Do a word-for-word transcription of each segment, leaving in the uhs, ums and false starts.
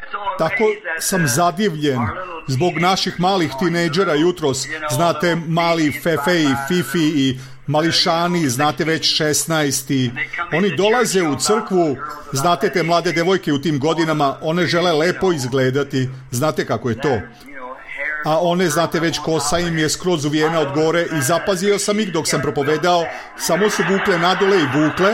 Tako sam zadivljen zbog naših malih tinejdžera jutros. Znate, mali Fefe i Fifi i mališani, znate već šesnaest. Oni dolaze u crkvu, znate te mlade devojke u tim godinama, one žele lepo izgledati. Znate kako je to. A one, znate već, kosa im je skroz uvijena od gore i zapazio sam ih dok sam propovedao, samo su vukle nadole i vukle,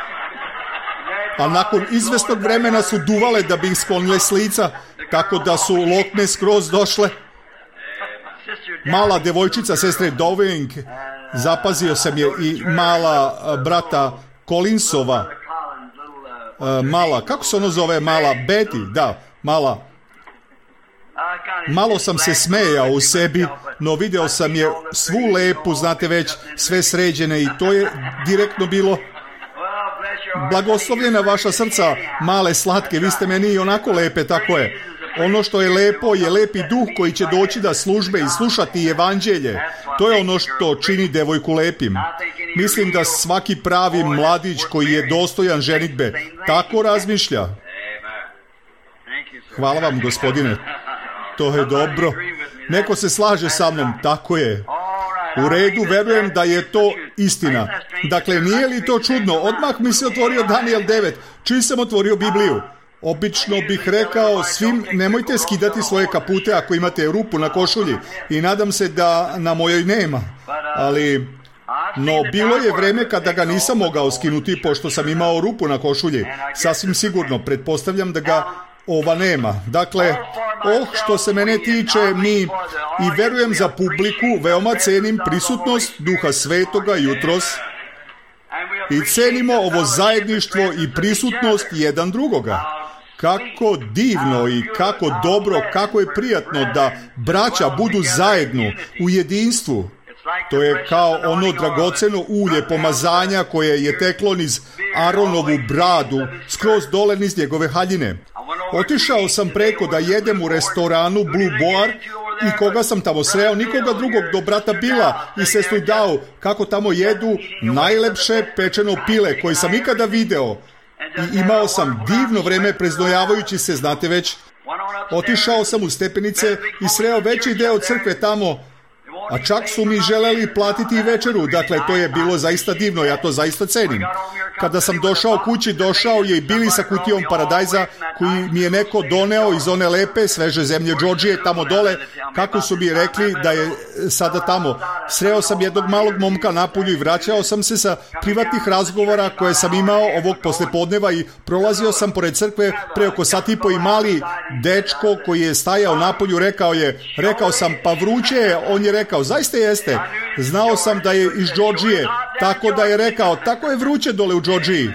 a nakon izvesnog vremena su duvale da bi ih sklonile s lica, tako da su lokne skroz došle. Mala devojčica, sestre Dowing, zapazio sam je, i mala brata Collinsova, mala, kako se ono zove, mala Betty, da, mala. Malo sam se smejao u sebi, no video sam je svu lepu, znate već, sve sređene, i to je direktno bilo: blagoslovljena vaša srca, male slatke, vi ste meni i onako lepe, tako je. Ono što je lepo je lepi duh koji će doći da službe i slušati evanđelje. To je ono što čini devojku lepim. Mislim da svaki pravi mladić koji je dostojan ženitbe tako razmišlja. Hvala vam, gospodine. To je dobro. Neko se slaže sa mnom, tako je. U redu, verujem da je to istina. Dakle, nije li to čudno? Odmah mi se otvorio Daniel devet, čim sam otvorio Bibliju. Obično bih rekao svim, nemojte skidati svoje kapute ako imate rupu na košulji, i nadam se da na mojoj nema. Ali, no, bilo je vreme kada ga nisam mogao skinuti, pošto sam imao rupu na košulji. Sasvim sigurno, pretpostavljam da ga ova nema. Dakle, oh, što se mene tiče, mi, i verujem za publiku, veoma cenim prisutnost Duha Svetoga jutros i cenimo ovo zajedništvo i prisutnost jedan drugoga. Kako divno i kako dobro, kako je prijatno da braća budu zajedno u jedinstvu. To je kao ono dragoceno ulje pomazanja koje je teklo niz Aronovu bradu, skroz dole niz njegove haljine. Otišao sam preko da jedem u restoranu Blue Boar, i koga sam tamo sreo, nikoga drugog do brata Bila i sestru Dao, kako tamo jedu najlepše pečeno pile koje sam ikada video. I imao sam divno vreme preznojavajući se, znate već. Otišao sam u stepenice i sreo veći deo crkve tamo, a čak su mi želeli platiti i večeru. Dakle, to je bilo zaista divno, ja to zaista cenim. Kada sam došao kući, došao je i Bili sa kutijom paradajza koji mi je neko doneo iz one lepe, sveže zemlje Džordžije tamo dole, kako su mi rekli da je sada tamo. Sreo sam jednog malog momka napolju i vraćao sam se sa privatnih razgovora koje sam imao ovog poslepodneva i prolazio sam pored crkve pre oko sat i po, i mali dečko koji je stajao napolju rekao je, rekao sam, pa vruće je, on je rekao, zaista jeste. Znao sam da je iz Džordžije, tako da je rekao, tako je vruće dole u Džordžiji.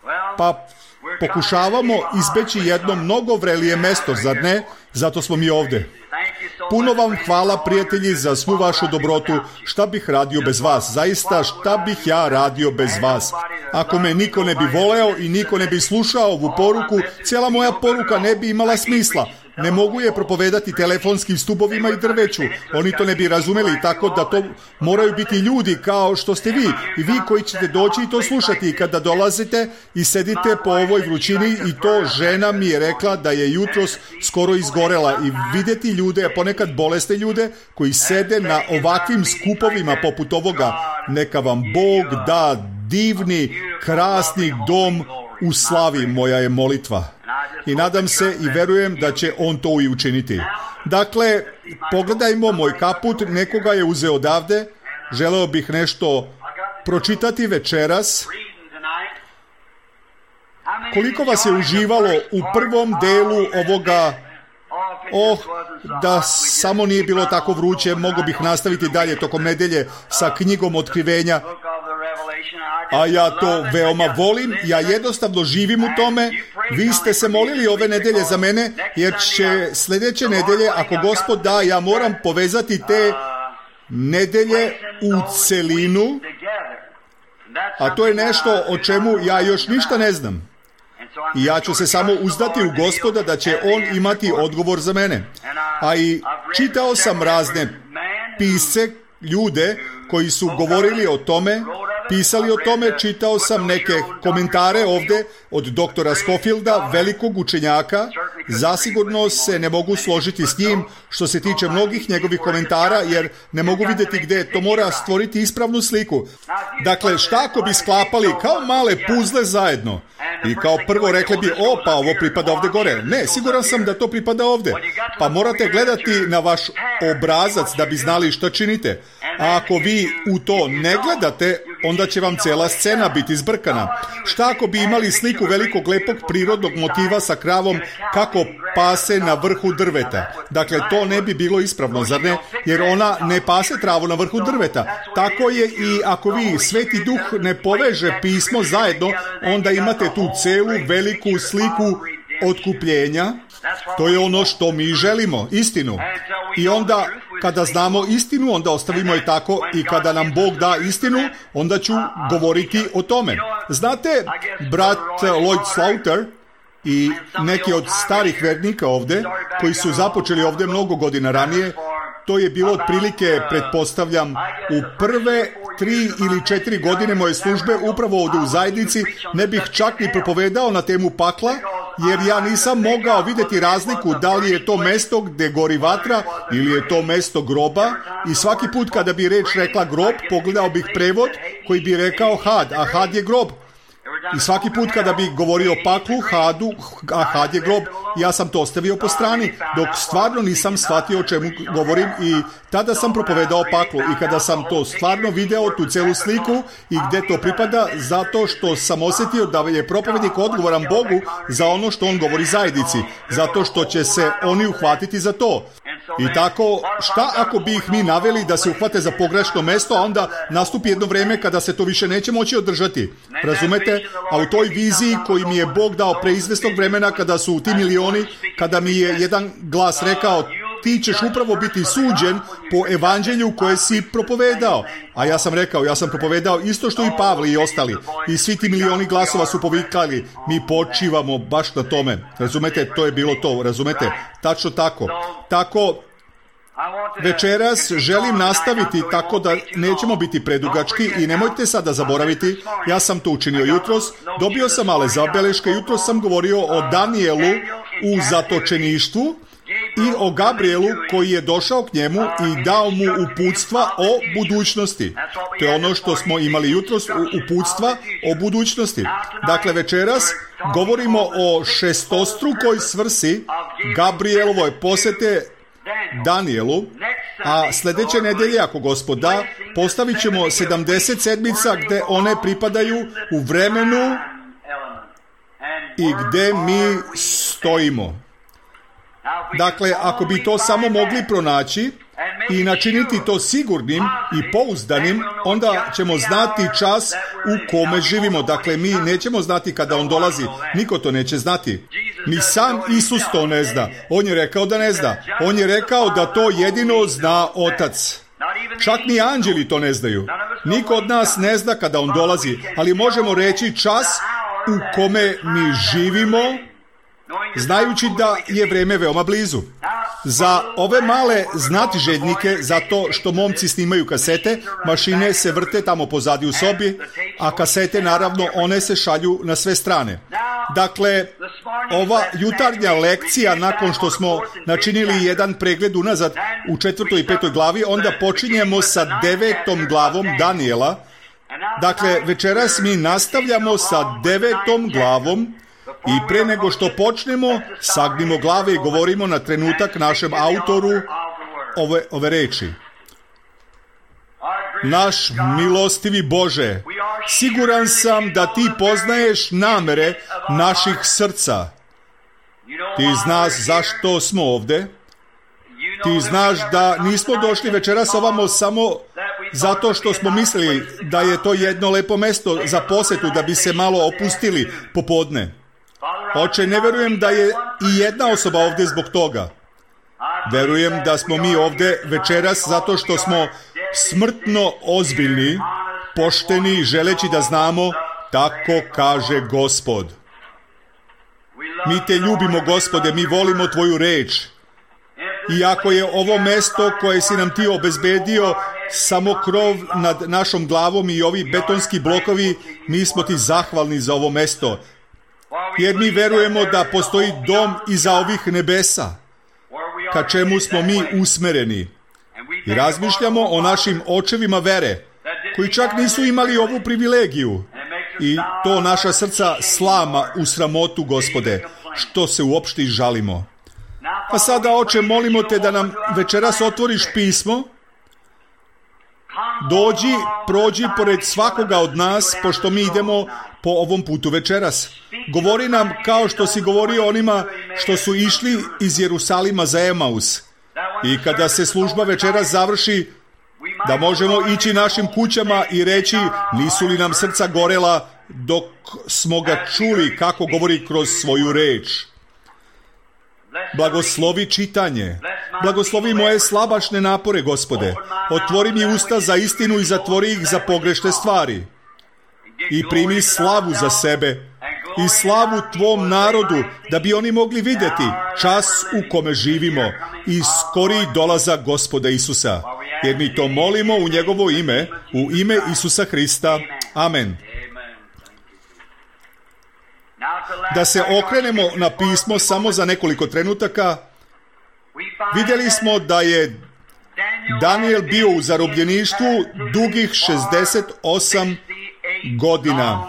Pa pokušavamo izbeći jedno mnogo vrelije mesto, zar ne? Zato smo mi ovde. Puno vam hvala, prijatelji, za svu vašu dobrotu. Šta bih radio bez vas? Zaista, šta bih ja radio bez vas? Ako me niko ne bi voleo i niko ne bi slušao ovu poruku, cijela moja poruka ne bi imala smisla. Ne mogu je propovedati telefonskim stubovima i drveću. Oni to ne bi razumeli, tako da to moraju biti ljudi kao što ste vi. I vi koji ćete doći i to slušati. I kada dolazite i sedite po ovoj vrućini, i to žena mi je rekla da je jutros skoro izgorela, i videti ljude, ponekad bolesne ljude, koji sede na ovakvim skupovima poput ovoga. Neka vam Bog da divni, krasni dom u slavi, moja je molitva. I nadam se i verujem da će on to i učiniti. Dakle, pogledajmo moj kaput, nekoga je uzeo odavde. Želeo bih nešto pročitati večeras. Koliko vas je uživalo u prvom delu ovoga? Oh, da samo nije bilo tako vruće, mogo bih nastaviti dalje tokom nedelje sa knjigom Otkrivenja. A ja to veoma volim, ja jednostavno živim u tome. Vi ste se molili ove nedelje za mene, jer će sljedeće nedelje, ako Gospod da, ja moram povezati te nedelje u celinu, a to je nešto o čemu ja još ništa ne znam. I ja ću se samo uzdati u Gospoda da će On imati odgovor za mene. A i čitao sam razne pisce, ljude koji su govorili o tome, pisali o tome, čitao sam neke komentare ovde od doktora Scofielda, velikog učenjaka, Zasigurno se ne mogu složiti s njim što se tiče mnogih njegovih komentara, jer ne mogu vidjeti gdje to mora stvoriti ispravnu sliku. Dakle, šta ako bi sklapali kao male puzle zajedno? I kao prvo rekli bi, o, pa ovo pripada ovdje gore. Ne, siguran sam da to pripada ovdje. Pa morate gledati na vaš obrazac da bi znali što činite. A ako vi u to ne gledate, onda će vam cijela scena biti zbrkana. Šta ako bi imali sliku velikog lepog prirodnog motiva sa kravom kako pase na vrhu drveta? Dakle, to ne bi bilo ispravno, zar ne? Jer ona ne pase travu na vrhu drveta. Tako je i ako vi Sveti Duh ne poveže pismo zajedno, onda imate tu celu veliku sliku otkupljenja. To je ono što mi želimo, istinu. I onda, kada znamo istinu, onda ostavimo je tako, i kada nam Bog da istinu, onda ću govoriti o tome. Znate, brat Lloyd Slaughter i neki od starih vernika ovdje, koji su započeli ovdje mnogo godina ranije, to je bilo otprilike, pretpostavljam, u prve tri ili četiri godine moje službe, upravo ovdje u zajednici, ne bih čak ni propovedao na temu pakla, jer ja nisam mogao vidjeti razliku da li je to mesto gdje gori vatra ili je to mesto groba, i svaki put kada bi reč rekla grob, pogledao bih prevod koji bi rekao had, a had je grob. I svaki put kada bi govorio o paklu, hadu, a had je grob, ja sam to ostavio po strani, dok stvarno nisam shvatio o čemu govorim, i tada sam propovedao paklu. I kada sam to stvarno video, tu celu sliku i gdje to pripada, zato što sam osjetio da je propovednik odgovoran Bogu za ono što on govori zajednici, zato što će se oni uhvatiti za to. I tako, šta ako bi ih mi naveli da se uhvate za pogrešno mesto, a onda nastupi jedno vrijeme kada se to više neće moći održati. Razumete? A u toj viziji koji mi je Bog dao pre izvesnog vremena, kada su ti milioni, kada mi je jedan glas rekao, ti ćeš upravo biti suđen po evanđelju koje si propovedao. A ja sam rekao, ja sam propovedao isto što i Pavli i ostali. I svi ti milioni glasova su povikali, mi počivamo baš na tome. Razumete, to je bilo to, razumete? Tačno tako. Tako, večeras želim nastaviti tako da nećemo biti predugački, i nemojte sada zaboraviti, ja sam to učinio jutros, dobio sam male zabeleške, jutros sam govorio o Danijelu u zatočeništvu i o Gabrielu koji je došao k njemu i dao mu uputstva o budućnosti. To je ono što smo imali jutros, uputstva o budućnosti. Dakle, večeras govorimo o šestostrukoj svrsi Gabrielovoj posete Danijelu, a sljedeće nedelje, ako Gospod da, postavit ćemo sedamdeset sedmica gdje one pripadaju u vremenu i gdje mi stojimo. Dakle, ako bi to samo mogli pronaći i načiniti to sigurnim i pouzdanim, onda ćemo znati čas u kome živimo. Dakle, mi nećemo znati kada on dolazi. Niko to neće znati. Ni sam Isus to ne zna. On je rekao da ne zna. On je rekao da to jedino zna Otac. Čak ni anđeli to ne znaju. Niko od nas ne zna kada on dolazi, ali možemo reći čas u kome mi živimo, znajući da je vrijeme veoma blizu. Za ove male znatiželjnike, zato što momci snimaju kasete, mašine se vrte tamo pozadi u sobi, a kasete, naravno, one se šalju na sve strane. Dakle, ova jutarnja lekcija, nakon što smo načinili jedan pregled unazad u četvrtoj i petoj glavi, onda počinjemo sa devetom glavom Danijela. Dakle, večeras mi nastavljamo sa devetom glavom, i pre nego što počnemo, sagnimo glave i govorimo na trenutak našem autoru ove, ove reči. Naš milostivi Bože, siguran sam da ti poznaješ namere naših srca. Ti znaš zašto smo ovdje. Ti znaš da nismo došli večeras ovamo samo zato što smo mislili da je to jedno lepo mesto za posetu, da bi se malo opustili popodne. Oče, ne verujem da je i jedna osoba ovdje zbog toga. Verujem da smo mi ovdje večeras zato što smo smrtno ozbiljni, pošteni, želeći da znamo, tako kaže Gospod. Mi te ljubimo, Gospode, mi volimo tvoju reč. Iako je ovo mesto koje si nam ti obezbedio samo krov nad našom glavom i ovi betonski blokovi, mi smo ti zahvalni za ovo mesto. jer mi verujemo da postoji dom iza ovih nebesa, ka čemu smo mi usmereni. I razmišljamo o našim očevima vere, koji čak nisu imali ovu privilegiju. I to naša srca slama u sramotu, Gospode, što se uopšte i žalimo. A sada, Oče, molimo te da nam večeras otvoriš pismo. Dođi, prođi pored svakoga od nas, pošto mi idemo po ovom putu večeras. Govori nam kao što si govorio onima što su išli iz Jerusalima za Emaus. I kada se služba večeras završi, da možemo ići našim kućama i reći, nisu li nam srca gorela dok smo ga čuli kako govori kroz svoju reč. Blagoslovi čitanje. Blagoslovi moje slabašne napore, Gospode. Otvori mi usta za istinu i zatvori ih za pogrešne stvari. I primi slavu za sebe i slavu tvom narodu, da bi oni mogli vidjeti čas u kome živimo i skoriji dolazak Gospoda Isusa. Jer mi to molimo u njegovo ime, u ime Isusa Hrista. Amen. Da se okrenemo na pismo samo za nekoliko trenutaka, vidjeli smo da je Danijel bio u zarobljeništvu dugih šezdeset osam godina.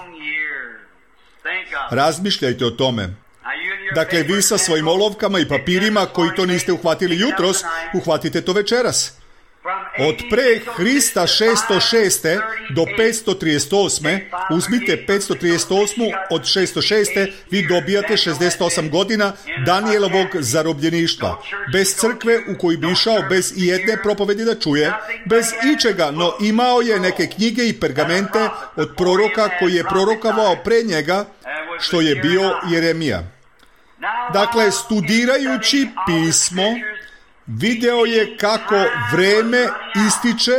Razmišljajte o tome. Dakle, vi sa svojim olovkama i papirima koji to niste uhvatili jutros, uhvatite to večeras. Od pre Hrista šesto šest. do petsto trideset osam. uzmite petsto trideset osam od šesto šest. vi dobijate šezdeset osam godina Danijelovog zarobljeništva. Bez crkve u koju bi išao, bez i jedne propovedi da čuje, bez ičega, no imao je neke knjige i pergamente od proroka koji je prorokovao pre njega, što je bio Jeremija. Dakle, studirajući pismo, video je kako vreme ističe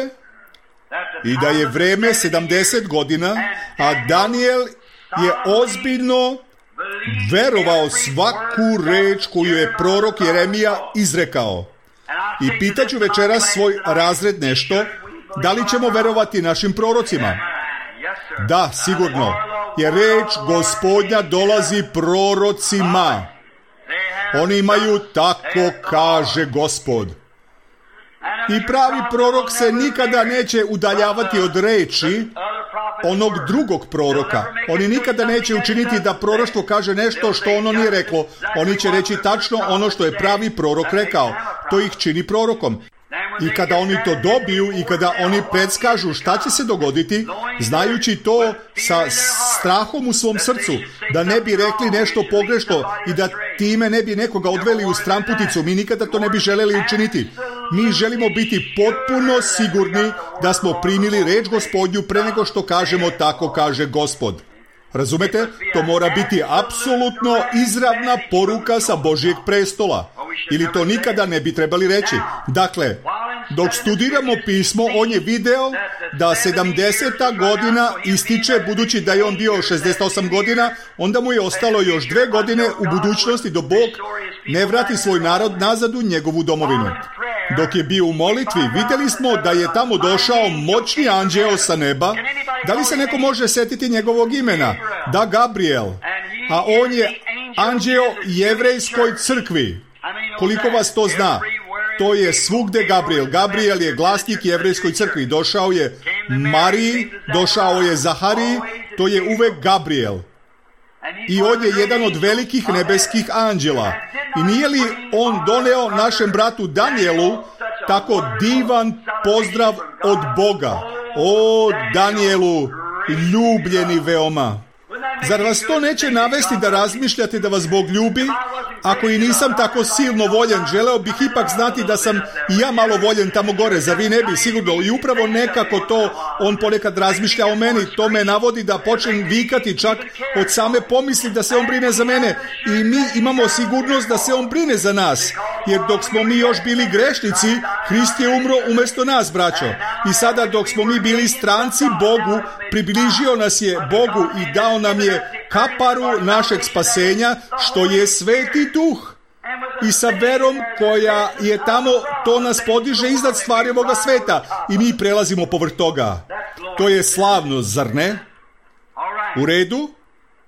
i da je vreme sedamdeset godina, a Danijel je ozbiljno verovao svaku reč koju je prorok Jeremija izrekao. I pitaću večeras svoj razred nešto, da li ćemo verovati našim prorocima? Da, sigurno, jer reč Gospodnja dolazi prorocima. Oni imaju tako kaže Gospod. I pravi prorok se nikada neće udaljavati od reči onog drugog proroka. Oni nikada neće učiniti da proroštvo kaže nešto što ono nije reklo. Oni će reći tačno ono što je pravi prorok rekao. To ih čini prorokom. I kada oni to dobiju i kada oni predskažu šta će se dogoditi, znajući to sa strahom u svom srcu, da ne bi rekli nešto pogrešno i da time ne bi nekoga odveli u stramputicu, mi nikada to ne bi želeli učiniti. Mi želimo biti potpuno sigurni da smo primili reč Gospodnju pre nego što kažemo tako kaže Gospod. Razumete? To mora biti apsolutno izravna poruka sa Božjeg prestola. Ili to nikada ne bi trebali reći. Dakle, dok studiramo pismo, on je video da sedamdeseta godina ističe, budući da je on bio šezdeset osam godina, onda mu je ostalo još dve godine u budućnosti do Bog ne vrati svoj narod nazad u njegovu domovinu. Dok je bio u molitvi, vidjeli smo da je tamo došao moćni anđeo sa neba. Da li se neko može setiti njegovog imena? Da, Gabriel. A on je anđeo jevrejskoj crkvi. Koliko vas to zna? To je svugde Gabriel. Gabriel je glasnik jevrejskoj crkvi. Došao je Mariji, došao je Zahariji, to je uvek Gabriel. I on je jedan od velikih nebeskih anđela. I nije li on doneo našem bratu Danijelu tako divan pozdrav od Boga? O, Danijelu, ljubljeni veoma. Zar vas to neće navesti da razmišljate da vas Bog ljubi? Ako i nisam tako silno voljen, želeo bih ipak znati da sam i ja malo voljen tamo gore. Zar vi ne bi? Sigurno. I upravo nekako to on ponekad razmišlja o meni. To me navodi da počnem vikati čak od same pomisli da se on brine za mene. I mi imamo sigurnost da se on brine za nas. Jer dok smo mi još bili grešnici, Hrist je umro umjesto nas, braćo. I sada dok smo mi bili stranci Bogu, približio nas je Bogu i dao nam je kaparu našeg spasenja, što je Sveti Duh. I sa verom koja je tamo, to nas podiže iznad stvari ovoga sveta. I mi prelazimo povrh toga. To je slavno, zar ne? U redu?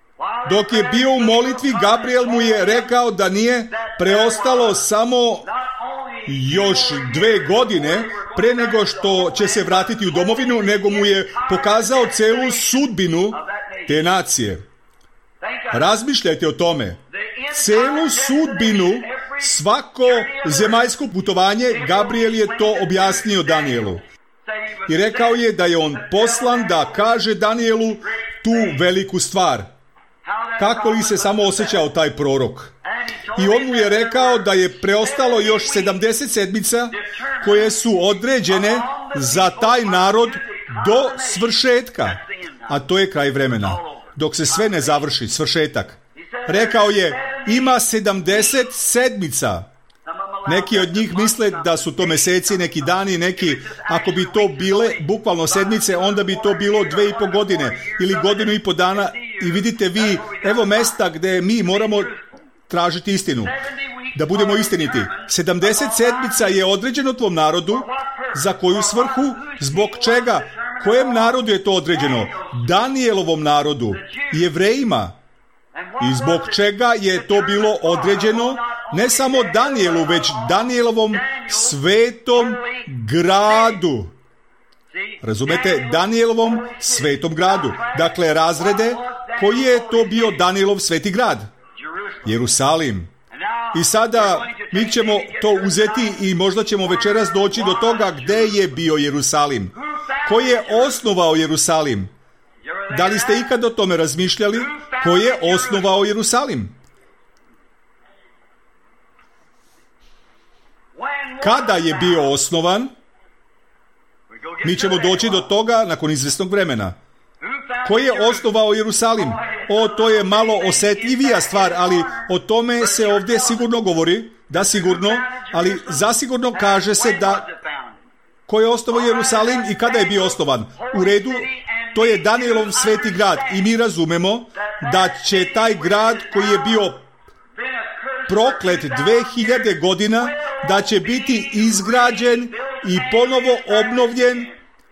Dok je bio u molitvi, Gabriel mu je rekao da nije preostalo samo još dve godine pre nego što će se vratiti u domovinu, nego mu je pokazao celu sudbinu te nacije. Razmišljajte o tome. Celu sudbinu, svako zemaljsko putovanje, Gabriel je to objasnio Danijelu. I rekao je da je on poslan da kaže Danijelu tu veliku stvar. Kako li se samo osjećao taj prorok? I on mu je rekao da je preostalo još sedamdeset sedmica koje su određene za taj narod do svršetka. A to je kraj vremena. Dok se sve ne završi, svršetak. Rekao je, ima sedamdeset sedmica. Neki od njih misle da su to meseci, neki dani, neki, ako bi to bile bukvalno sedmice, onda bi to bilo dve i po godine ili godinu i po dana. I vidite vi, evo mesta gde mi moramo tražiti istinu, da budemo istiniti. sedamdeset sedmica je određeno tvom narodu. Za koju svrhu? Zbog čega? Kojem narodu je to određeno? Danijelovom narodu, Jevrejima. I zbog čega je to bilo određeno? Ne samo Danijelu, već Danijelovom svetom gradu. Razumete? Danijelovom svetom gradu. Dakle, razrede, koji je to bio Danijelov sveti grad? Jerusalim. I sada mi ćemo to uzeti i možda ćemo večeras doći do toga gde je bio Jerusalim. Ko je osnovao Jerusalim? Da li ste ikad o tome razmišljali? Ko je osnovao Jerusalim? Kada je bio osnovan? Mi ćemo doći do toga nakon izvesnog vremena. Ko je osnovao Jerusalim? O, to je malo osetljivija stvar, ali o tome se ovdje sigurno govori. Da, sigurno, ali zasigurno kaže se da ko je osnovao Jerusalim i kada je bio osnovan. U redu, to je Danijelov sveti grad i mi razumemo da će taj grad koji je bio proklet dve hiljade godina, da će biti izgrađen i ponovo obnovljen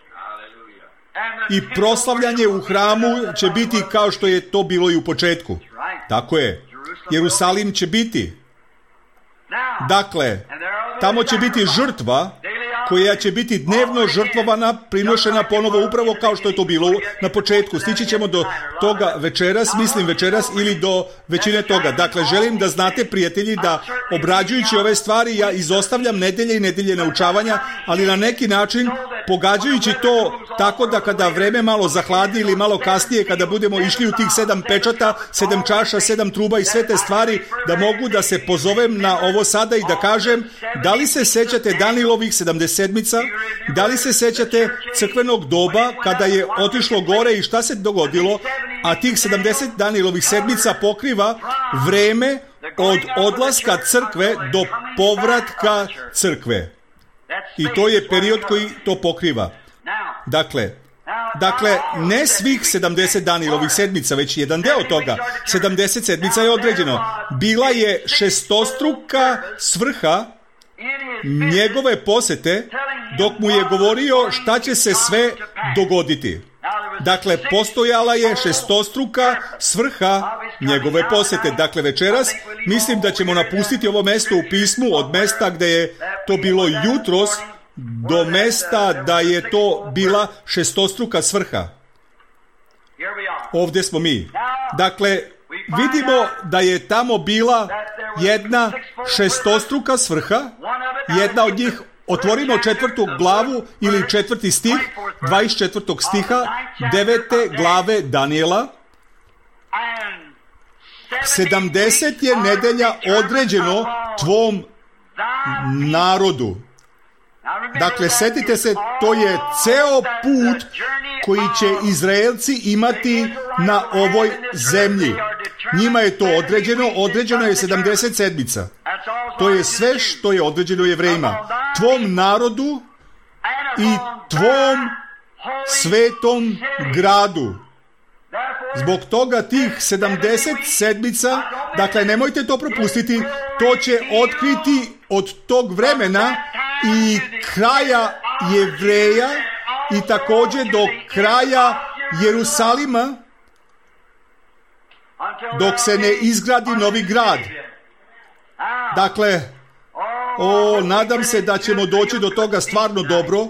i proslavljanje u hramu će biti kao što je to bilo i u početku. Tako je. Jerusalim će biti. Dakle, tamo će biti žrtva koja će biti dnevno žrtvovana, prinošena ponovo upravo kao što je to bilo na početku. Stići ćemo do toga večeras, mislim večeras ili do većine toga. Dakle, želim da znate, prijatelji, da obrađujući ove stvari ja izostavljam nedelje i nedelje naučavanja, ali na neki način pogađajući to tako da kada vreme malo zahladi ili malo kasnije, kada budemo išli u tih sedam pečata, sedam čaša, sedam truba i sve te stvari, da mogu da se pozovem na ovo sada i da kažem, da li se sećate Danijelovih sedamdeset sedmica? Da li se sećate crkvenog doba kada je otišlo gore i šta se dogodilo? A tih sedamdeset Danijelovih sedmica pokriva vreme od odlaska crkve do povratka crkve. I to je period koji to pokriva. Dakle, dakle, ne svih sedamdeset Danijelovih sedmica, već jedan deo toga. sedamdeset sedmica je određeno. Bila je šestostruka svrha njegove posete dok mu je govorio šta će se sve dogoditi. Dakle, postojala je šestostruka svrha njegove posete. Dakle, večeras mislim da ćemo napustiti ovo mesto u pismu od mesta gde je to bilo jutros do mesta da je to bila šestostruka svrha. Ovdje smo mi. Dakle, vidimo da je tamo bila jedna šestostruka svrha, jedna od njih, otvorimo četvrtu glavu ili četvrti stih, dvadeset četvrtog stiha, devete glave Danijela. sedamdeset je nedelja određeno tvom narodu. Dakle, setite se, to je ceo put koji će Izraelci imati na ovoj zemlji. Njima je to određeno, određeno je sedamdeset sedmica. To je sve što je određeno Jevrejima. Tvom narodu i tvom svetom gradu. Zbog toga tih sedamdeset sedmica, dakle, nemojte to propustiti, to će otkriti od tog vremena i kraja Jevreja i također do kraja Jerusalima, dok se ne izgradi novi grad. Dakle, o, nadam se da ćemo doći do toga stvarno dobro,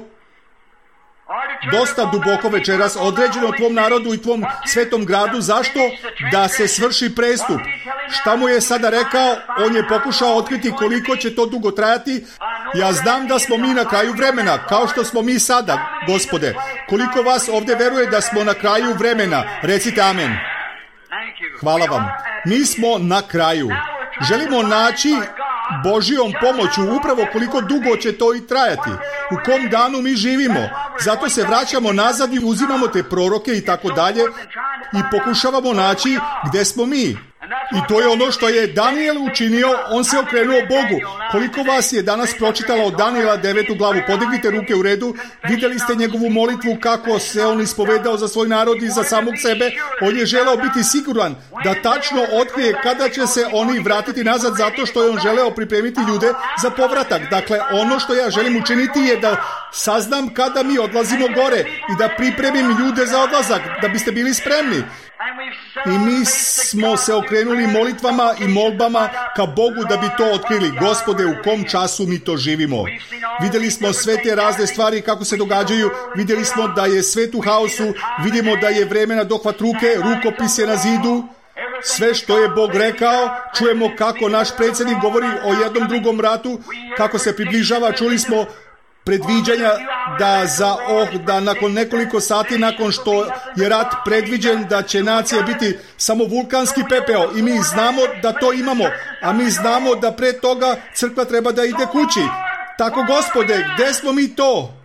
dosta duboko večeras, određeno tvom narodu i tvom svetom gradu. Zašto? Da se svrši prestup. Šta mu je sada rekao? On je pokušao otkriti koliko će to dugo trajati. Ja znam da smo mi na kraju vremena, kao što smo mi sada, Gospode. Koliko vas ovdje veruje da smo na kraju vremena? Recite amen. Hvala vam. Mi smo na kraju. Želimo naći Božijom pomoću upravo koliko dugo će to i trajati. U kom danu mi živimo. Zato se vraćamo nazad i uzimamo te proroke i tako dalje i pokušavamo naći gdje smo mi. I to je ono što je Daniel učinio, on se okrenuo Bogu. Koliko vas je danas pročitalo od Daniela devetu glavu? Podignite ruke u redu. Vidjeli ste njegovu molitvu kako se on ispovedao za svoj narod i za samog sebe. On je želeo biti siguran da tačno otkrije kada će se oni vratiti nazad, zato što je on želeo pripremiti ljude za povratak. Dakle, ono što ja želim učiniti je da saznam kada mi odlazimo gore i da pripremim ljude za odlazak, da biste bili spremni. I mi smo se okrenuli molitvama i molbama ka Bogu da bi to otkrili. Gospode, u kom času mi to živimo? Vidjeli smo sve te razne stvari kako se događaju. Vidjeli smo da je svet u haosu. Vidimo da je vreme na dohvat ruke. Rukopis je na zidu. Sve što je Bog rekao. Čujemo kako naš predsjednik govori o jednom drugom ratu. Kako se približava. Čuli smo predviđanja da za oh, da nakon nekoliko sati nakon što je rat predviđen da će nacija biti samo vulkanski pepeo i mi znamo da to imamo, a mi znamo da pre toga crkva treba da ide kući. Tako, Gospode, gdje smo mi to?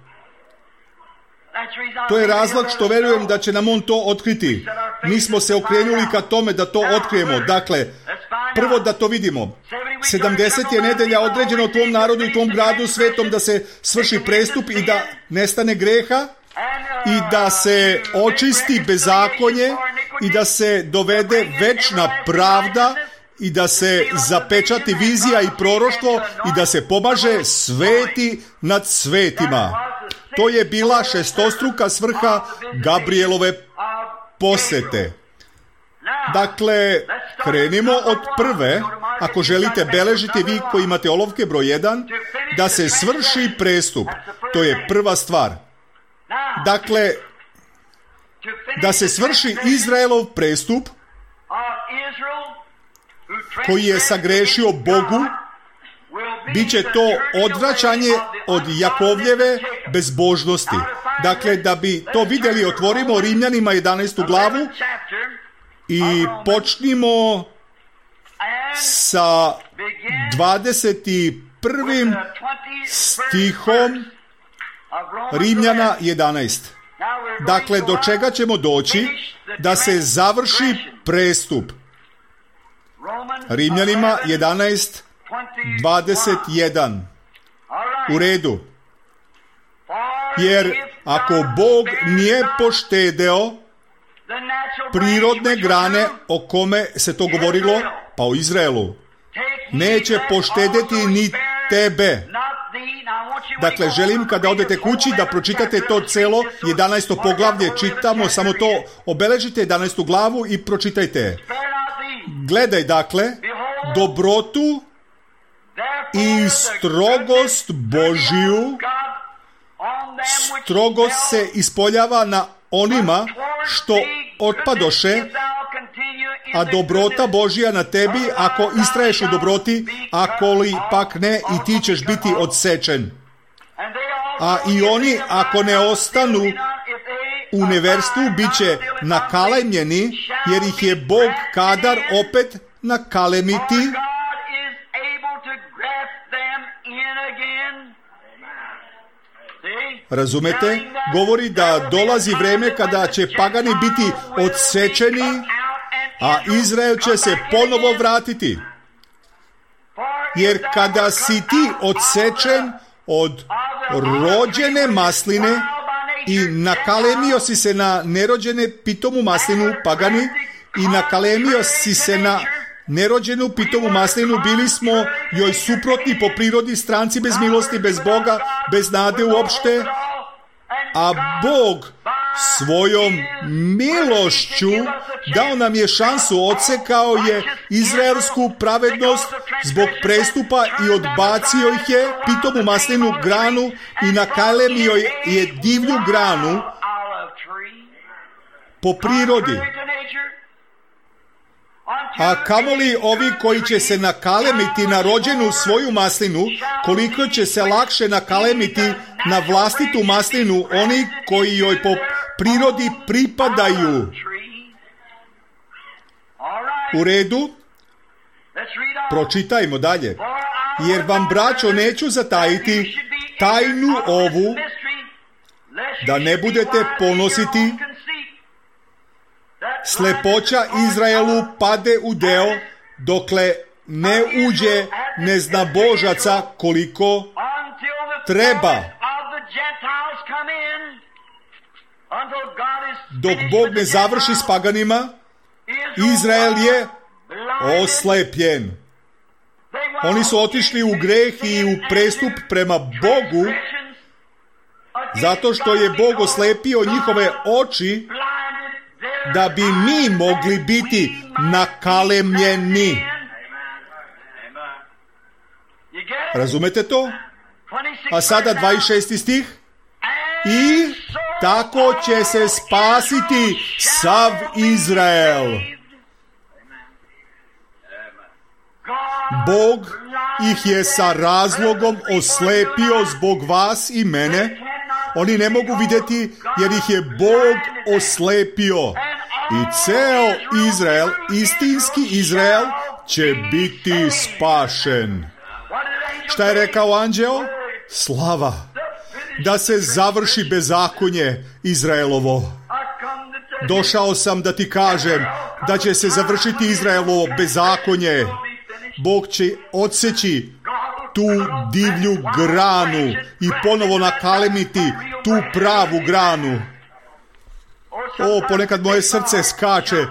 To je razlog što verujem da će nam on to otkriti. Mi smo se okrenuli ka tome da to otkrijemo. Dakle, prvo da to vidimo. sedamdeset je nedelja određeno tvom narodu i tvom gradu svetom da se svrši prestup i da nestane greha i da se očisti bezakonje i da se dovede večna pravda i da se zapečati vizija i proroštvo i da se pomaže sveti nad svetima. To je bila šestostruka svrha Gabrielove posete. Dakle, krenimo od prve, ako želite beležiti vi koji imate olovke broj jedan, da se svrši prestup. To je prva stvar. Dakle, da se svrši Izraelov prestup koji je sagrešio Bogu, bit će to odvraćanje od Jakovljeve bezbožnosti. Dakle, da bi to vidjeli, otvorimo Rimljanima jedanaestu glavu i počnimo sa dvadeset prvim stihom Rimljana jedanaest. Dakle, do čega ćemo doći? Da se završi prestup. Rimljanima jedanaest dvadeset jedan. U redu. Jer ako Bog nije poštedeo prirodne grane o kome se to govorilo, pa o Izraelu, neće poštedeti ni tebe. Dakle, želim kada odete kući da pročitate to celo jedanaesto poglavlje, čitamo samo to, obeležite jedanaestu glavu i pročitajte. Gledaj, dakle, dobrotu i strogost Božiju. Strogost se ispoljava na onima što otpadoše, a dobrota Božja na tebi ako istraješ u dobroti, ako li pak ne, i ti ćeš biti odsečen. A i oni ako ne ostanu u neverstvu, bit će nakalemljeni, jer ih je Bog kadar opet nakalemiti. Razumete? Govori da dolazi vreme kada će pagani biti odsečeni, a Izrael će se ponovo vratiti. Jer kada si ti odsečen od rođene masline i nakalemio si se na nerođene pitomu maslinu, pagani, i nakalemio si se na nerođenu pitomu maslinu, bili smo joj suprotni po prirodi, stranci bez milosti, bez Boga, bez nade uopšte, a Bog svojom milošću Dao nam je šansu, odsekao je izraelsku pravednost zbog prestupa i odbacio ih je, pitomu maslinu granu, i nakalemio je divlju granu po prirodi. A kamoli ovi koji će se nakalemiti na rođenu svoju maslinu, koliko će se lakše nakalemiti na vlastitu maslinu oni koji joj po prirodi pripadaju. U redu, pročitajmo dalje. Jer vam, braćo, neću zatajiti tajnu ovu, da ne budete ponositi. Slepoća Izraelu pade u deo, dokle ne uđe neznabožaca koliko treba. Dok Bog ne završi s paganima, Izrael je oslepljen. Oni su otišli u greh i u prestup prema Bogu, zato što je Bog oslepio njihove oči, da bi mi mogli biti nakalemljeni. Razumete to? A sada dvadeset šesti stih. I tako će se spasiti sav Izrael. Bog ih je sa razlogom oslepio zbog vas i mene. Oni ne mogu vidjeti jer ih je Bog oslepio. I ceo Izrael, istinski Izrael, će biti spašen. Šta je rekao anđeo? Slava! Da se završi bezakonje Izraelovo. Došao sam da ti kažem da će se završiti Izraelovo bezakonje. Bog će odseći tu divlju granu i ponovo nakalemiti tu pravu granu. O, ponekad moje srce skače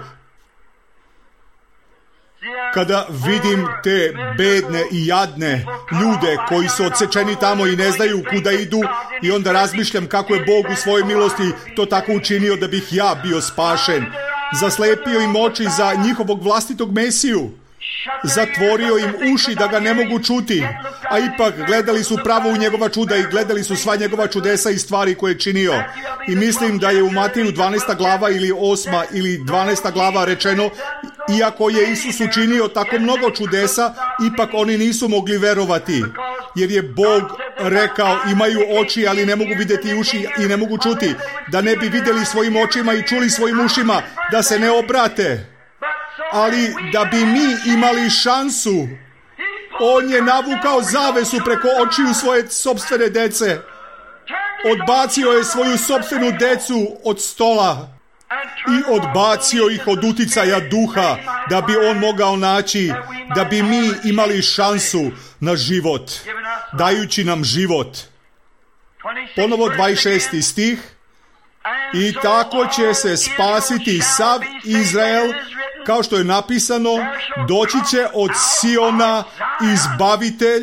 kada vidim te bedne i jadne ljude koji su odsečeni tamo i ne znaju kuda idu, i onda razmišljam kako je Bog u svojoj milosti to tako učinio da bih ja bio spašen. Zaslepio im oči za njihovog vlastitog Mesiju. Zatvorio im uši da ga ne mogu čuti, a ipak gledali su pravo u njegova čuda i gledali su sva njegova čudesa i stvari koje je činio. I mislim da je u Matiju dvanaesta glava ili osma ili dvanaesta glava rečeno, iako je Isus učinio tako mnogo čudesa, ipak oni nisu mogli verovati, jer je Bog rekao imaju oči, ali ne mogu vidjeti uši i ne mogu čuti, da ne bi vidjeli svojim očima i čuli svojim ušima, da se ne obrate. Ali da bi mi imali šansu, on je navukao zavesu preko očiju svoje sopstvene dece. Odbacio je svoju sopstvenu decu od stola i odbacio ih od uticaja duha, da bi on mogao naći, da bi mi imali šansu na život, dajući nam život. Ponovo dvadeset šesti stih. I tako će se spasiti sav Izrael, kao što je napisano, doći će od Siona izbavitelj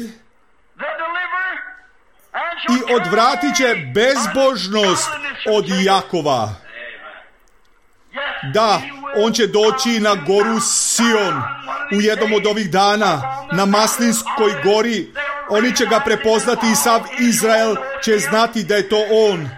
i odvratit će bezbožnost od Jakova. Da, on će doći na goru Sion u jednom od ovih dana, na Maslinskoj gori. Oni će ga prepoznati i sav Izrael će znati da je to on.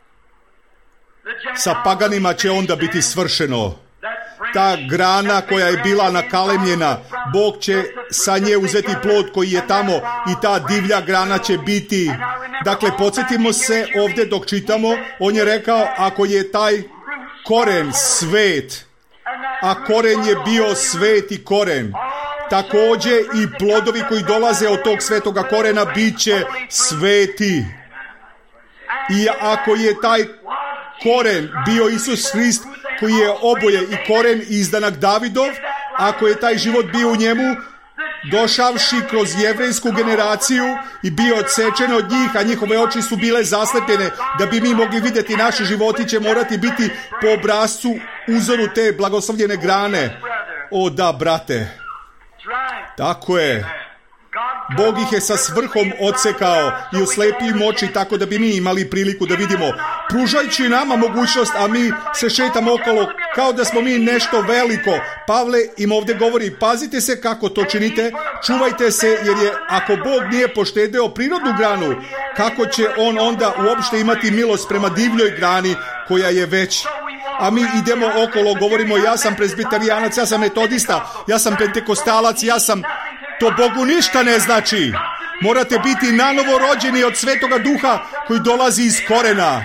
Sa paganima će onda biti svršeno. Ta grana koja je bila nakalemljena, Bog će sa nje uzeti plod koji je tamo i ta divlja grana će biti. Dakle, podsjetimo se ovdje dok čitamo, on je rekao, ako je taj koren svet, a koren je bio sveti koren, također i plodovi koji dolaze od tog svetoga korena bit će sveti. I ako je taj koren bio Isus Hrist, koji je oboje i koren i izdanak Davidov, ako je taj život bio u njemu, došavši kroz jevrejsku generaciju i bio odsečen od njih, a njihove oči su bile zaslepljene, da bi mi mogli vidjeti naše životi će morati biti po obrazcu, uzoru te blagoslovljene grane. O da, brate, tako je. Bog ih je sa svrhom odsekao i oslepio im oči tako da bi mi imali priliku da vidimo, pružajući nama mogućnost, a mi se šetamo okolo kao da smo mi nešto veliko. Pavle im ovdje govori, pazite se kako to činite, čuvajte se, jer je, ako Bog nije poštedeo prirodnu granu, kako će on onda uopšte imati milost prema divljoj grani koja je već. A mi idemo okolo, govorimo, ja sam prezbiterijanac, ja sam metodista, ja sam pentekostalac, ja sam... To Bogu ništa ne znači. Morate biti nanovo rođeni od Svetoga Duha koji dolazi iz korena.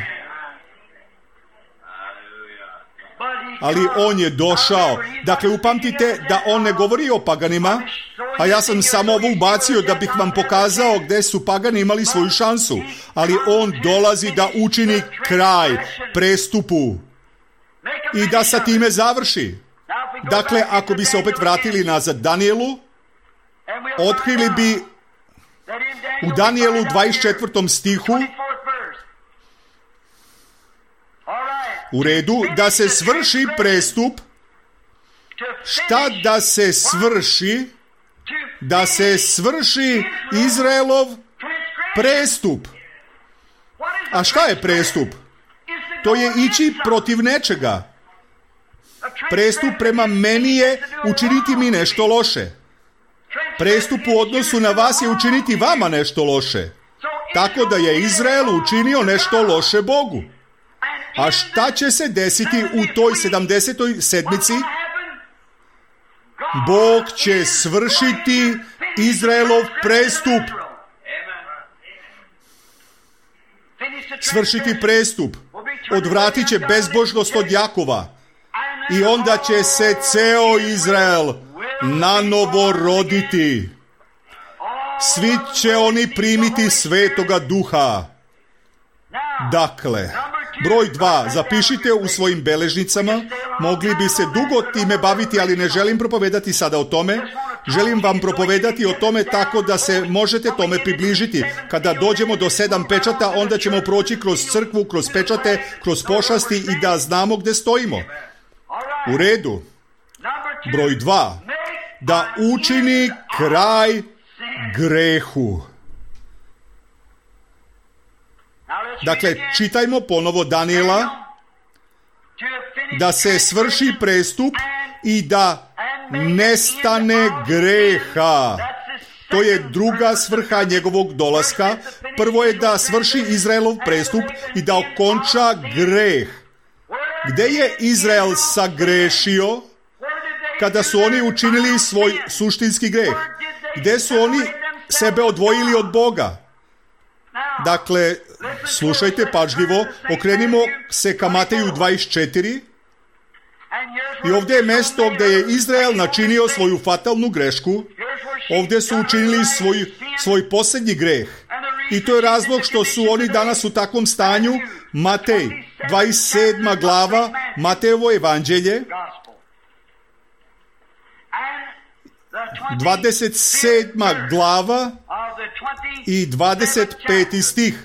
Ali on je došao. Dakle, upamtite da on ne govori o paganima, a ja sam samo ovo ubacio da bih vam pokazao gdje su pagani imali svoju šansu. Ali on dolazi da učini kraj prestupu i da sa time završi. Dakle, ako bi se opet vratili nazad Danijelu, otkrili bi u Danijelu dvadeset četvrtom stihu, u redu, da se svrši prestup. Šta da se svrši? Da se svrši Izraelov prestup. A šta je prestup? To je ići protiv nečega. Prestup prema meni je učiniti mi nešto loše. Prestup u odnosu na vas je učiniti vama nešto loše. Tako da je Izrael učinio nešto loše Bogu. A šta će se desiti u toj sedamdesetoj sedmici? Bog će svršiti Izraelov prestup. Svršiti prestup. Odvratit će bezbožnost od Jakova. I onda će se ceo Izrael nanovo roditi. Svi će oni primiti Svetoga Duha. Dakle, broj dva, zapišite u svojim beležnicama. Mogli bi se dugo time baviti, ali ne želim propovedati sada o tome. Želim vam propovedati o tome tako da se možete tome približiti. Kada dođemo do sedam pečata, onda ćemo proći kroz crkvu, kroz pečate, kroz pošasti i da znamo gdje stojimo. U redu. Broj dva. Da učini kraj grehu. Dakle, čitajmo ponovo Danijela. Da se svrši prestup i da nestane greha. To je druga svrha njegovog dolaska. Prvo je da svrši Izraelov prestup i da okonča greh. Gde je Izrael sagrešio kada su oni učinili svoj suštinski greh? Gde su oni sebe odvojili od Boga? Dakle, slušajte pažljivo, okrenimo se ka Mateju dvadeset četiri i ovdje je mjesto gdje je Izrael načinio svoju fatalnu grešku. Ovdje su učinili svoj, svoj posljednji greh. I to je razlog što su oni danas u takvom stanju. Matej, dvadeset sedma glava, Matejevo evanđelje, dvadeset sedma glava i dvadeset peti stih.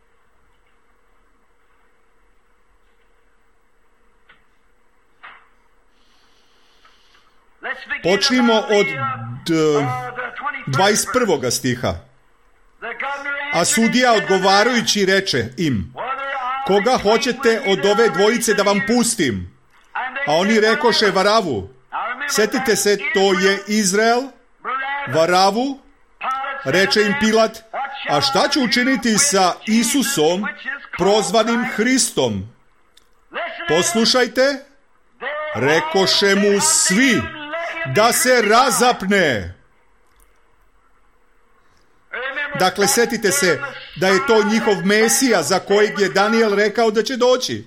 Počnimo od dvadeset prvog stiha. A sudija odgovarajući reče im, koga hoćete od ove dvojice da vam pustim? A oni rekoše Varavu. Sjetite se, to je Izrael. Varavu. Reče im Pilat, a šta ću učiniti sa Isusom, prozvanim Hristom? Poslušajte, rekoše mu svi da se razapne. Dakle, sjetite se da je to njihov Mesija za kojeg je Danijel rekao da će doći.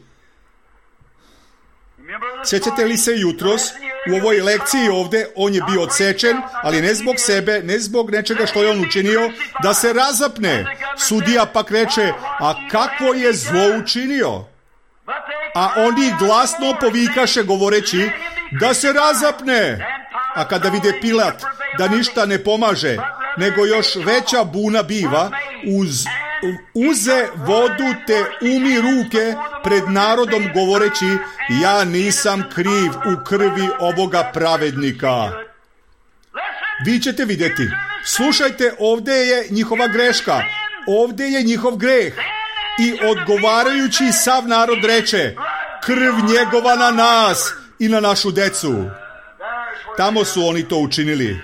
Sjećate li se jutros u ovoj lekciji ovdje, on je bio odsečen, ali ne zbog sebe, ne zbog nečega što je on učinio, da se razapne. Sudija pak reče, a kakvo je zlo učinio? A oni glasno povikaše govoreći da se razapne. A kada vide Pilat da ništa ne pomaže, nego još veća buna biva, uz, uze vodu te umi ruke pred narodom govoreći, ja nisam kriv u krvi ovoga pravednika. Vi ćete vidjeti. Slušajte, ovdje je njihova greška. Ovdje je njihov greh. I odgovarajući sav narod reče, krv njegova na nas i na našu decu. Tamo su oni to učinili.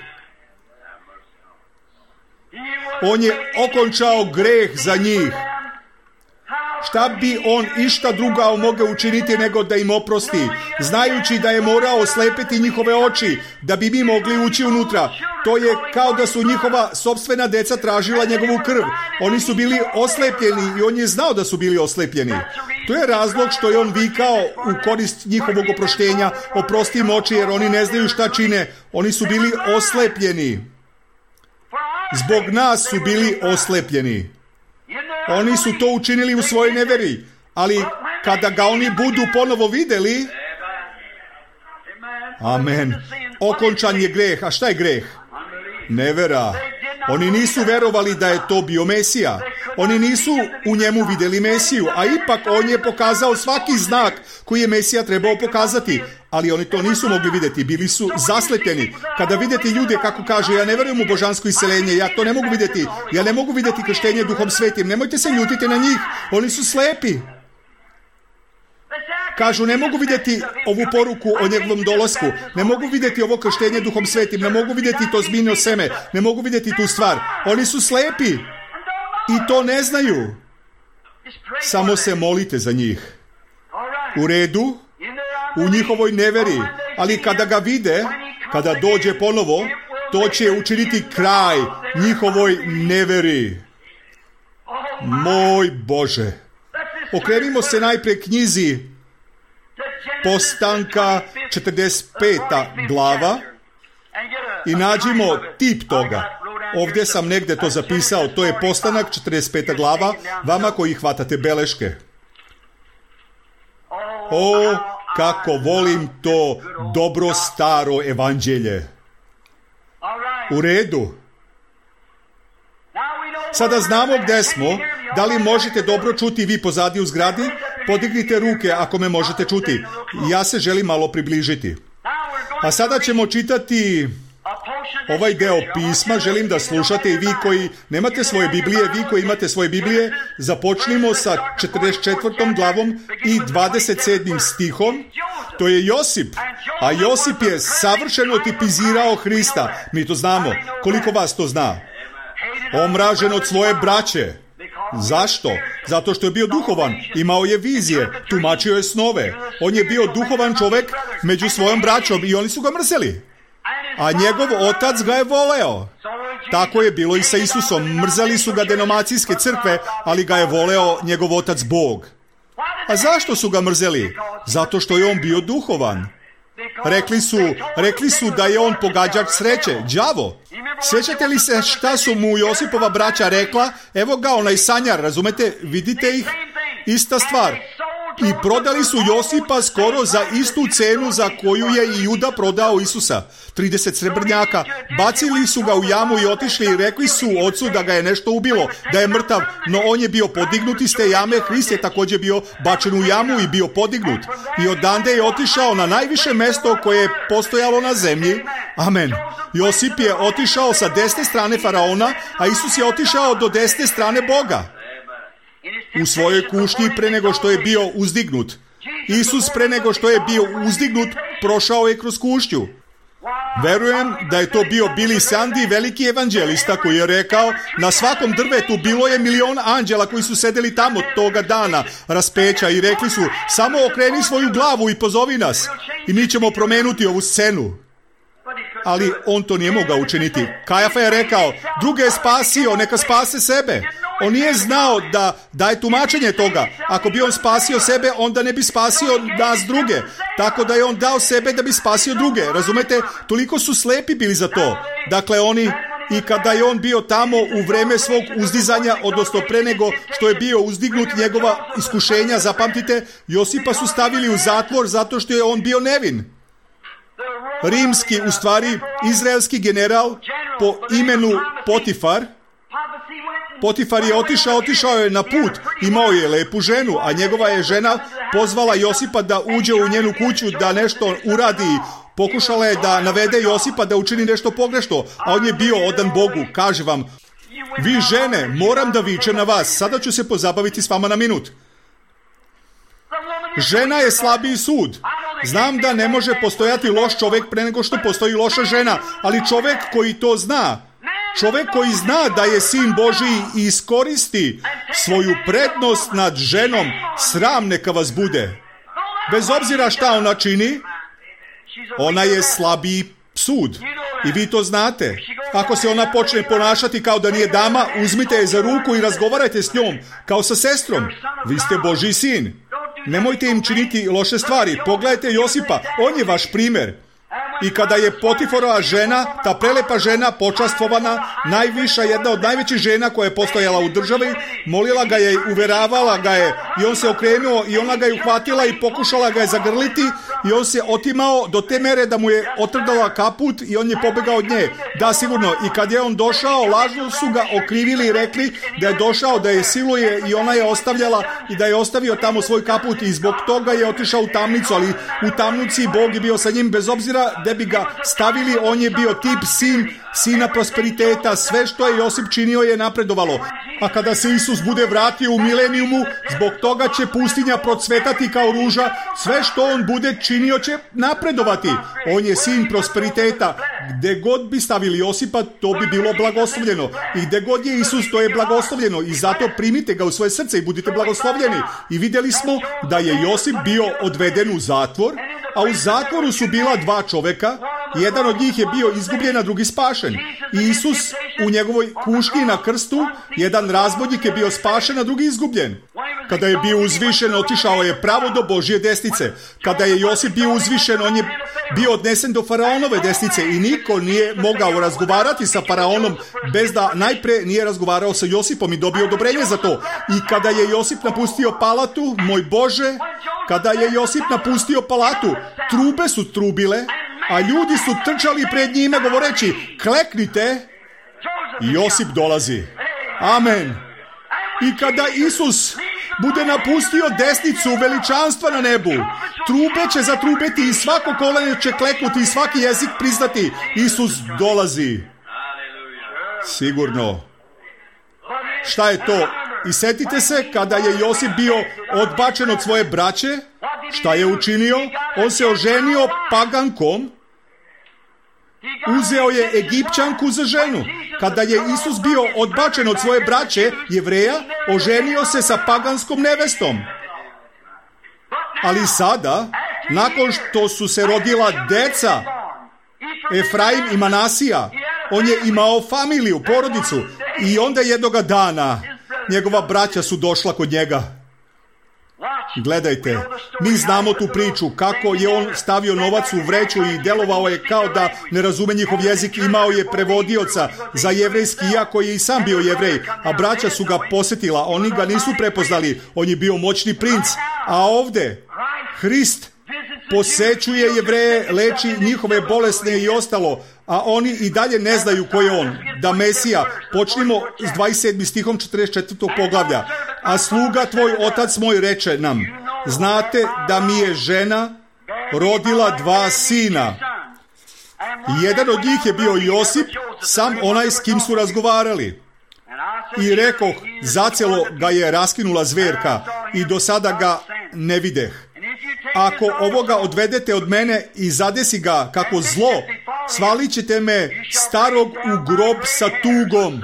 On je okončao greh za njih. Šta bi on išta drugao mogao učiniti nego da im oprosti, znajući da je morao oslepiti njihove oči da bi mi mogli ući unutra. To je kao da su njihova sopstvena deca tražila njegovu krv. Oni su bili oslepljeni i on je znao da su bili oslepljeni. To je razlog što je on vikao u korist njihovog oproštenja: oprosti im oči, jer oni ne znaju šta čine. Oni su bili oslepljeni. Zbog nas su bili oslepljeni. Oni su to učinili u svojoj neveri, ali kada ga oni budu ponovo vidjeli, amen, okončan je greh. A šta je greh? Nevera. Oni nisu verovali da je to bio Mesija. Oni nisu u njemu vidjeli Mesiju, a ipak on je pokazao svaki znak koji je Mesija trebao pokazati. Ali oni to nisu mogli vidjeti, bili su zaslepljeni. Kada vidjeti ljude kako kaže: ja ne verujem u božansko iseljenje, ja to ne mogu vidjeti, ja ne mogu vidjeti krštenje Duhom Svetim, nemojte se ljutiti na njih, oni su slepi. Kažu: ne mogu vidjeti ovu poruku o njegovom dolasku, ne mogu vidjeti ovo krštenje Duhom Svetim, ne mogu vidjeti to zmijino seme, ne mogu vidjeti tu stvar. Oni su slepi i to ne znaju. Samo se molite za njih. U redu, u njihovoj neveri, ali kada ga vide, kada dođe ponovo, to će učiniti kraj njihovoj neveri. Moj Bože, okrenimo se najprije knjizi Postanka, četrdeset peta glava, i nađimo tip toga. Ovdje sam negdje to zapisao, to je Postanak, četrdeset peta glava, vama koji hvatate beleške. O, kako volim to dobro staro evanđelje. U redu. Sada znamo gdje smo. Da li možete dobro čuti vi pozadi u zgradi? Podignite ruke ako me možete čuti. Ja se želim malo približiti. A sada ćemo čitati ovaj deo pisma. Želim da slušate i vi koji nemate svoje Biblije, vi koji imate svoje Biblije. Započnimo sa četrdeset četvrtom glavom i dvadeset sedmim stihom. To je Josip, a Josip je savršeno tipizirao Hrista. Mi to znamo. Koliko vas to zna? Omražen od svoje braće. Zašto? Zato što je bio duhovan, imao je vizije, tumačio je snove. On je bio duhovan čovjek među svojom braćom i oni su ga mrzeli. A njegov otac ga je voleo. Tako je bilo i sa Isusom. Mrzeli su ga denominacijske crkve, ali ga je voleo njegov otac Bog. A zašto su ga mrzeli? Zato što je on bio duhovan. Rekli su, rekli su da je on pogađač sreće, đavo. Sjećate li se šta su mu Josipova braća rekla? Evo ga, onaj sanjar, razumete, vidite ih? Ista stvar. I prodali su Josipa skoro za istu cenu za koju je i Juda prodao Isusa. trideset srebrnjaka. Bacili su ga u jamu i otišli i rekli su ocu da ga je nešto ubilo, da je mrtav, no on je bio podignut iz te jame. Hrist je također bio bačen u jamu i bio podignut. I odande je otišao na najviše mjesto koje je postojalo na zemlji. Amen. Josip je otišao sa desne strane faraona, a Isus je otišao do desne strane Boga. U svojoj kušnji pre nego što je bio uzdignut. Isus pre nego što je bio uzdignut prošao je kroz kušnju. Verujem da je to bio Billy Sunday, veliki evanđelista, koji je rekao: na svakom drvetu bilo je milion anđela koji su sedeli tamo toga dana raspeća i rekli su: samo okreni svoju glavu i pozovi nas i mi ćemo promenuti ovu scenu. Ali on to nije mogao učiniti. Kajafa je rekao: druge je spasio, neka spase sebe. On nije znao da daje tumačenje toga. Ako bi on spasio sebe, onda ne bi spasio nas druge. Tako da je on dao sebe da bi spasio druge. Razumete? Toliko su slepi bili za to. Dakle, oni, i kada je on bio tamo u vreme svog uzdizanja, odnosno pre nego što je bio uzdignut, njegova iskušenja, zapamtite, Josipa su stavili u zatvor zato što je on bio nevin. Rimski, u stvari, izraelski general po imenu Potifar, Potifar je otišao, otišao je na put, imao je lepu ženu, a njegova je žena pozvala Josipa da uđe u njenu kuću, da nešto uradi. Pokušala je da navede Josipa da učini nešto pogrešno, a on je bio odan Bogu. Kaže vam: vi žene, moram da vičem na vas, sada ću se pozabaviti s vama na minut. Žena je slabiji sud. Znam da ne može postojati loš čovjek pre nego što postoji loša žena, ali čovjek koji to zna, čovjek koji zna da je sin Božiji i iskoristi svoju prednost nad ženom, sram neka vas bude. Bez obzira šta ona čini, ona je slabiji sud. I vi to znate. Ako se ona počne ponašati kao da nije dama, uzmite je za ruku i razgovarajte s njom, kao sa sestrom. Vi ste Božji sin. Nemojte im činiti loše stvari. Pogledajte Josipa, on je vaš primjer. I kada je Potiforova žena, ta prelepa žena, počastvovana, najviša, jedna od najvećih žena koja je postojala u državi, molila ga je, uveravala ga je, i on se okrenuo i ona ga je uhvatila i pokušala ga je zagrliti i on se otimao do te mere da mu je otrgala kaput i on je pobegao od nje. Da, sigurno. I kad je on došao, lažno su ga okrivili i rekli da je došao, da je siluje i ona je ostavljala i da je ostavio tamo svoj kaput i zbog toga je otišao u tamnicu, ali u tamnici Bog je bio sa njim bez obzira da bi ga stavili, on je bio tip sin, sina prosperiteta, sve što je Josip činio je napredovalo. A kada se Isus bude vratio u milenijumu, zbog toga će pustinja procvetati kao ruža, sve što on bude činio će napredovati. On je sin prosperiteta. Gde god bi stavili Josipa, to bi bilo blagoslovljeno. I gde god je Isus, to je blagoslovljeno. I zato primite ga u svoje srce i budite blagoslovljeni. I vidjeli smo da je Josip bio odveden u zatvor, a u zatvoru su bila dva čoveka, jedan od njih je bio izgubljen, a drugi spašen. I Isus u njegovoj kušnji na krstu, jedan razbojnik je bio spašen, a drugi izgubljen. Kada je bio uzvišen, otišao je pravo do Božje desnice. Kada je Josip bio uzvišen, on je bio odnesen do faraonove desnice i niko nije mogao razgovarati sa faraonom bez da najpre nije razgovarao sa Josipom i dobio odobrenje za to. I kada je Josip napustio palatu, moj Bože, kada je Josip napustio palatu, trube su trubile, a ljudi su trčali pred njime govoreći, kleknite, i Josip dolazi. Amen. I kada Isus bude napustio desnicu veličanstva na nebu, trube će zatrubeti i svako koleno će kleknuti i svaki jezik priznati, Isus dolazi. Sigurno. Šta je to? I setite se, kada je Josip bio odbačen od svoje braće, šta je učinio? On se oženio pagankom, uzeo je Egipćanku za ženu. Kada je Isus bio odbačen od svoje braće, Jevreja, oženio se sa paganskom nevestom. Ali sada, nakon što su se rodila deca, Efraim i Manasija, on je imao familiju, porodicu, i onda jednoga dana njegova braća su došla kod njega. Gledajte, mi znamo tu priču, kako je on stavio novac u vreću i delovao je kao da ne razume njihov jezik, imao je prevodioca za jevrejski, iako je i sam bio Jevrej, a braća su ga posjetila, oni ga nisu prepoznali, on je bio moćni princ, a ovde Hrist posećuje Jevreje, leči njihove bolesne i ostalo, a oni i dalje ne znaju ko je on, da Mesija. Počnimo s dvadeset sedmim stihom četrdeset četvrtog poglavlja. A sluga tvoj, otac moj, reče nam, znate da mi je žena rodila dva sina. Jedan od njih je bio Josip, sam onaj s kim su razgovarali. I rekoh, zacelo ga je raskinula zverka i do sada ga ne videh. Ako ovoga odvedete od mene i zadesi ga kako zlo, svalit ćete me starog u grob sa tugom.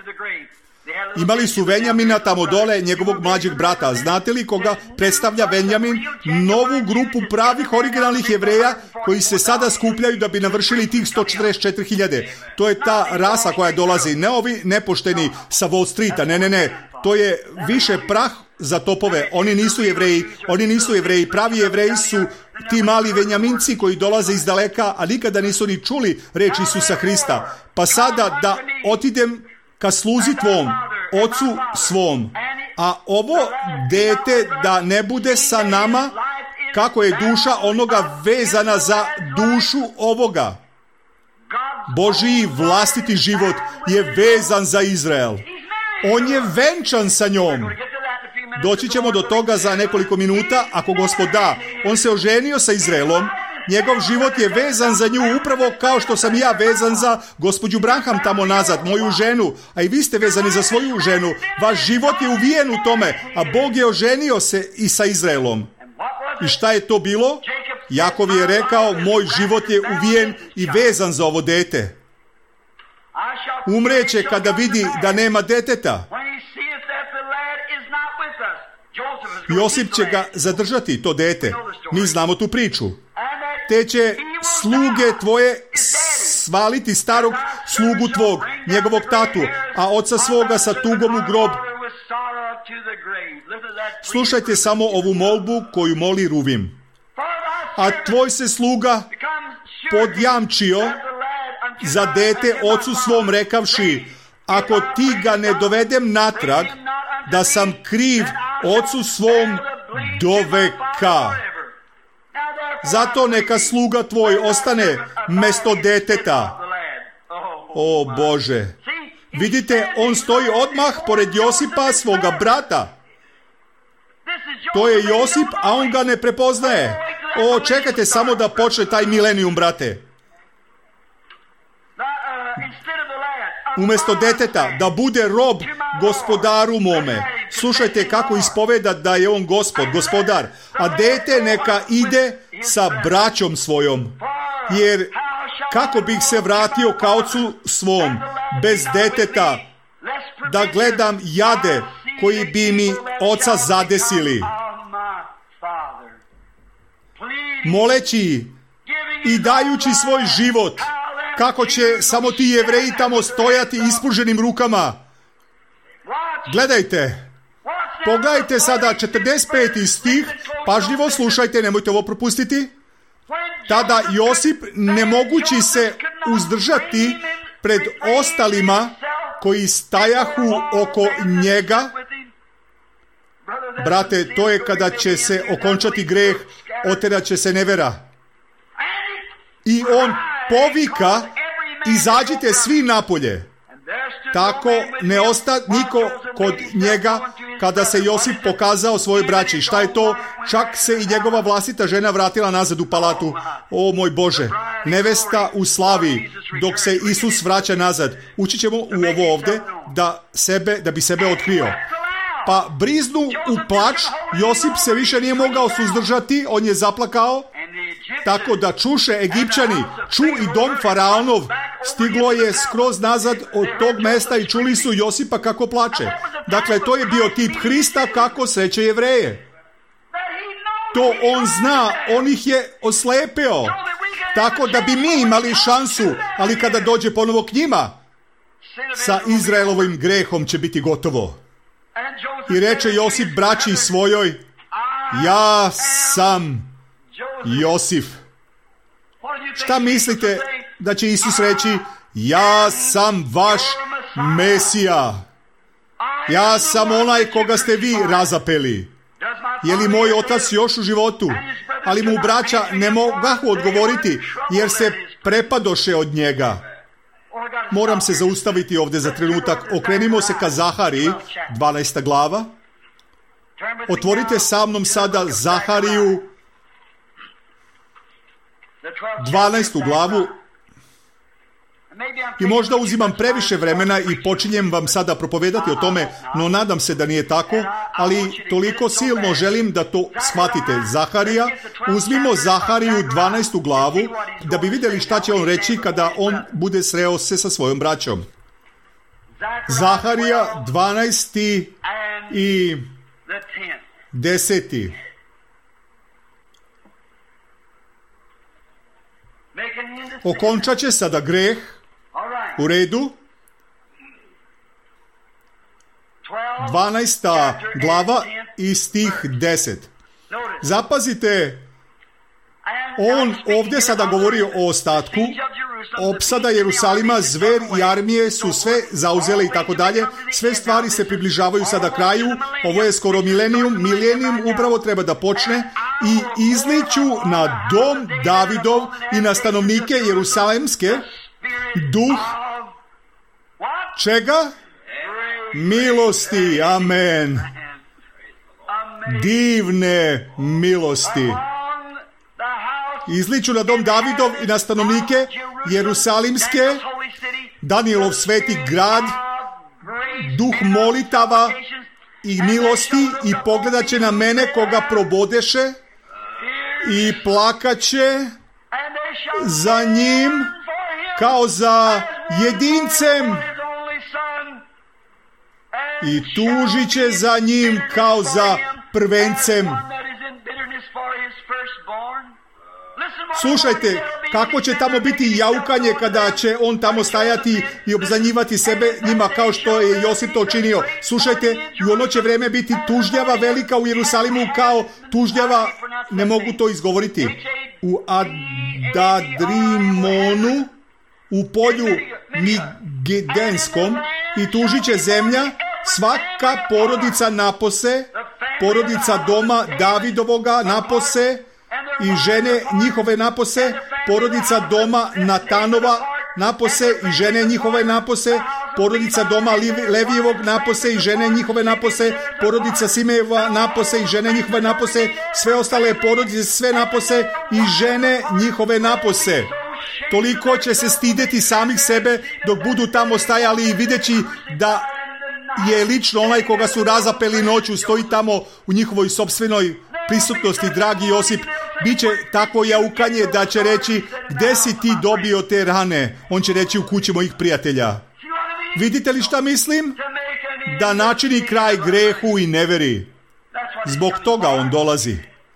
Imali su Venjamina tamo dole, njegovog mlađeg brata. Znate li koga predstavlja Venjamin? Novu grupu pravih originalnih Jevreja koji se sada skupljaju da bi navršili tih sto četrdeset četiri hiljade. To je ta rasa koja dolazi. Ne ovi nepošteni sa Wall Streeta, ne, ne, ne. To je više prah za topove. Oni nisu Jevreji, oni nisu Jevreji. Pravi Jevreji su ti mali Venjaminci koji dolaze iz daleka, a nikada nisu ni čuli reč Isusa Hrista. Pa sada da otidem ka sluzi tvom, ocu svom, a ovo dete da ne bude sa nama, kako je duša onoga vezana za dušu ovoga. Božiji vlastiti život je vezan za Izrael. On je venčan sa njom. Doći ćemo do toga za nekoliko minuta, ako Gospod da. On se oženio sa Izraelom. Njegov život je vezan za nju upravo kao što sam ja vezan za gospođu Branham tamo nazad, moju ženu. A i vi ste vezani za svoju ženu. Vaš život je uvijen u tome, a Bog je oženio se i sa Izraelom. I šta je to bilo? Jakov je rekao, moj život je uvijen i vezan za ovo dete. Umreće kada vidi da nema deteta. Josip će ga zadržati, to dete. Mi znamo tu priču. Te će sluge tvoje svaliti starog slugu tvog, njegovog tatu, a oca svoga sa tugom u grob. Slušajte samo ovu molbu koju moli Ruvim. A tvoj se sluga podjamčio za dete ocu svom rekavši, ako ti ga ne dovedem natrag, da sam kriv ocu svom do veka. Zato neka sluga tvoj ostane mesto deteta. O Bože! Vidite, on stoji odmah pored Josipa, svoga brata. To je Josip, a on ga ne prepoznaje. O, čekajte samo da počne taj milenijum, brate. Umjesto deteta, da bude rob gospodaru mome. Slušajte kako ispoveda da je on gospod, gospodar. A dete neka ide sa braćom svojom. Jer kako bih se vratio ka ocu svom, bez deteta, da gledam jade koji bi mi oca zadesili. Moleći i dajući svoj život, kako će samo ti Jevreji tamo stojati ispruženim rukama. Gledajte, pogledajte sada četrdeset peti stih, pažljivo slušajte, nemojte ovo propustiti. Tada Josip, ne mogući se uzdržati pred ostalima koji stajahu oko njega. Brate, to je kada će se okončati greh, oterat će se nevera. I on povika, izađite svi napolje. Tako ne osta niko kod njega kada se Josip pokazao svojoj braći. Šta je to? Čak se i njegova vlastita žena vratila nazad u palatu. O moj Bože, nevesta u slavi dok se Isus vraća nazad. Ući ćemo u ovo ovdje da, sebe, da bi sebe otkrio. Pa briznu u plač, Josip se više nije mogao suzdržati, on je zaplakao, tako da čuše Egipćani, ču i dom faraonov, stiglo je skroz nazad od tog mesta i čuli su Josipa kako plače. Dakle, to je bio tip Hrista kako sreće Jevreje. To on zna, on ih je oslepeo, tako da bi mi imali šansu, ali kada dođe ponovo k njima, sa Izraelovim grehom će biti gotovo. I reče Josip braći svojoj, ja sam Josif. Šta mislite da će Isus reći? Ja sam vaš Mesija. Ja sam onaj koga ste vi razapeli. Je li moj otac još u životu? Ali mu braća ne mogahu odgovoriti, jer se prepadoše od njega. Moram se zaustaviti ovdje za trenutak. Okrenimo se ka Zahariji, dvanaesta glava. Otvorite sa mnom sada Zahariju, dvanaestu glavu. I možda uzimam previše vremena i počinjem vam sada propovedati o tome, no nadam se da nije tako, ali toliko silno želim da to shvatite. Zaharija, uzmimo Zahariju dvanaestu glavu, da bi vidjeli šta će on reći kada on bude sreo se sa svojom braćom. Zaharija dvanaesti i deseti. Okončat će sada greh. U redu. dvanaesta glava i stih deset. Zapazite, on ovdje sada govori o ostatku. Opsada Jerusalima, zver i armije su sve zauzele i tako dalje. Sve stvari se približavaju sada kraju. Ovo je skoro milenijum. Milenijum upravo treba da počne i izliću na dom Davidov i na stanovnike Jerusalemske duh čega? Milosti. Amen. Divne milosti. Izliču na dom Davidov i na stanovnike Jerusalimske, Danielov sveti grad, duh molitava i milosti, i pogledat će na mene koga probodeše i plakaće za njim kao za jedincem i tužit će za njim kao za prvencem. Slušajte, kako će tamo biti jaukanje kada će on tamo stajati i obznanjivati sebe njima kao što je Josip to činio. Slušajte, i ono će vreme biti tužnjava velika u Jerusalimu kao tužnjava, ne mogu to izgovoriti, u Adadrimonu, u polju Migidenskom, i tužit će zemlja, svaka porodica napose, porodica doma Davidovoga napose, i žene njihove napose, porodica doma Natanova napose i žene njihove napose, porodica doma Levijevog napose i žene njihove napose, porodica Simejeva napose i žene njihove napose, sve ostale porodice sve napose i žene njihove napose. Toliko će se stideti samih sebe dok budu tamo stajali i videći da je lično onaj koga su razapeli noću stoji tamo u njihovoj sopstvenoj prisutnosti. Dragi Josip, bit će takvo jaukanje da će reći: gde si ti dobio te rane? On će reći: u kući mojih prijatelja. Vidite li šta mislim? Da načini kraj grehu i neveri. Zbog toga on dolazi.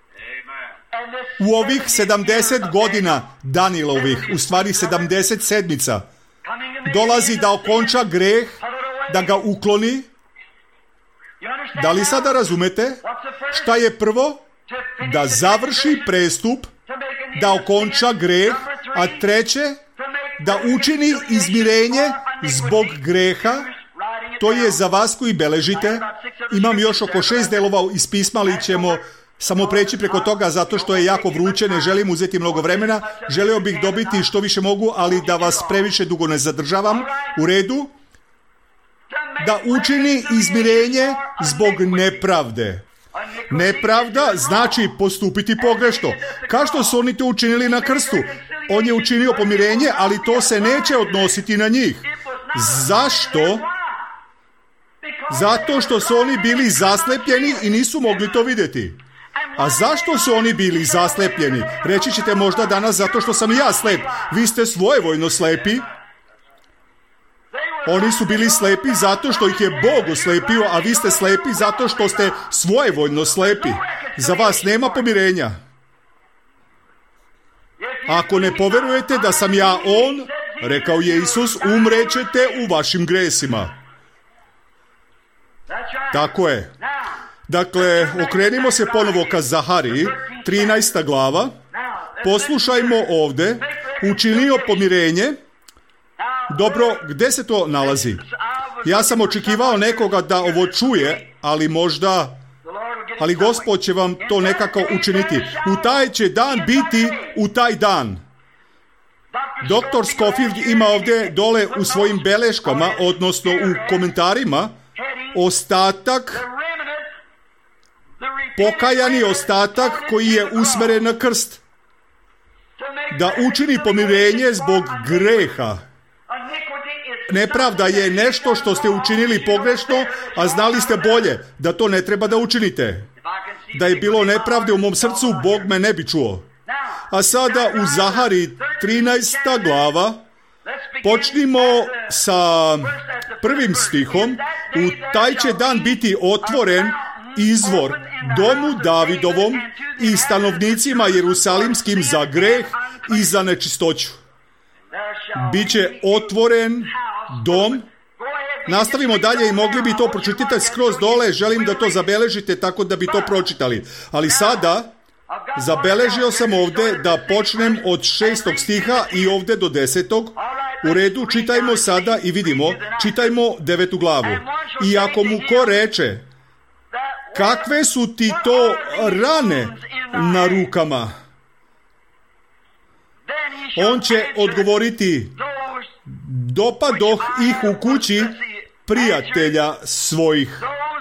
U ovih sedamdeset godina Danilovih, u stvari sedamdeset sedmica, dolazi da okonča greh, da ga ukloni. Da li sada razumete? Šta je prvo? Da završi prestup, da okonča greh, a treće, da učini izmirenje zbog greha. To je za vas koji beležite. Imam još oko šest delova iz pisma, ali ćemo samo preći preko toga zato što je jako vruće, ne želim uzeti mnogo vremena. Želeo bih dobiti što više mogu, ali da vas previše dugo ne zadržavam. U redu? Da učini izmirenje zbog nepravde. Nepravda znači postupiti pogrešno. Kao što su oni to učinili na krstu. On je učinio pomirenje, ali to se neće odnositi na njih. Zašto? Zato što su oni bili zaslepljeni i nisu mogli to vidjeti. A zašto su oni bili zaslepljeni? Reći ćete možda danas: zato što sam i ja slep. Vi ste svojevojno slepi. Oni su bili slepi zato što ih je Bog oslepio, a vi ste slepi zato što ste svojevoljno slepi. Za vas nema pomirenja. Ako ne poverujete da sam ja on, rekao je Isus, umrećete u vašim gresima. Tako je. Dakle, okrenimo se ponovo ka Zahariji, trinaesta glava. Poslušajmo ovde. Učinio pomirenje. Dobro, gde se to nalazi? Ja sam očekivao nekoga da ovo čuje, ali možda, ali Gospod će vam to nekako učiniti. U taj će dan biti u taj dan. Doktor Scofield ima ovdje dole u svojim beleškama, odnosno u komentarima, ostatak, pokajani ostatak koji je usmeren na krst. Da učini pomirenje zbog greha. Nepravda je nešto što ste učinili pogrešno, a znali ste bolje da to ne treba da učinite. Da je bilo nepravde u mom srcu, Bog me ne bi čuo. A sada u Zahari trinaesta glava, počnimo sa prvim stihom. U taj će dan biti otvoren izvor domu Davidovom i stanovnicima Jerusalimskim za greh i za nečistoću. Biće otvoren dom. Nastavimo dalje i mogli bi to pročitati skroz dole. Želim da to zabeležite tako da bi to pročitali. Ali sada zabeležio sam ovdje da počnem od šestog stiha i ovdje do desetog. U redu, čitajmo sada i vidimo. Čitajmo devetu glavu. I ako mu ko reče: kakve su ti to rane na rukama? On će odgovoriti: dopadoh ih u kući prijatelja svojih.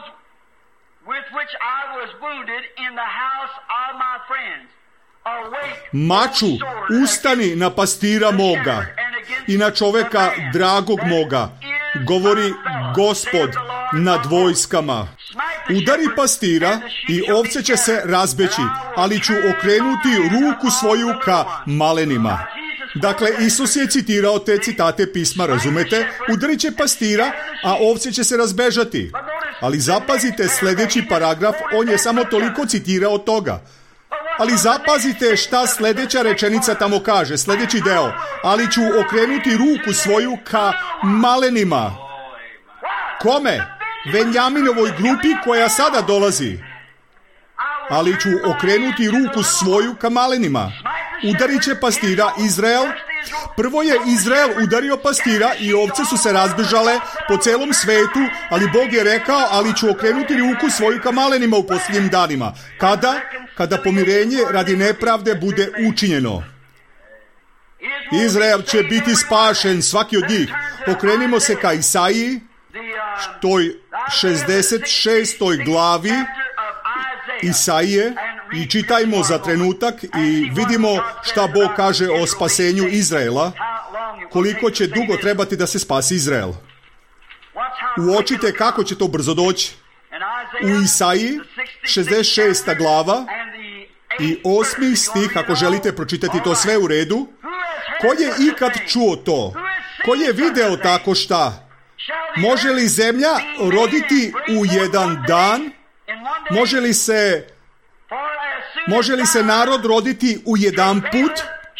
Maču, ustani na pastira moga i na čoveka dragog moga, govori Gospod nad vojskama. udari pastira i ovce će se razbeći, ali ću okrenuti ruku svoju ka malenima. Dakle, Isus je citirao te citate pisma, razumete? Udarit će pastira, a ovce će se razbežati. Ali zapazite sljedeći paragraf, on je samo toliko citirao toga. Ali zapazite šta sljedeća rečenica tamo kaže, sljedeći deo. Ali ću okrenuti ruku svoju ka malenima. Kome? Venjaminovoj grupi koja sada dolazi. Ali ću okrenuti ruku svoju ka malenima. Udarit će pastira Izrael. Prvo je Izrael udario pastira i ovce su se razbežale po celom svetu, ali Bog je rekao, ali ću okrenuti ruku svoju ka malenima u posljednjim danima. Kada? Kada pomirenje radi nepravde bude učinjeno. Izrael će biti spašen, svaki od njih. Okrenimo se ka Isaiji, toj šezdeset šestoj glavi Isaije i čitajmo za trenutak i vidimo šta Bog kaže o spasenju Izraela, koliko će dugo trebati da se spasi Izrael. Uočite kako će to brzo doći. U Isaiji, šezdeset šesta glava i osmi stih, ako želite pročitati to sve u redu, ko je ikad čuo to? Ko je video tako šta? Može li zemlja roditi u jedan dan? Može li se, može li se narod roditi u jedan put?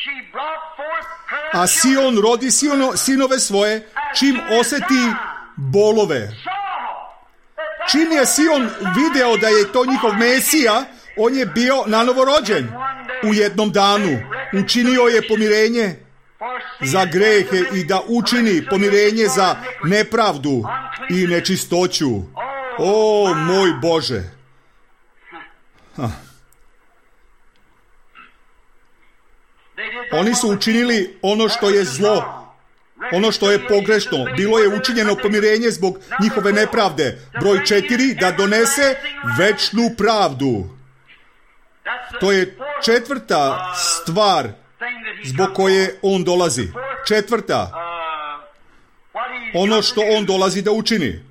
A Sion rodi siono, sinove svoje čim oseti bolove. Čim je Sion video da je to njihov Mesija, on je bio nanovo rođen. U jednom danu učinio je pomirenje za grehe i da učini pomirenje za nepravdu i nečistoću. O, moj Bože! Ha. Oni su učinili ono što je zlo, ono što je pogrešno. Bilo je učinjeno pomirenje zbog njihove nepravde. Broj četiri, da donese večnu pravdu. To je četvrta stvar zbog koje on dolazi. Četvrta. Ono što on dolazi da učini.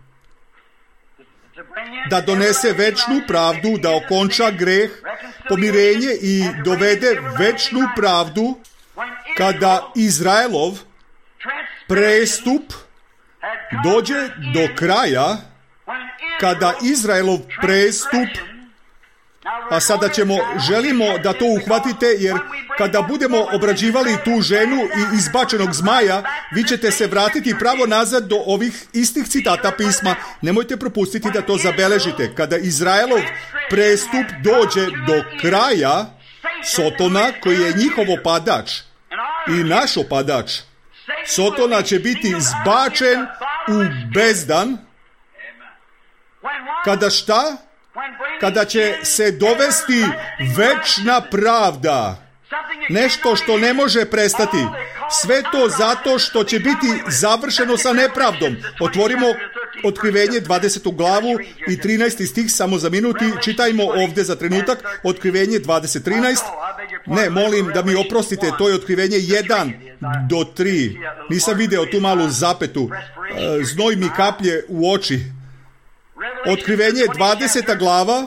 Da donese večnu pravdu, da okonča greh, pomirenje i dovede večnu pravdu kada Izraelov prestup dođe do kraja, kada Izraelov prestup, a sada ćemo, želimo da to uhvatite, jer kada budemo obrađivali tu ženu i izbačenog zmaja, vi ćete se vratiti pravo nazad do ovih istih citata pisma. Nemojte propustiti da to zabeležite. Kada Izraelov prestup dođe do kraja, Sotona, koji je njihov opadač i naš opadač, Sotona će biti zbačen u bezdan. Kada šta? Kada će se dovesti večna pravda. Nešto što ne može prestati. Sve to zato što će biti završeno sa nepravdom. Otvorimo Otkrivenje dvadesetu glavu i trinaesti stih samo za minuti. Čitajmo ovdje za trenutak. Otkrivenje dvadeset trinaest. Ne, molim da mi oprostite, to je Otkrivenje jedan do tri. Nisam video tu malu zapetu. Znoj mi kaplje u oči. Otkrivenje dvadeseta glava.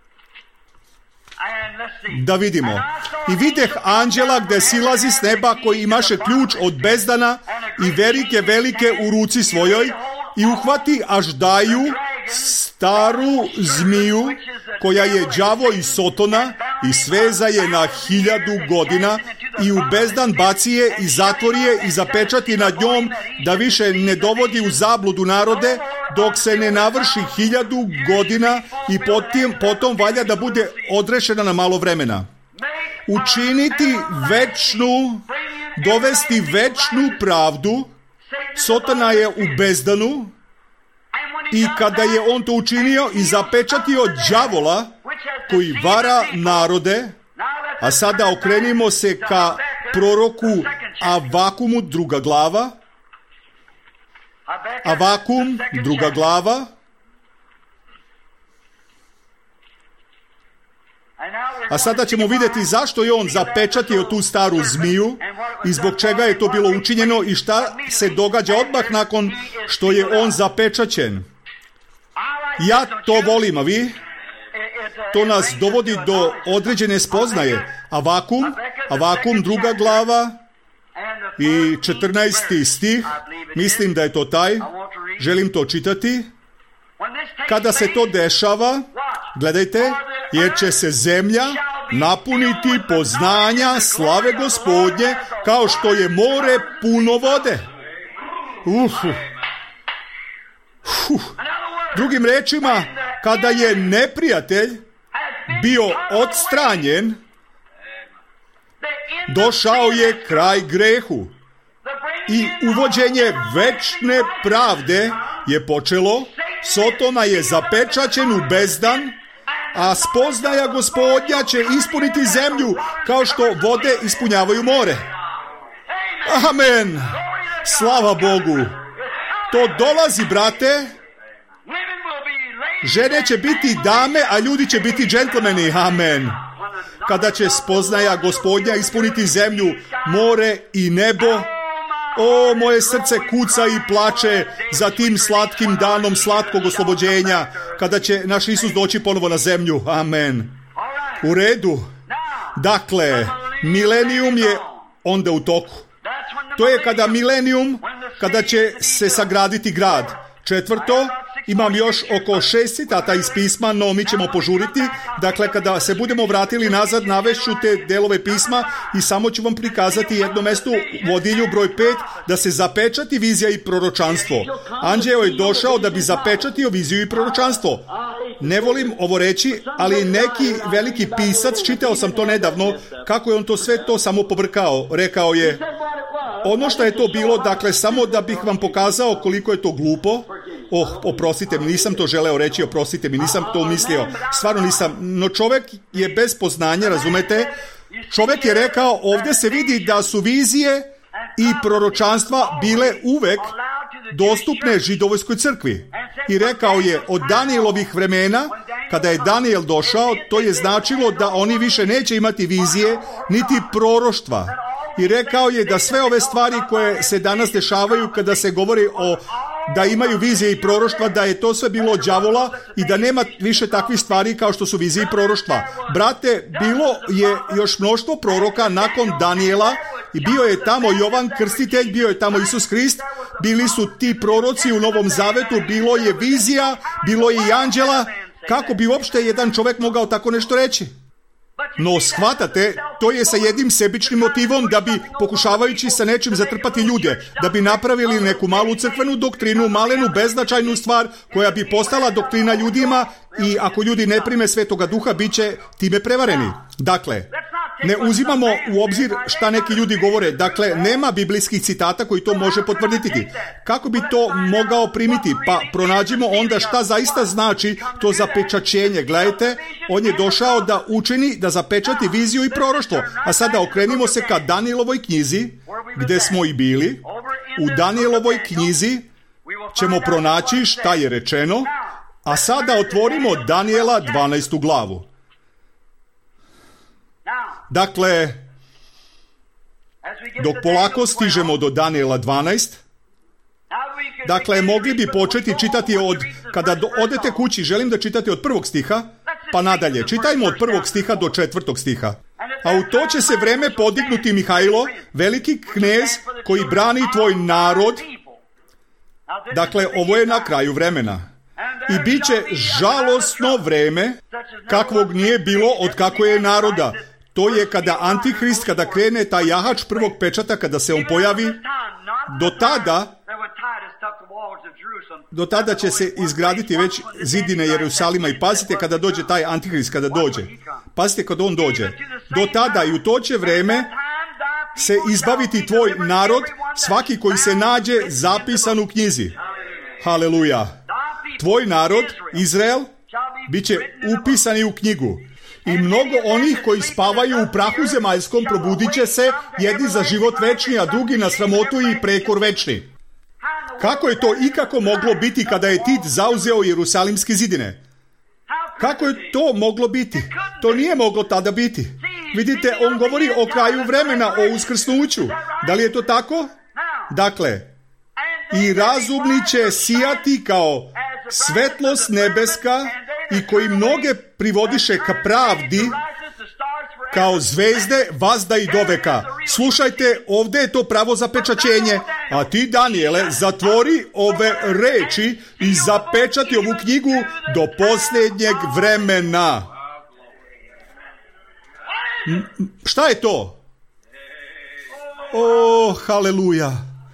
Da vidimo. I videh anđela gde silazi s neba, koji imaše ključ od bezdana i velike velike u ruci svojoj, i uhvati aždaju, staru zmiju, koja je đavo i Sotona, i sveza je na hiljadu godina, i u bezdan baci je i zatvori je i zapečati nad njom, da više ne dovodi u zabludu narode, dok se ne navrši hiljadu godina, i potom, potom valja da bude odrešena na malo vremena. Učiniti večnu, dovesti večnu pravdu. Sotona je u bezdanu, i kada je on to učinio i zapečatio đavola koji vara narode, a sada okrenimo se ka proroku Avakumu, druga glava. Avakum, druga glava. A sada ćemo vidjeti zašto je on zapečatio tu staru zmiju i zbog čega je to bilo učinjeno i šta se događa odmah nakon što je on zapečaćen. Ja to volim, a vi? To nas dovodi do određene spoznaje. Avakum, Avakum druga glava i četrnaesti stih, mislim da je to taj, želim to čitati. Kada se to dešava, gledajte, jer će se zemlja napuniti poznanja slave Gospodnje, kao što je more puno vode. Uhu. Uf. Drugim rečima, kada je neprijatelj bio odstranjen, došao je kraj grehu i uvođenje večne pravde je počelo. Sotona je zapečaćen u bezdan, a spoznaja Gospodnja će ispuniti zemlju kao što vode ispunjavaju more. Amen. Slava Bogu. To dolazi, brate. Žene će biti dame, a ljudi će biti džentlmeni. Amen. Kada će spoznaja Gospodnja ispuniti zemlju, more i nebo, o, moje srce kuca i plače za tim slatkim danom slatkog oslobođenja, kada će naš Isus doći ponovo na zemlju. Amen. U redu. Dakle, milenijum je onda u toku. To je kada milenijum, kada će se sagraditi grad. Četvrto, imam još oko šest citata iz pisma, no mi ćemo požuriti. Dakle, kada se budemo vratili nazad, navešću te delove pisma i samo ću vam prikazati jedno mesto u vodilju broj pet, da se zapečati vizija i proročanstvo. Anđeo je došao da bi zapečatio viziju i proročanstvo. Ne volim ovo reći, ali neki veliki pisac, čitao sam to nedavno, kako je on to sve to samo pobrkao. Rekao je, ono što je to bilo, dakle, samo da bih vam pokazao koliko je to glupo. Oh, oprostite mi, nisam to želeo reći, oprostite mi, nisam to mislio. Stvarno nisam. No čovjek je bez poznanja, razumete? Čovjek je rekao, ovdje se vidi da su vizije i proročanstva bile uvek dostupne židovskoj crkvi. I rekao je, od Danijelovih vremena, kada je Danijel došao, to je značilo da oni više neće imati vizije, niti proroštva. I rekao je da sve ove stvari koje se danas dešavaju kada se govori o da imaju vizije i proroštva, da je to sve bilo od đavola i da nema više takvih stvari kao što su vizije i proroštva. Brate, bilo je još mnoštvo proroka nakon Danijela i bio je tamo Jovan Krstitelj, bio je tamo Isus Hrist, bili su ti proroci u Novom Zavetu, bilo je vizija, bilo je i anđela. Kako bi uopšte jedan čovjek mogao tako nešto reći? No, shvatate, to je sa jednim sebičnim motivom da bi, pokušavajući sa nečim zatrpati ljude, da bi napravili neku malu crkvenu doktrinu, malenu, beznačajnu stvar koja bi postala doktrina ljudima i ako ljudi ne prime Svetoga Duha, bit će time prevareni. Dakle, ne uzimamo u obzir šta neki ljudi govore. Dakle, nema biblijskih citata koji to može potvrditi. Kako bi to mogao primiti? Pa pronađimo onda šta zaista znači to zapečaćenje. Gledajte, on je došao da učini, da zapečati viziju i proroštvo. A sada okrenimo se ka Danijelovoj knjizi, gdje smo i bili. U Danijelovoj knjizi ćemo pronaći šta je rečeno, a sada otvorimo Danijela dvanaestu glavu. Dakle, dok polako stižemo do Danijela dvanaest, dakle, mogli bi početi čitati od, kada do, odete kući, želim da čitate od prvog stiha, pa nadalje. Čitajmo od prvog stiha do četvrtog stiha. A u to će se vreme podignuti Mihajlo, veliki knez koji brani tvoj narod. Dakle, ovo je na kraju vremena. I bit će žalosno vreme, kakvog nije bilo od kako je naroda. To je kada Antihrist, kada krene taj jahač prvog pečata, kada se on pojavi, do tada, do tada će se izgraditi već zidine Jerusalima i pazite kada dođe taj Antihrist, kada dođe. Pazite kada on dođe. Do tada i u to će vreme se izbaviti tvoj narod, svaki koji se nađe zapisan u knjizi. Haleluja. Tvoj narod, Izrael, bit će upisani u knjigu. I mnogo onih koji spavaju u prahu zemaljskom probudit će se, jedni za život večni, a drugi na sramotu i prekor večni. Kako je to ikako moglo biti kada je Tit zauzeo Jerusalimske zidine? Kako je to moglo biti? To nije moglo tada biti. Vidite, on govori o kraju vremena, o uskrsnuću. Da li je to tako? Dakle, i razumni će sijati kao svetlost nebeska i koji mnoge privodiše ka pravdi, kao zvezde vazda i doveka. Slušajte, ovdje je to pravo zapečaćenje, a ti, Danijele, zatvori ove reči i zapečati ovu knjigu do posljednjeg vremena. M- šta je to? O, haleluja!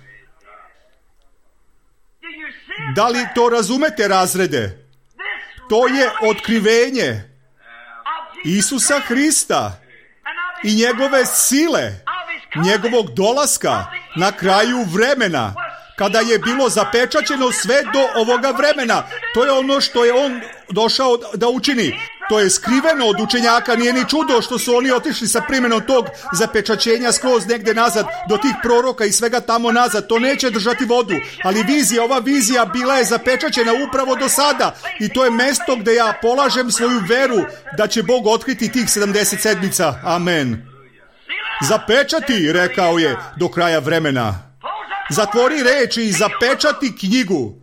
Da li to razumete, razrede? To je otkrivenje Isusa Hrista i njegove sile, njegovog dolaska na kraju vremena, kada je bilo zapečaćeno sve do ovoga vremena. To je ono što je on došao da učini. To je skriveno od učenjaka, nije ni čudo što su oni otišli sa primjenom tog zapečaćenja skroz negdje nazad, do tih proroka i svega tamo nazad. To neće držati vodu, ali vizija, ova vizija bila je zapečaćena upravo do sada i to je mjesto gdje ja polažem svoju veru da će Bog otkriti tih sedamdeset sedmica. Amen. Zapečati, rekao je, do kraja vremena. Zatvori reči i zapečati knjigu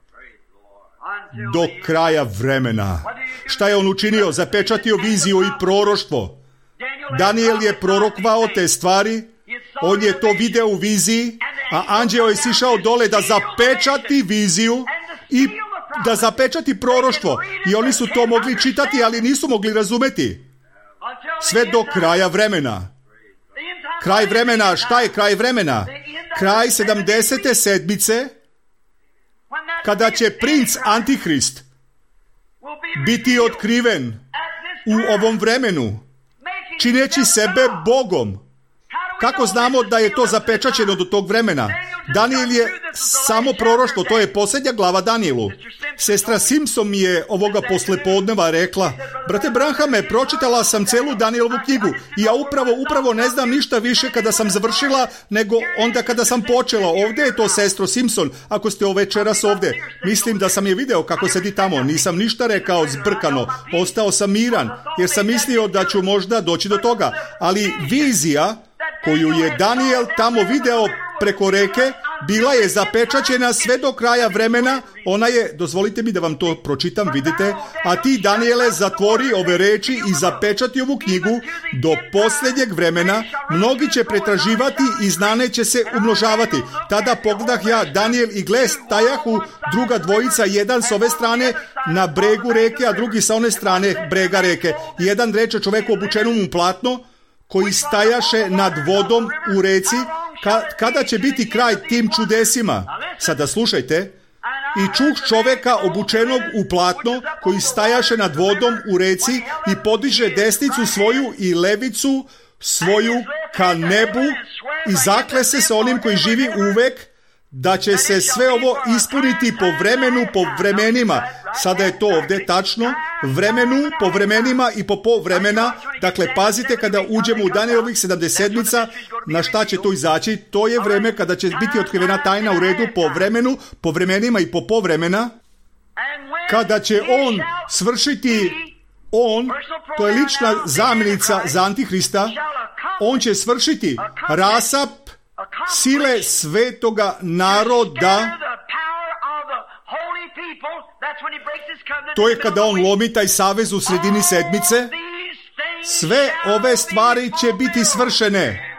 do kraja vremena. Šta je on učinio? Zapečatio viziju i proroštvo. Daniel je prorokvao te stvari, on je to video u viziji, a anđeo je sišao dole da zapečati viziju i da zapečati proroštvo. I oni su to mogli čitati, ali nisu mogli razumeti. Sve do kraja vremena. Kraj vremena, šta je kraj vremena? Kraj sedamdesete sedmice, kada će princ Antihrist biti otkriven u ovom vremenu, čineći sebe Bogom. Kako znamo da je to zapečaćeno do tog vremena? Daniel je samo proroštvo, to je posljednja glava Danielu. Sestra Simpson mi je ovoga poslepodneva rekla: brate Branhame, pročitala sam celu Danielovu knjigu i ja upravo, upravo ne znam ništa više kada sam završila nego onda kada sam počela. Ovdje je to, sestro Simpson, ako ste o večeras ovdje. Mislim da sam je video kako sedi tamo. Nisam ništa rekao zbrkano. Ostao sam miran jer sam mislio da ću možda doći do toga. Ali vizija koju je Daniel tamo video preko reke, bila je zapečaćena sve do kraja vremena. Ona je, dozvolite mi da vam to pročitam, vidite, a ti, Daniele, zatvori ove reči i zapečati ovu knjigu do posljednjeg vremena. Mnogi će pretraživati i znanje će se umnožavati. Tada pogledah ja, Daniel, i gle, stajahu druga dvojica, jedan s ove strane na bregu reke, a drugi sa one strane brega reke. Jedan reče čoveku obučenom u platno, koji stajaše nad vodom u reci. Ka, kada će biti kraj tim čudesima? Sada slušajte. I čuh čoveka obučenog u platno, koji stajaše nad vodom u reci i podiže desnicu svoju i levicu svoju ka nebu i zakle se sa onim koji živi uvek, da će se sve ovo ispuniti po vremenu, po vremenima. Sada je to ovdje tačno. Vremenu, po vremenima i po po vremena. Dakle, pazite kada uđemo u Danielovih sedamdeset sedmica, na šta će to izaći. To je vreme kada će biti otkrivena tajna u redu po vremenu, po vremenima i po po vremena. Kada će on svršiti, on, to je lična zamjenica za Antihrista, on će svršiti rasap sile svetoga naroda. To je kada on lomi taj savez u sredini sedmice. Sve ove stvari će biti svršene.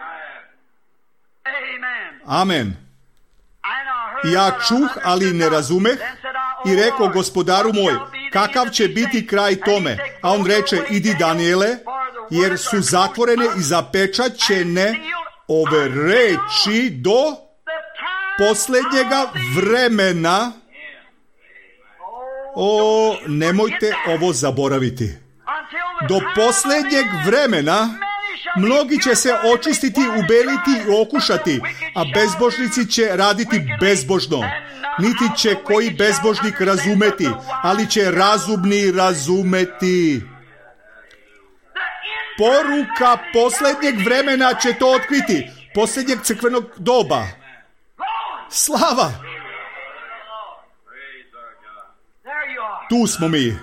Amen. Ja čuh, ali ne razumeh i rekao gospodaru moj, kakav će biti kraj tome? A on reče, idi Daniele, jer su zatvorene i zapečaćene ove reči do posljednjega vremena. O, nemojte ovo zaboraviti. Do posljednjeg vremena mnogi će se očistiti, ubeliti i okušati, a bezbožnici će raditi bezbožno. Niti će koji bezbožnik razumeti, ali će razumni razumeti. Poruka posljednjeg vremena će to otkriti. Posljednjeg crkvenog doba. Slava! Tu smo mi.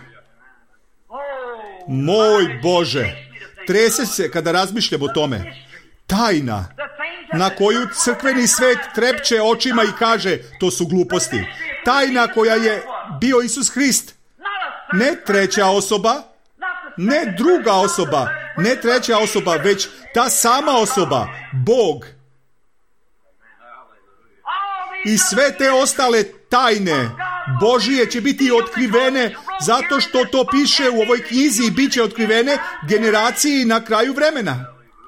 Moj Bože, trese se kada razmišljam o tome. Tajna na koju crkveni svet trepće očima i kaže, to su gluposti. Tajna koja je bio Isus Hrist. Ne treća osoba, ne druga osoba, ne treća osoba, već ta sama osoba, Bog. I sve te ostale tajne Božije će biti otkrivene zato što to piše u ovoj knjizi i bit će otkrivene generaciji na kraju vremena.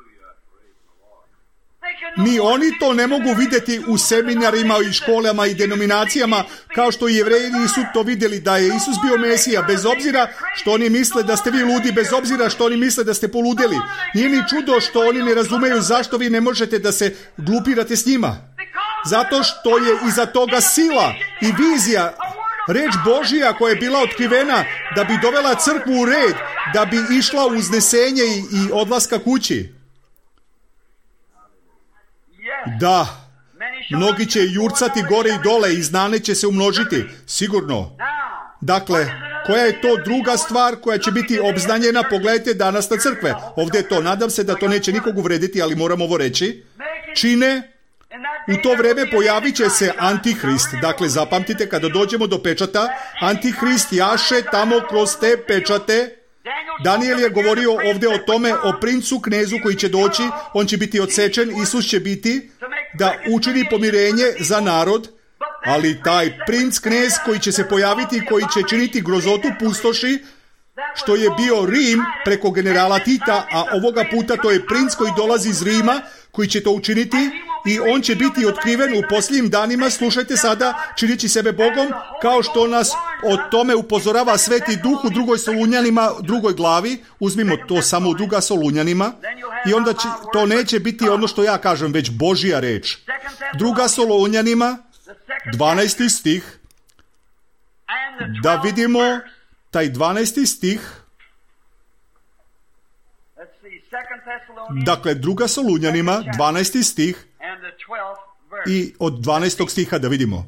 Ni oni to ne mogu vidjeti u seminarima i školama i denominacijama kao što i Jevreji nisu to vidjeli da je Isus bio Mesija, bez obzira što oni misle da ste vi ludi, bez obzira što oni misle da ste poludeli. Nije ni čudo što oni ne razumeju zašto vi ne možete da se glupirate s njima. Zato što je iza toga sila i vizija, reč Božija koja je bila otkrivena da bi dovela crkvu u red, da bi išla u uznesenje i, i odlaska kući. Da, mnogi će jurcati gore i dole i znanje će se umnožiti, sigurno. Dakle, koja je to druga stvar koja će biti obznanjena? Pogledajte danas na crkve. Ovdje je to, nadam se da to neće nikog uvrediti, ali moram ovo reći. Čine, u to vreme pojavit će se Antihrist. Dakle, zapamtite, kada dođemo do pečata, Antihrist jaše tamo kroz te pečate. Daniel je govorio ovdje o tome, o princu knezu koji će doći, on će biti odsečen, Isus će biti da učini pomirenje za narod, ali taj princ knez koji će se pojaviti, koji će činiti grozotu pustoši, što je bio Rim preko generala Tita, a ovoga puta to je princ koji dolazi iz Rima, koji će to učiniti i on će biti otkriven u posljednjim danima, slušajte sada, činići sebe Bogom, kao što nas o tome upozorava Sveti Duh u drugoj Solunjanima, drugoj glavi, uzmimo to samo u druga Solunjanima, i onda će, to neće biti ono što ja kažem, već Božja reč. Druga Solunjanima, dvanaesti stih, da vidimo taj dvanaesti stih, dakle, druga Solunjanima, dvanaesti stih, i od dvanaestog stiha da vidimo.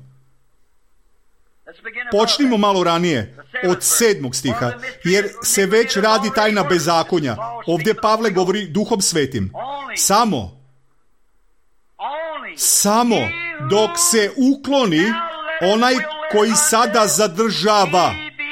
Počnimo malo ranije, od sedmog stiha, jer se već radi tajna bezakonja. Ovdje Pavle govori Duhom Svetim. Samo, samo dok se ukloni onaj koji sada zadržava.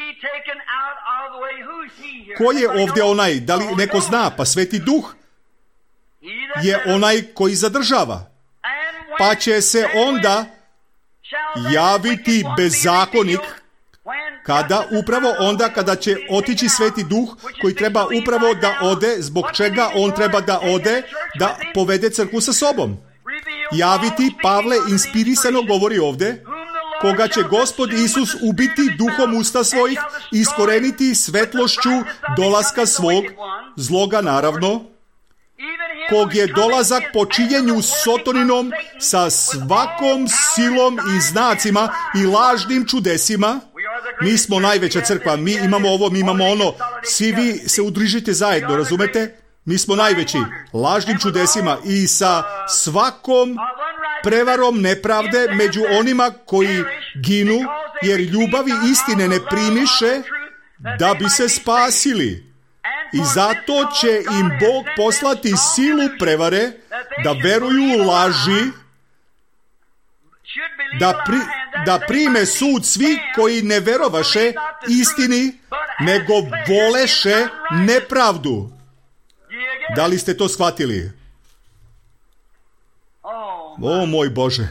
Ko je ovdje onaj? Da li neko zna? Pa Sveti Duh je onaj koji zadržava. Pa će se onda javiti bezakonik, kada upravo onda kada će otići Sveti Duh koji treba upravo da ode, zbog čega on treba da ode, da povede crkvu sa sobom. Javiti, Pavle inspirisano govori ovdje, koga će Gospod Isus ubiti duhom usta svojih i iskoreniti svetlošću dolaska svog, zloga naravno, kog je dolazak po činjenju Sotoninom sa svakom silom i znacima i lažnim čudesima. Mi smo najveća crkva, mi imamo ovo, mi imamo ono, svi vi se udružite zajedno, razumete? Mi smo najveći, lažnim čudesima i sa svakom prevarom nepravde među onima koji ginu, jer ljubavi istine ne primiše da bi se spasili. I zato će im Bog poslati silu prevare da veruju laži, da, pri, da prime sud svi koji ne verovaše istini, nego voleše nepravdu. Da li ste to shvatili? O moj Bože.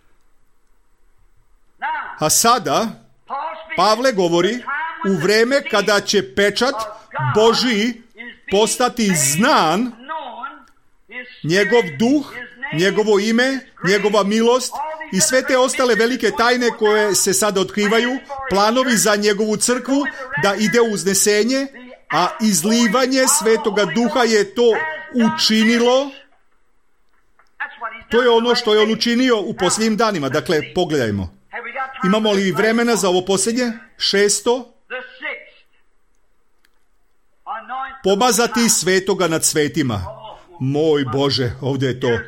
A sada Pavle govori u vreme kada će pečat Božji postati znan, njegov duh, njegovo ime, njegova milost i sve te ostale velike tajne koje se sada otkrivaju, planovi za njegovu crkvu da ide u uznesenje, a izlivanje Svetoga Duha je to učinilo. To je ono što je on učinio u posljednjim danima. Dakle, pogledajmo. Imamo li vremena za ovo posljednje? Šesto. Pomazati svetoga nad svetima. Moj Bože, ovdje je to.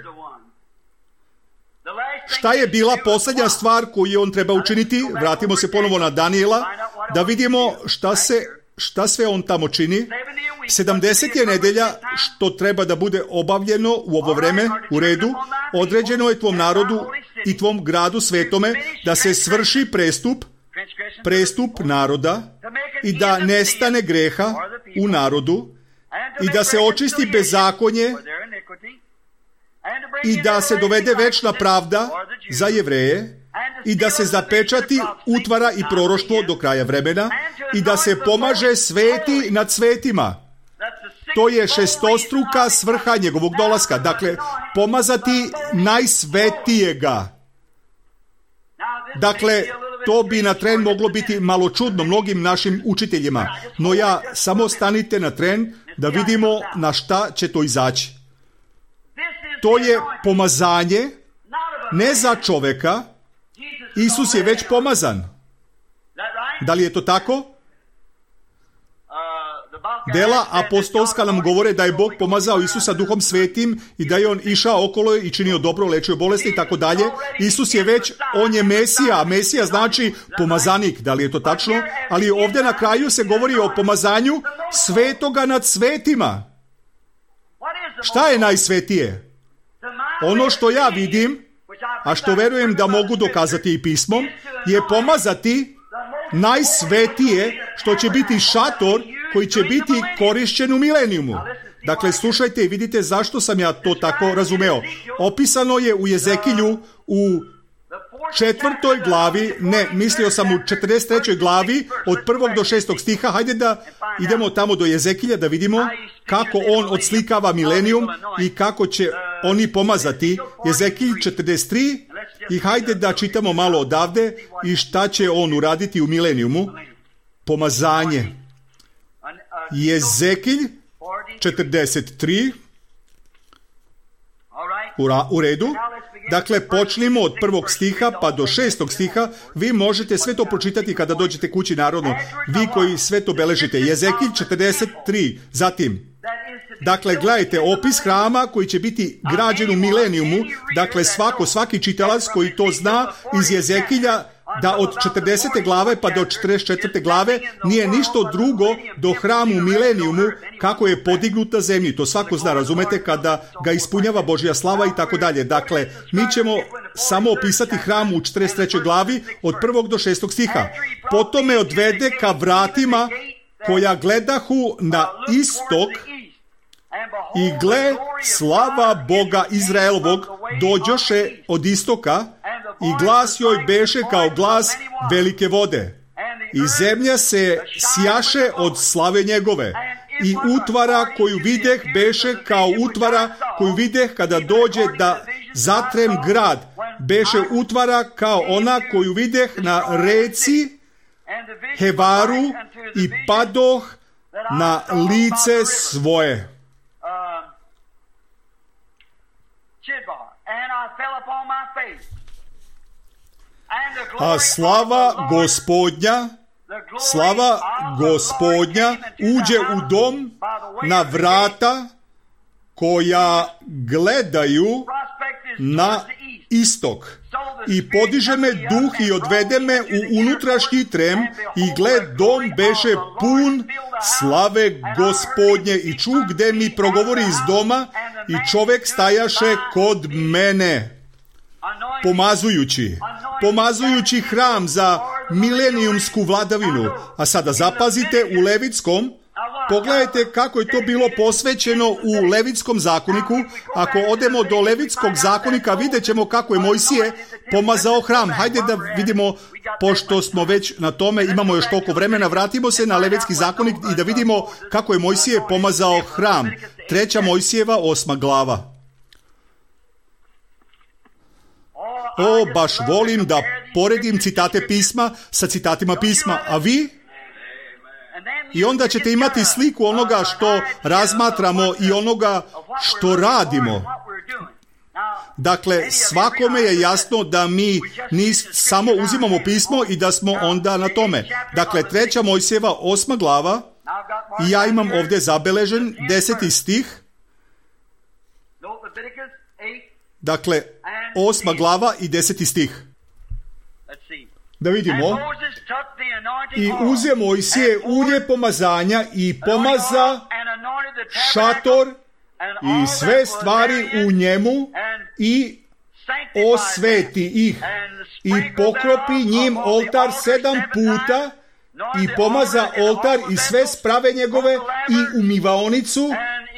Šta je bila posljednja stvar koju on treba učiniti? Vratimo se ponovo na Daniela, da vidimo šta se, šta sve on tamo čini. sedamdeset je nedelja što treba da bude obavljeno u ovo vreme, u redu. Određeno je tvom narodu i tvom gradu svetome da se svrši prestup, prestup naroda i da nestane greha u narodu i da se očisti bezakonje i da se dovede večna pravda za Jevreje i da se zapečati utvara i proroštvo do kraja vremena i da se pomaže sveti nad svetima. To je šestostruka svrha njegovog dolaska. Dakle, pomazati najsvetijega. Dakle, to bi na tren moglo biti malo čudno mnogim našim učiteljima. No ja, samo stanite na tren da vidimo na šta će to izaći. To je pomazanje ne za čoveka. Isus je već pomazan. Da li je to tako? Dela apostolska nam govore da je Bog pomazao Isusa Duhom Svetim i da je on išao okolo i činio dobro, lečio bolesti i tako dalje. Isus je već, on je Mesija, a Mesija znači pomazanik, da li je to tačno? Ali ovdje na kraju se govori o pomazanju svetoga nad svetima. Šta je najsvetije? Ono što ja vidim, a što verujem da mogu dokazati i pismom, je pomazati najsvetije, što će biti šator koji će biti korišćen u milenijumu. Dakle, slušajte i vidite zašto sam ja to tako razumeo. Opisano je u Jezekilju u četvrtoj glavi, ne, mislio sam u četrdeset trećoj glavi od prvog do šestog stiha. Hajde da idemo tamo do Jezekilja da vidimo kako on odslikava milenijum i kako će oni pomazati. Jezekilj četrdeset tri i hajde da čitamo malo odavde i šta će on uraditi u milenijumu. Pomazanje. Jezekilj četrdeset tri. U redu. Dakle, počnimo od prvog stiha pa do šestog stiha. Vi možete sve to pročitati kada dođete kući, narodno. Vi koji sve to beležite. Jezekilj četrdeset tri. Zatim, dakle, gledajte, opis hrama koji će biti građen u milenijumu. Dakle, svako, svaki čitalac koji to zna iz Jezekilja, da od četrdesete glave pa do četrdeset četvrte glave nije ništa drugo do hramu u milenijumu kako je podignut na zemlji. To svako zna, razumete, kada ga ispunjava Božja slava i tako dalje. Dakle, mi ćemo samo opisati hram u četrdeset trećoj glavi od prvog do šestog stiha. Potom me odvede ka vratima koja gledahu na istok i gle, slava Boga Izraelovog dođoše od istoka i glas joj beše kao glas velike vode. I zemlja se sjaše od slave njegove. I utvara koju videh beše kao utvara koju videh kada dođe da zatrem grad. Beše utvara kao ona koju videh na reci Hevaru i padoh na lice svoje. A slava Gospodnja, slava Gospodnja uđe u dom na vrata koja gledaju na istok. I podiže me duh i odvede me u unutrašnji trem i gled, dom beše pun slave Gospodnje i ču gde mi progovori iz doma i čovek stajaše kod mene. Pomazujući, pomazujući hram za milenijumsku vladavinu. A sada zapazite u Levitskom, pogledajte kako je to bilo posvećeno u Levitskom zakoniku. Ako odemo do Levitskog zakonika, vidjet ćemo kako je Mojsije pomazao hram. Hajde da vidimo, pošto smo već na tome, imamo još toliko vremena, vratimo se na Levitski zakonik i da vidimo kako je Mojsije pomazao hram. Treća Mojsijeva, osma glava. O, baš volim da poredim citate pisma sa citatima pisma, a vi? I onda ćete imati sliku onoga što razmatramo i onoga što radimo. Dakle, svakome je jasno da mi nis, samo uzimamo pismo i da smo onda na tome. Dakle, treća Mojsijeva, osma glava, i ja imam ovdje zabeležen deseti stih. Dakle, osma glava i deseti stih. Da vidimo. I uze Mojsije ulje pomazanja i pomaza šator i sve stvari u njemu i osveti ih. i pokropi njim oltar sedam puta i pomaza oltar i sve sprave njegove i umivaonicu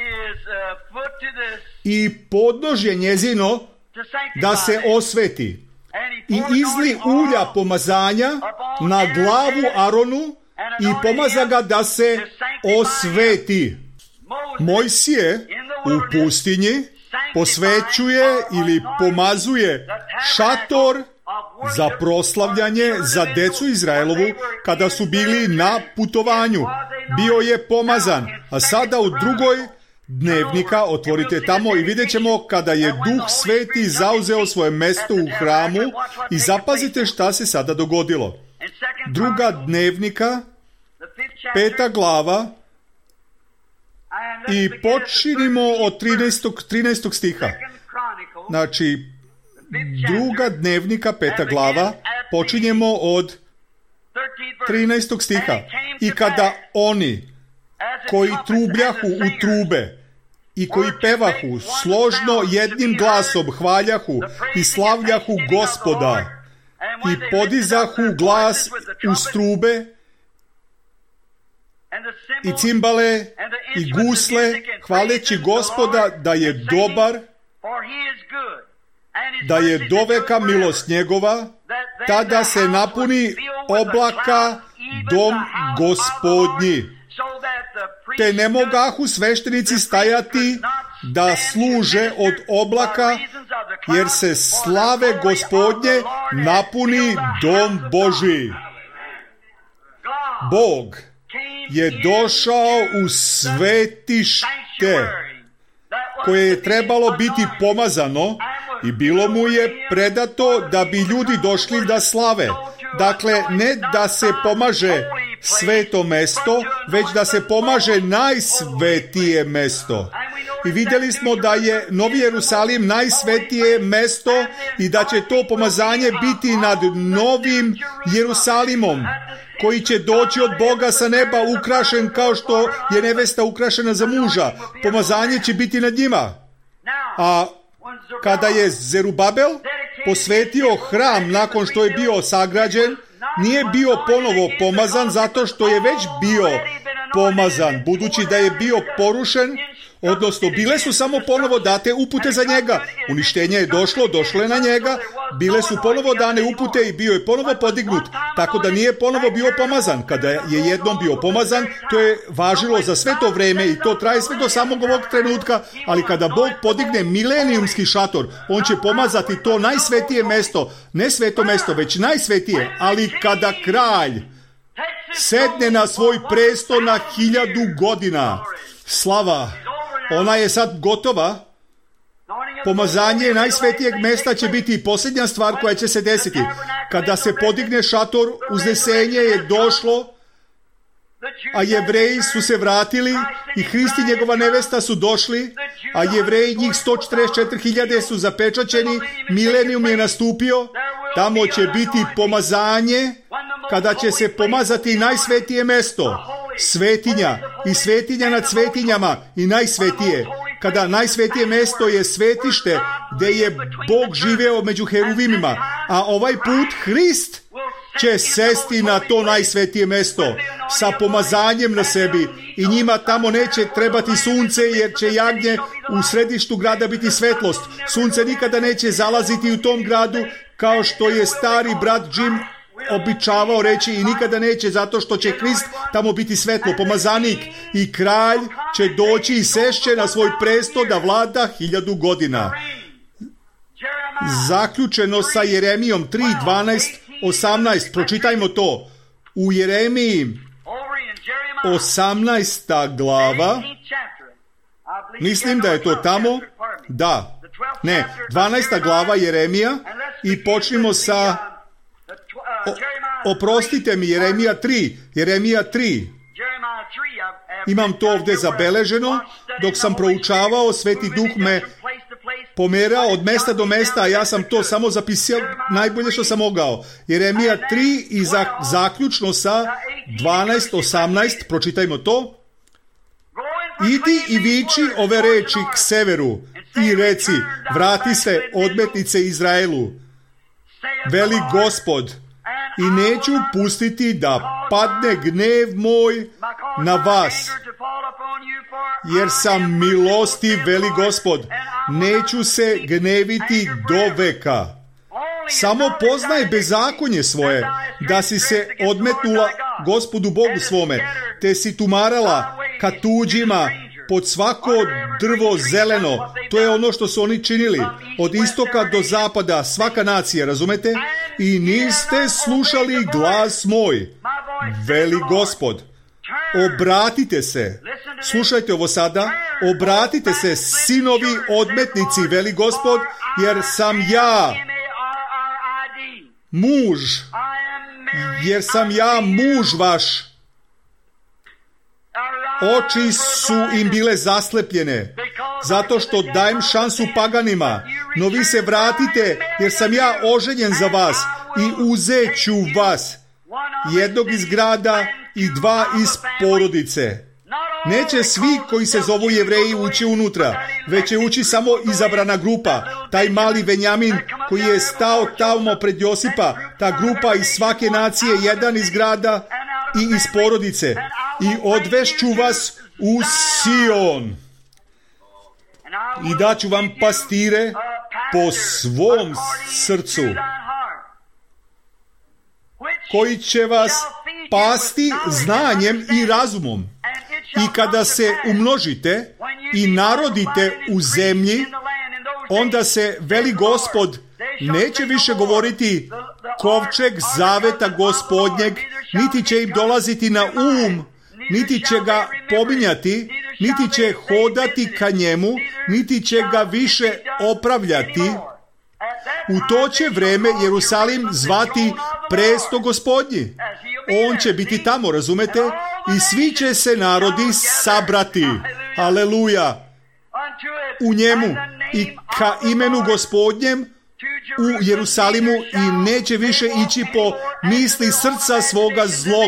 i podnožje njezino da se osveti. I izli ulja pomazanja na glavu Aronu i pomaza ga da se osveti. Mojsije u pustinji posvećuje ili pomazuje šator za proslavljanje za decu Izraelovu kada su bili na putovanju. Bio je pomazan, a sada u drugoj dnevnika otvorite tamo i vidjet ćemo kada je Duh Sveti zauzeo svoje mesto u hramu i zapazite šta se sada dogodilo. Druga dnevnika, peta glava i počinimo od trinaestog, trinaestog stiha. Znači, druga dnevnika, peta glava, počinjemo od trinaestog stiha. I kada oni koji trubljahu u trube i koji pevahu složno jednim glasom hvaljahu i slavljahu Gospoda i podizahu glas uz trube i cimbale i gusle hvaleći Gospoda da je dobar, da je doveka milost njegova, tada se napuni oblaka dom Gospodnji. Te ne mogahu sveštenici stajati da služe od oblaka, jer se slave Gospodnje napuni dom Božji. Bog je došao u svetište koje je trebalo biti pomazano i bilo mu je predato da bi ljudi došli da slave. Dakle, ne da se pomaže sveto mesto, već da se pomaže najsvetije mesto. I vidjeli smo da je Novi Jerusalim najsvetije mesto i da će to pomazanje biti nad Novim Jerusalimom, koji će doći od Boga sa neba ukrašen kao što je nevesta ukrašena za muža. Pomazanje će biti nad njima. A kada je Zerubabel posvetio hram nakon što je bio sagrađen, nije bio ponovo pomazan zato što je već bio pomazan, budući da je bio porušen, odnosno bile su samo ponovo date upute za njega. Uništenje je došlo, došlo je na njega, bile su ponovo dane upute i bio je ponovo podignut, tako da nije ponovo bio pomazan. Kada je jednom bio pomazan, to je važilo za sve to vreme i to traje sve do samog ovog trenutka, ali kada Bog podigne milenijumski šator, on će pomazati to najsvetije mesto, ne sveto mesto, već najsvetije, ali kada kralj sedne na svoj presto na hiljadu godina, slava, ona je sad gotova. Pomazanje najsvetijeg mesta će biti posljednja stvar koja će se desiti. Kada se podigne šator, uznesenje je došlo, a Jevreji su se vratili i Hrist i njegova nevesta su došli, a Jevreji, njih sto četrdeset četiri hiljade su zapečaćeni, milenijum je nastupio, tamo će biti pomazanje, kada će se pomazati najsvetije mesto, svetinja i svetinja nad svetinjama i najsvetije, kada najsvetije mesto je svetište gdje je Bog živeo među heruvimima, a ovaj put Hrist će sesti na to najsvetije mesto sa pomazanjem na sebi i njima tamo neće trebati sunce, jer će jagnje u središtu grada biti svetlost. Sunce nikada neće zalaziti u tom gradu, kao što je stari brat Jim običavao reći, i nikada neće, zato što će Hrist tamo biti svetlo, pomazanik, i kralj će doći i sešće na svoj presto da vlada hiljadu godina. Zaključeno sa Jeremijom tri, dvanaest, osamnaest, pročitajmo to. U Jeremiji osamnaesta glava, mislim da je to tamo, da, ne, dvanaesta glava Jeremija, i počnimo sa O, oprostite mi, Jeremija tri, Jeremija tri. Imam to ovdje zabeleženo, dok sam proučavao, Sveti Duh me pomerao od mesta do mesta, a ja sam to samo zapisao najbolje što sam mogao. Jeremija tri i za, zaključno sa dvanaest, osamnaest, pročitajmo to. Idi i viči ove reči k severu i reci, vrati se, odmetnice Izraelu. veli Gospod, i neću pustiti da padne gnev moj na vas, jer sam milosti, veli Gospod, neću se gneviti do veka. Samo poznaj bezakonje svoje, da si se odmetnula Gospodu Bogu svome, te si tumarala ka tuđima pod svako drvo zeleno. To je ono što su oni činili. Od istoka do zapada, svaka nacija, razumete? I niste slušali glas moj, veli Gospod. Obratite se. Slušajte ovo sada. Obratite se, sinovi odmetnici, veli Gospod, jer sam ja muž, jer sam ja muž vaš. Oči su im bile zaslepljene, zato što dajem šansu paganima, no vi se vratite, jer sam ja oženjen za vas i uzet ću vas, jednog iz grada i dva iz porodice. Neće svi koji se zovu Jevreji ući unutra, već će ući samo izabrana grupa, taj mali Benjamin koji je stao tamo pred Josipa, ta grupa iz svake nacije, jedan iz grada i iz porodice. I odvešću vas u Sion i daću vam pastire po svom srcu, koji će vas pasti znanjem i razumom. I kada se umnožite i narodite u zemlji, onda se, veli Gospod, neće više govoriti kovčeg zaveta Gospodnjeg, niti će im dolaziti na um, niti će ga pominjati, niti će hodati ka njemu, niti će ga više opravljati. U to će vreme Jerusalim zvati presto Gospodnji. On će biti tamo, razumete? I svi će se narodi sabrati. Aleluja! U njemu i ka imenu Gospodnjem u Jerusalimu i neće više ići po misli srca svoga zlog.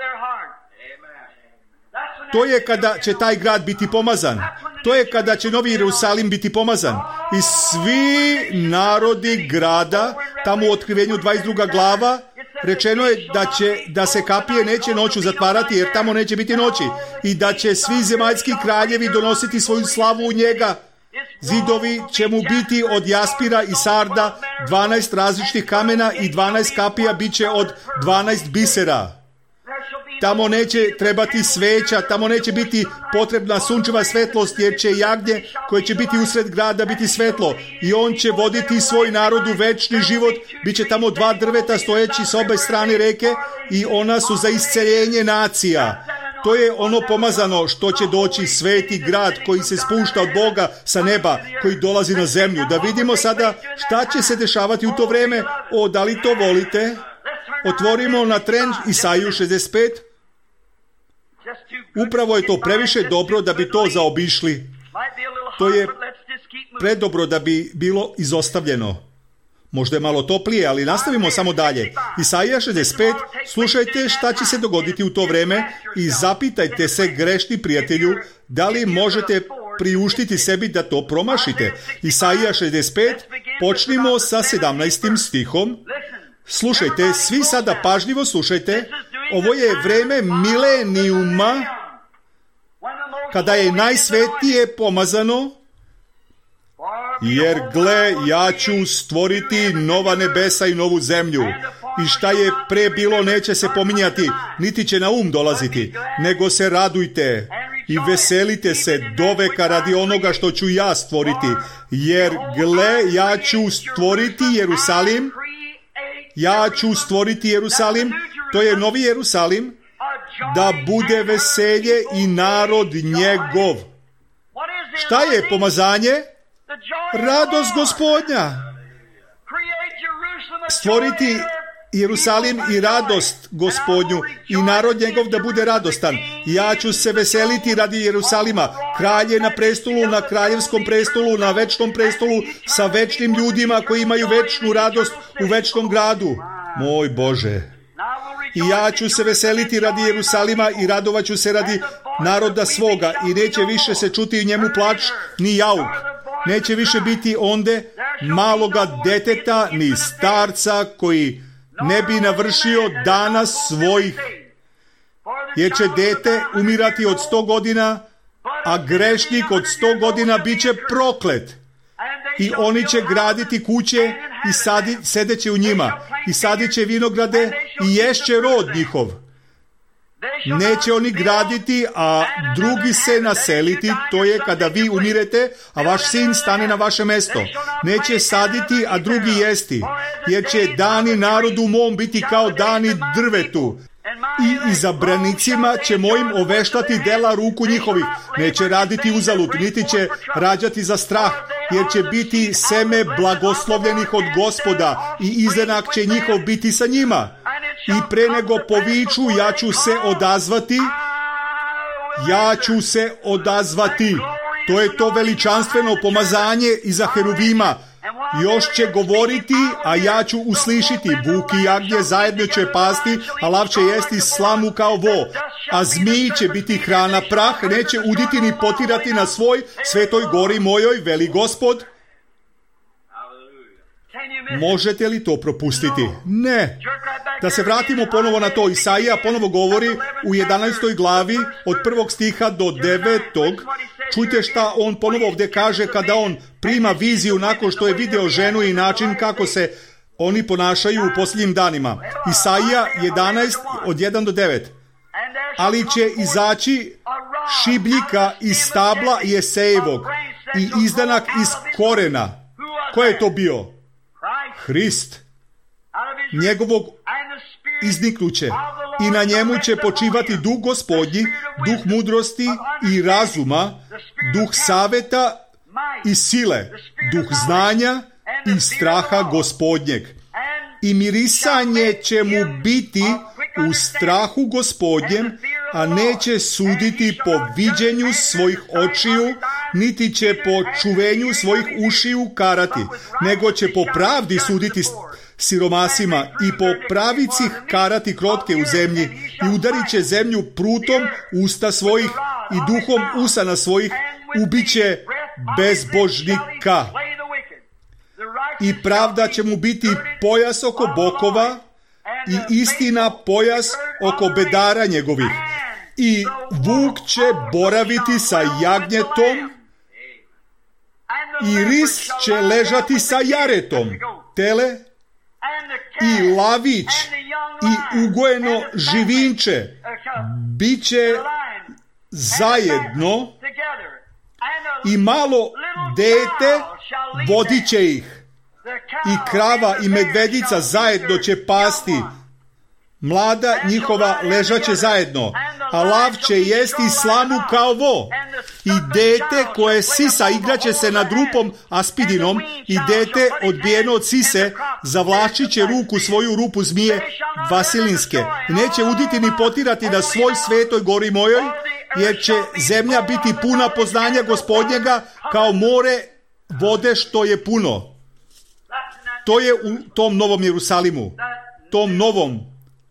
To je kada će taj grad biti pomazan. To je kada će Novi Jerusalim biti pomazan. I svi narodi grada, tamo u Otkrivenju dvadeset druga glava, rečeno je da će da se kapije neće noću zatvarati, jer tamo neće biti noći. I da će svi zemaljski kraljevi donositi svoju slavu u njega. Zidovi će mu biti od jaspira i sarda, dvanaest različitih kamena i dvanaest kapija bit će od dvanaest bisera. Tamo neće trebati sveća, tamo neće biti potrebna sunčeva svetlost, jer će jagnje koje će biti usred grada biti svetlo i on će voditi svoj narod u večni život. Biće tamo dva drveta stojeći s obe strane reke i ona su za isceljenje nacija. To je ono pomazano što će doći, sveti grad koji se spušta od Boga sa neba, koji dolazi na zemlju. Da vidimo sada šta će se dešavati u to vreme. O, da li to volite? Otvorimo na tren Isaiju šezdeset pet. Upravo je to previše dobro da bi to zaobišli. To je predobro da bi bilo izostavljeno. Možda je malo toplije, ali nastavimo samo dalje. Isaija šezdeset pet, slušajte šta će se dogoditi u to vreme i zapitajte se, grešni prijatelju, da li možete priuštiti sebi da to promašite. Isaija šezdeset pet, počnimo sa sedamnaestim stihom. Slušajte, svi sada pažljivo slušajte. Ovo je vreme milenijuma, kada je najsvetije pomazano, jer gle, ja ću stvoriti nova nebesa i novu zemlju. I šta je pre bilo neće se pominjati, niti će na um dolaziti, nego se radujte i veselite se doveka radi onoga što ću ja stvoriti. Jer gle, ja ću stvoriti Jerusalim, ja ću stvoriti Jerusalim, to je Novi Jerusalim, da bude veselje i narod njegov. Šta je pomazanje? Radost Gospodnja. Stvoriti Jerusalim i radost Gospodnju i narod njegov da bude radostan. Ja ću se veseliti radi Jerusalima. Kralj je na prestolu, na kraljevskom prestolu, na večnom prestolu, sa večnim ljudima koji imaju večnu radost u večnom gradu. Moj Bože. I ja ću se veseliti radi Jerusalima i radovaću se radi naroda svoga i neće više se čuti u njemu plač ni jauk. Neće više biti onde maloga deteta, ni starca koji ne bi navršio dana svojih, jer će dete umirati od sto godina, a grešnik od sto godina bit će proklet. I oni će graditi kuće i sadi, sedeće u njima, i sadit će vinograde i ješće rod njihov. Neće oni graditi, a drugi se naseliti, to je kada vi umirete, a vaš sin stane na vaše mesto. Neće saditi, a drugi jesti, jer će dani narodu mom biti kao dani drvetu. I izabranicima će mojim oveštati dela ruku njihovih. Neće raditi uzalud, niti će rađati za strah, jer će biti seme blagoslovljenih od Gospoda i izdanak će njihov biti sa njima. I pre nego poviču, ja ću se odazvati, ja ću se odazvati. To je to veličanstveno pomazanje iza heruvima. Još će govoriti, a ja ću uslišiti. Vuk i jagnje zajedno će pasti, a lav će jesti slamu kao vo. A zmiji će biti hrana prah, neće uditi ni potirati na svoj svetoj gori mojoj, veli Gospod. Možete li to propustiti? Ne. Da se vratimo ponovo na to. Isaija ponovo govori u jedanaestoj glavi od prvog stiha do devetog. Čujte šta on ponovo ovdje kaže kada on prima viziju nakon što je video ženu i način kako se oni ponašaju u posljednjim danima. Isaija jedanaest od jedan do devet. Ali će izaći šibljika iz stabla Jesejevog i izdanak iz korena. Ko je to bio? Hrist. Njegovog izniknuće i na njemu će počivati duh Gospodnji, duh mudrosti i razuma, duh saveta i sile, duh znanja i straha Gospodnjeg. I mirisanje će mu biti u strahu Gospodnjem, a neće suditi po viđenju svojih očiju, niti će po čuvenju svojih ušiju karati, nego će po pravdi suditi siromasima i po pravici karati krotke u zemlji i udarit će zemlju prutom usta svojih i duhom usana svojih ubiće bezbožnika. I pravda će mu biti pojas oko bokova i istina pojas oko bedara njegovih. I vuk će boraviti sa jagnjetom i ris će ležati sa jaretom, tele i lavić i ugojeno živinče bit će zajedno i malo dete vodit će ih i krava i medvedica zajedno će pasti, mlada njihova ležaće zajedno, a lav će jesti slamu kao vo. I dete koje sisa igraće se nad rupom aspidinom i dete odbijeno od sise zavlačit će ruku svoju rupu zmije vasilinske. I neće uditi ni potirati na svoj svetoj gori mojoj, jer će zemlja biti puna poznanja Gospodnjega kao more vode što je puno. To je u tom novom Jerusalimu, tom novom.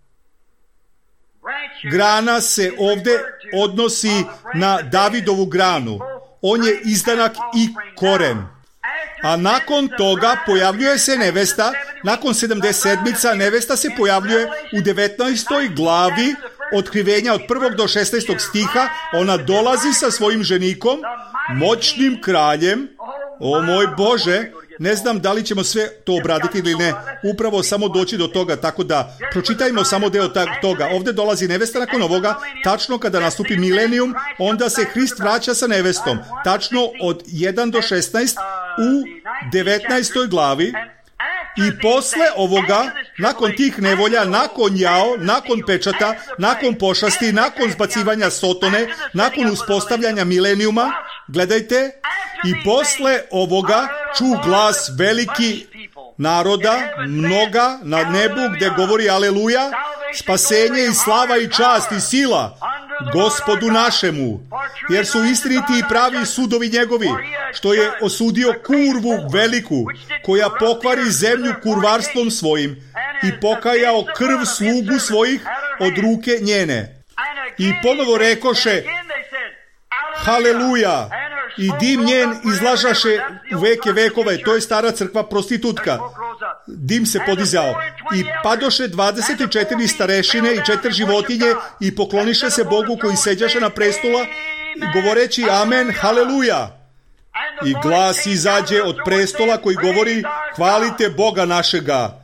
Grana se ovdje odnosi na Davidovu granu. On je izdanak i koren. A nakon toga pojavljuje se nevesta, nakon sedamdeset sedmica nevesta se pojavljuje u devetnaestoj glavi Otkrivenja od prvog do šesnaestog stiha. Ona dolazi sa svojim ženikom, moćnim kraljem. O moj Bože, ne znam da li ćemo sve to obraditi ili ne, upravo samo doći do toga, tako da pročitajmo samo deo toga. Ovdje dolazi nevesta nakon ovoga, tačno kada nastupi milenijum, onda se Hrist vraća sa nevestom, tačno od jedan do šesnaest u devetnaestoj glavi. I posle ovoga, nakon tih nevolja, nakon jao, nakon pečata, nakon pošasti, nakon zbacivanja Sotone, nakon uspostavljanja milenijuma, gledajte, i posle ovoga ču glas veliki naroda, mnoga na nebu gdje govori aleluja, spasenje i slava i čast i sila Gospodu našemu, jer su istiniti i pravi sudovi njegovi, što je osudio kurvu veliku, koja pokvari zemlju kurvarstvom svojim i pokajao krv slugu svojih od ruke njene. I ponovo rekoše, haleluja, i dim njen izlažaše u veke vekove. To je stara crkva prostitutka. Dim se podizao i padoše dvadeset četiri starešine i četiri životinje i pokloniše se Bogu koji seđaše na prestola, govoreći amen, haleluja. I glas izađe od prestola koji govori hvalite Boga našega,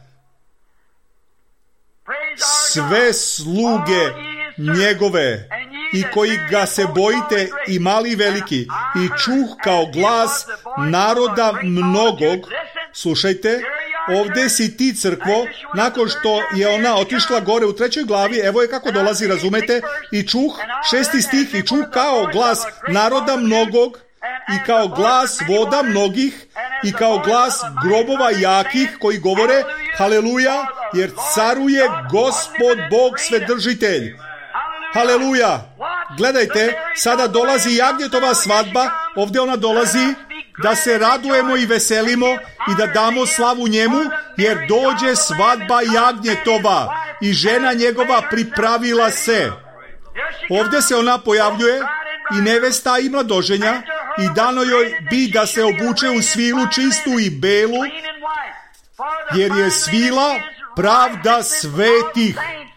sve sluge njegove i koji ga se bojite i mali i veliki, i čuh kao glas naroda mnogog. Slušajte, ovdje si ti, crkvo, nakon što je ona otišla gore u trećoj glavi, evo je kako dolazi, razumete, i čuh, šesti stih, i čuh kao glas naroda mnogog i kao glas voda mnogih i kao glas grobova jakih koji govore haleluja, jer caruje Gospod Bog Svedržitelj. Haleluja. Gledajte, sada dolazi jagnjetova svadba, ovdje ona dolazi da se radujemo i veselimo i da damo slavu njemu, jer dođe svadba jagnjetova i žena njegova pripravila se. Ovdje se ona pojavljuje i nevesta i mladoženja i dano joj bi da se obuče u svilu čistu i belu, jer je svila pravda svetih.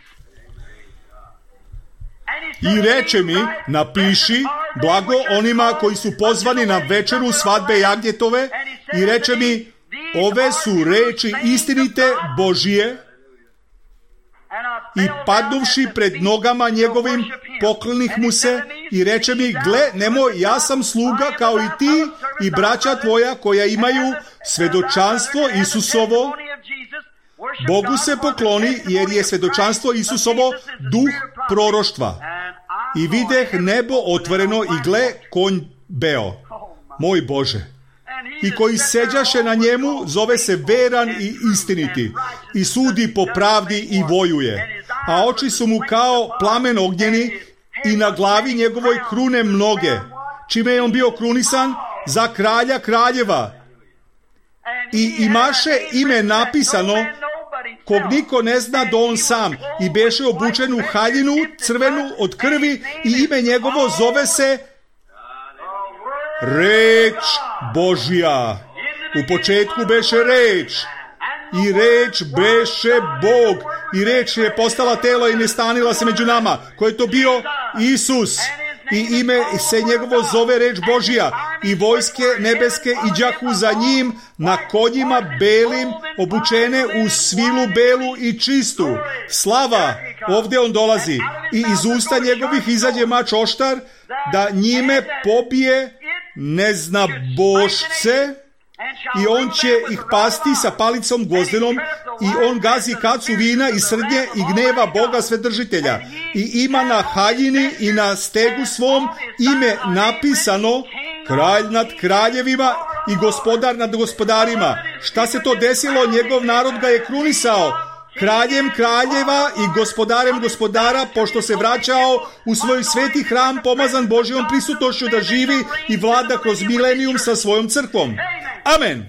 I reče mi, napiši, blago onima koji su pozvani na večeru svadbe jagnjetove, i reče mi, ove su reči istinite Božije, i padnuvši pred nogama njegovim poklonih mu se i reče mi, gle, nemoj, ja sam sluga kao i ti i braća tvoja koja imaju svedočanstvo Isusovo. Bogu se pokloni, jer je svedočanstvo Isusovo duh proroštva. I videh nebo otvoreno i gle, konj beo. Moj Bože. I koji seđaše na njemu zove se veran i istiniti i sudi po pravdi i vojuje. A oči su mu kao plamen ognjeni i na glavi njegovoj krune mnoge. Čime je on bio krunisan? Za kralja kraljeva. I imaše ime napisano kog niko ne zna do on sam, i beše obučen u haljinu crvenu od krvi i ime njegovo zove se Reč Božja. U početku beše reč i reč beše Bog i reč je postala telo i nastanila se među nama. Ko je to bio? Isus. I ime se njegovo zove Reč Božja, i vojske nebeske iđahu za njim na konjima belim, obučene u svilu belu i čistu. Slava, ovdje on dolazi, i iz usta njegovih izađe mač oštar, da njime pobije neznabošce, i on će ih pasti sa palicom gvozdenom, i on gazi kacu vina i srdnje i gneva Boga Svedržitelja. I ima na haljini i na stegu svom ime napisano kralj nad kraljevima i gospodar nad gospodarima. Šta se to desilo? Njegov narod ga je krunisao kraljem kraljeva i gospodarem gospodara, pošto se vraćao u svoj sveti hram pomazan Božjom prisutnošću da živi i vlada kroz milenijum sa svojom crkvom. Amen.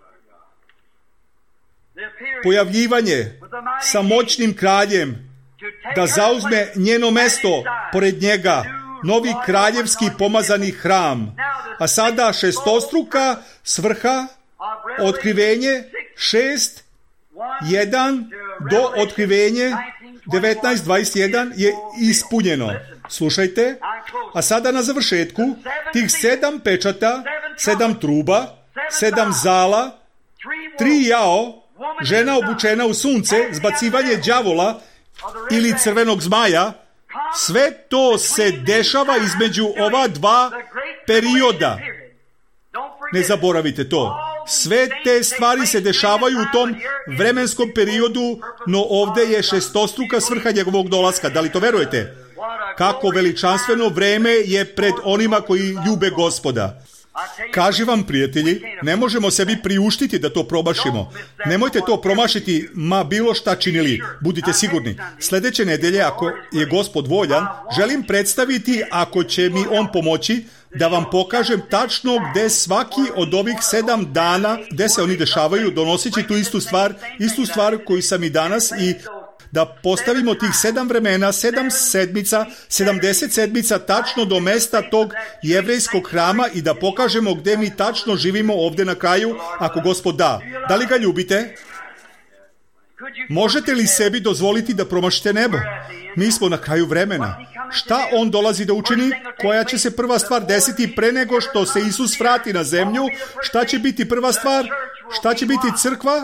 Pojavljivanje sa moćnim kraljem da zauzme njeno mesto pored njega, novi kraljevski pomazani hram. A sada šestostruka svrha, otkrivenje šest, jedan do otkrivenje devetnaest dvadeset jedan je ispunjeno. Slušajte, a sada na završetku tih sedam pečata, sedam truba, sedam zala, tri jao, žena obučena u sunce, zbacivanje đavola ili crvenog zmaja, sve to se dešava između ova dva perioda. Ne zaboravite to. Sve te stvari se dešavaju u tom vremenskom periodu, no ovdje je šestostruka svrha njegovog dolaska. Da li to verujete? Kako veličanstveno vreme je pred onima koji ljube Gospoda. Kaži vam, prijatelji, ne možemo sebi priuštiti da to promašimo. Nemojte to promašiti, ma bilo šta činili. Budite sigurni. Sljedeće nedelje, ako je Gospod voljan, želim predstaviti, ako će mi on pomoći, da vam pokažem tačno gde svaki od ovih sedam dana, gde se oni dešavaju, donoseći tu istu stvar, istu stvar koju sam i danas, i da postavimo tih sedam vremena, sedam sedmica, sedamdeset sedmica tačno do mesta tog jevrejskog hrama i da pokažemo gdje mi tačno živimo ovdje na kraju, ako Gospod da. Da li ga ljubite? Možete li sebi dozvoliti da promašite nebo? Mi smo na kraju vremena. Šta on dolazi da učini? Koja će se prva stvar desiti pre nego što se Isus vrati na zemlju? Šta će biti prva stvar? Šta će biti crkva?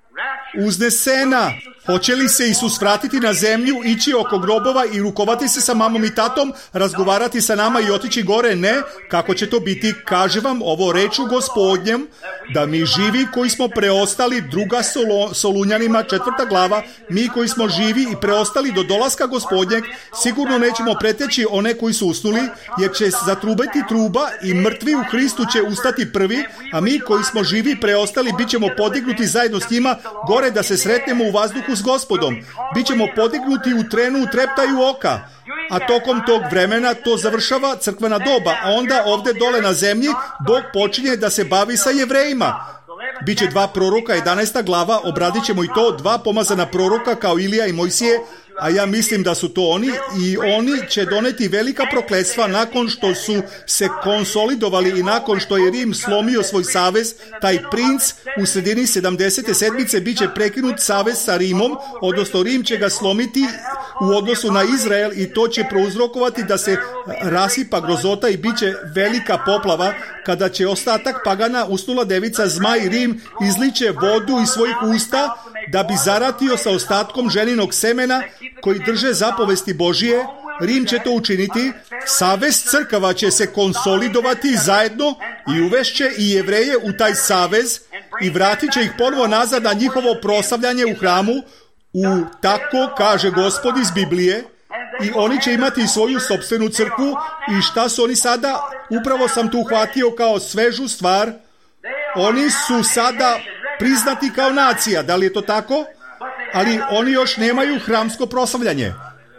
Uznesena. Hoće li se Isus vratiti na zemlju, ići oko grobova i rukovati se sa mamom i tatom, razgovarati sa nama i otići gore? Ne. Kako će to biti? Kaže vam ovo reču Gospodnjem, da mi živi koji smo preostali, druga Solo, Solunjanima, četvrta glava, mi koji smo živi i preostali do dolaska Gospodnjeg, sigurno nećemo preteći one koji su usnuli, jer će zatrubiti truba i mrtvi u Hristu će ustati prvi, a mi koji smo živi preostali bit ćemo podignuti zajedno s njima gore da se sretnemo u vazduhu s Gospodom. Bićemo podignuti u trenu treptaju oka. A tokom tog vremena to završava crkvena doba, a onda ovdje dole na zemlji Bog počinje da se bavi sa Jevrejima. Biće dva proroka, jedanaesta glava, obradit ćemo i to, dva pomazana proroka kao Ilija i Mojsije, a ja mislim da su to oni i oni će doneti velika prokletstva nakon što su se konsolidovali i nakon što je Rim slomio svoj savez. Taj princ u sredini sedamdesete sedmice bit će prekinut savez sa Rimom, odnosno Rim će ga slomiti u odnosu na Izrael i to će prouzrokovati da se rasipa grozota i bit će velika poplava kada će ostatak pagana, usnula devica, zmaj Rim izliče vodu iz svojih usta da bi zaratio sa ostatkom ženinog semena koji drže zapovesti Božije. Rim će to učiniti, savez crkava će se konsolidovati zajedno i uvešće i Jevreje u taj savez i vratit će ih ponovo nazad na njihovo proslavljanje u hramu, u tako kaže Gospod iz Biblije, i oni će imati svoju sopstvenu crkvu. I šta su oni sada? Upravo sam tu uhvatio kao svežu stvar. Oni su sada priznati kao nacija, da li je to tako? Ali oni još nemaju hramsko proslavljanje.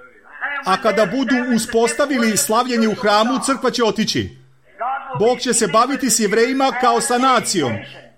A kada budu uspostavili slavljenje u hramu, crkva će otići. Bog će se baviti s Jevrejima kao sa nacijom.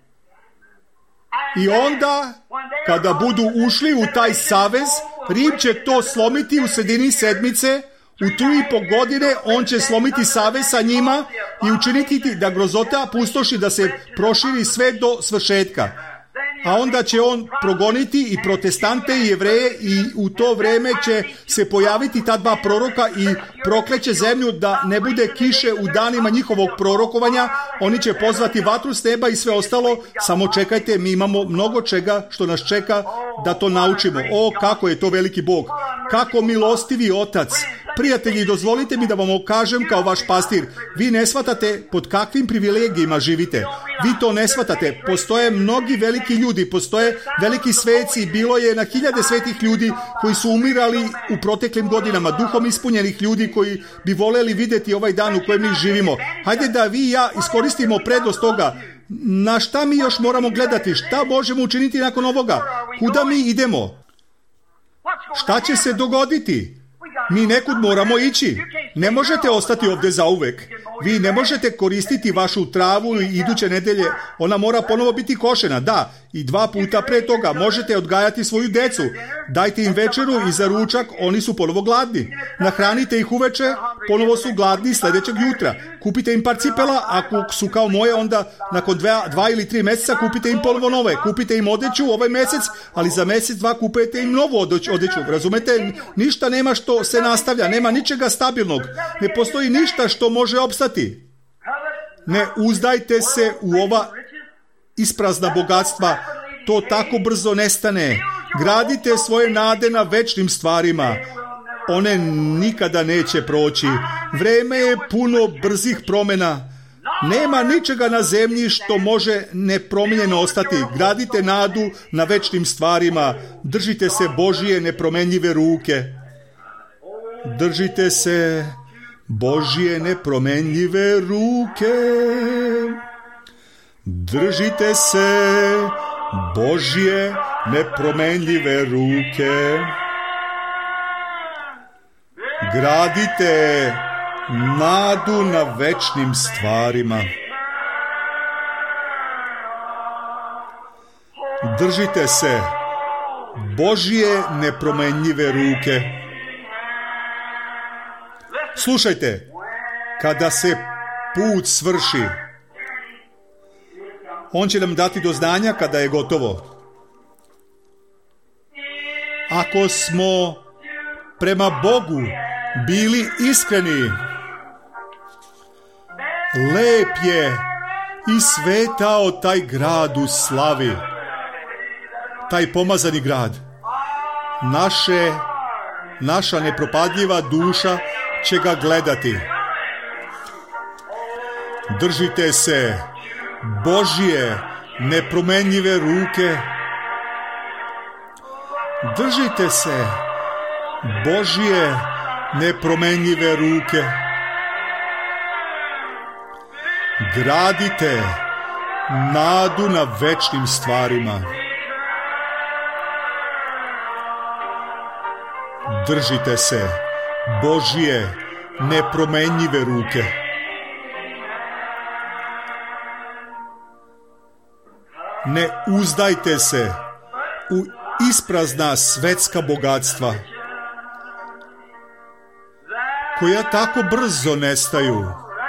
I onda, kada budu ušli u taj savez, Rim će to slomiti u sredini sedmice, u tri i po godine on će slomiti savez sa njima i učiniti da grozota pustoši, da se proširi sve do svršetka. A onda će on progoniti i protestante i Jevreje i u to vreme će se pojaviti ta dva proroka i prokleće zemlju da ne bude kiše u danima njihovog prorokovanja. Oni će pozvati vatru s neba i sve ostalo. Samo čekajte, mi imamo mnogo čega što nas čeka da to naučimo. O, kako je to veliki Bog! Kako milostivi Otac! Prijatelji, dozvolite mi da vam kažem kao vaš pastir, vi ne shvatate pod kakvim privilegijima živite. Vi to ne shvatate. Postoje mnogi veliki ljudi, postoje veliki sveci, bilo je na hiljade svetih ljudi koji su umirali u proteklim godinama, duhom ispunjenih ljudi koji bi voljeli vidjeti ovaj dan u kojem mi živimo. Hajde da vi i ja iskoristimo prednost toga. Na šta mi još moramo gledati? Šta možemo učiniti nakon ovoga? Kuda mi idemo? Šta će se dogoditi? Mi nekud moramo ići. Ne možete ostati ovdje zauvek. Vi ne možete koristiti vašu travu i iduće nedelje. Ona mora ponovo biti košena. Da, i dva puta pre toga možete odgajati svoju decu. Dajte im večeru i za ručak, oni su ponovo gladni. Nahranite ih uveče, ponovo su gladni sljedećeg jutra. Kupite im par cipela, ako su kao moje, onda nakon dva, dva ili tri mjeseca kupite im ponovo nove. Kupite im odeću ovaj mjesec, ali za mjesec, dva kupujete im novu odeću. Razumete? Ništa nema što se nastavlja, nema ničega stabilnog. Ne postoji ništa što može opstati. Ne uzdajte se u ova isprazna bogatstva. To tako brzo nestane. Gradite svoje nade na večnim stvarima. One nikada neće proći. Vreme je puno brzih promjena. Nema ničega na zemlji što može nepromijenjeno ostati. Gradite nadu na večnim stvarima. Držite se Božije nepromenljive ruke. Držite se Božje nepromenljive ruke. Držite se Božje nepromenljive ruke. Gradite nadu na večnim stvarima. Držite se Božje nepromenljive ruke. Slušajte, kada se put svrši, on će nam dati do znanja kada je gotovo. Ako smo prema Bogu bili iskreni, lep je i svetao taj grad u slavi, taj pomazani grad. Naše, naša nepropadljiva duša će ga gledati. Držite se Božje nepromenljive ruke. Držite se Božje nepromenljive ruke. Gradite nadu na večnim stvarima. Držite se Božje nepromenljive ruke. Ne uzdajte se u isprazna svetska bogatstva, koja tako brzo nestaju.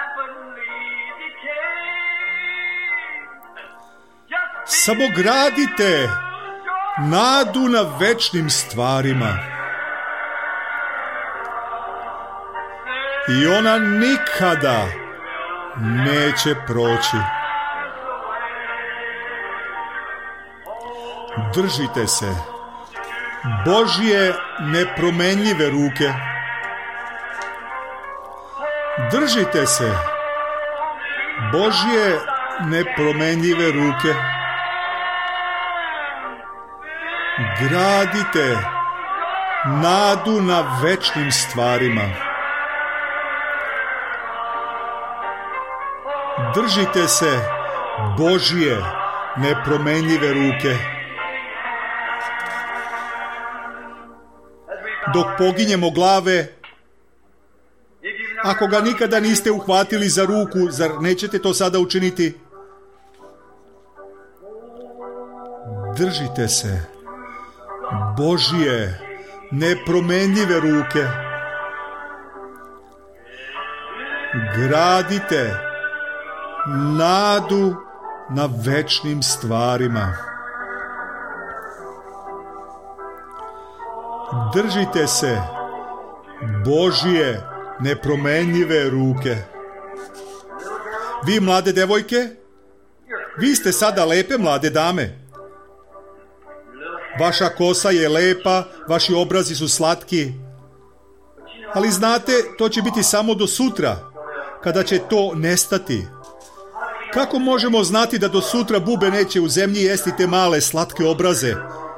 Samo gradite nadu na večnim stvarima. I ona nikada neće proći. Držite se Božje nepromenljive ruke. Držite se Božje nepromenljive ruke. Gradite nadu na večnim stvarima. Držite se Božje nepromenljive ruke. Dok poginjemo glave, ako ga nikada niste uhvatili za ruku, zar nećete to sada učiniti? Držite se Božje nepromenljive ruke. Gradite nadu na večnim stvarima. Držite se Božje nepromenljive ruke. Vi mlade devojke, vi ste sada lepe mlade dame. Vaša kosa je lepa, vaši obrazi su slatki. Ali znate, to će biti samo do sutra, kada će to nestati. Kako možemo znati da do sutra bube neće u zemlji jesti te male slatke obraze?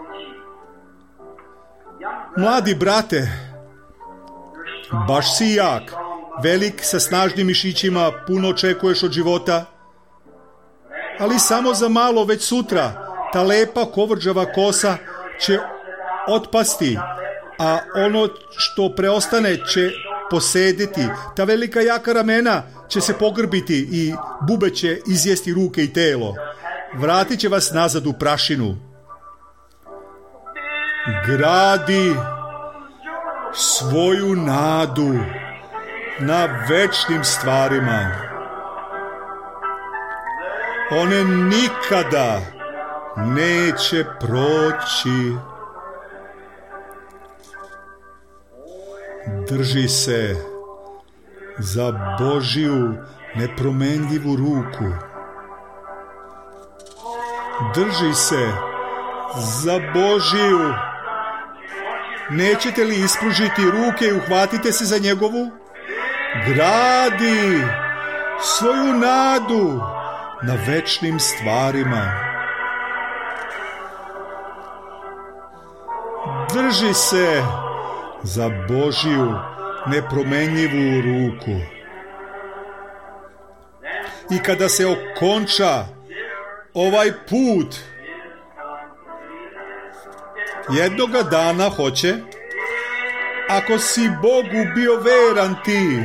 Mladi brate, baš si jak, velik sa snažnim mišićima, puno očekuješ od života, ali samo za malo već sutra ta lepa kovrđava kosa će otpasti, a ono što preostane će posediti. Ta velika jaka ramena će se pogrbiti i bube će izjesti ruke i telo. Vratit će vas nazad u prašinu. Gradi svoju nadu na večnim stvarima. One nikada neće proći. Drži se za Božju nepromenljivu ruku. Drži se za Božiju. Nećete li ispružiti ruke i uhvatite se za njegovu? Gradi svoju nadu na večnim stvarima. Drži se za Božju nepromenljivu ruku. I kada se okonča ovaj put, jednoga dana hoće, ako si Bogu bio veran ti,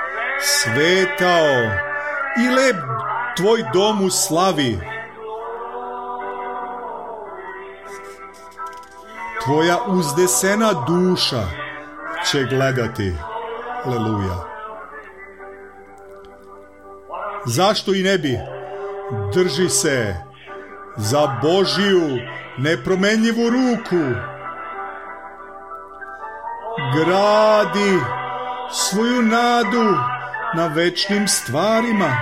svetao i lep tvoj dom u slavi, tvoja uzdesena duša će gledati. Aleluja. Zašto i ne bi? Drži se za Božiju nepromenljivu ruku. Gradi svoju nadu na večnim stvarima.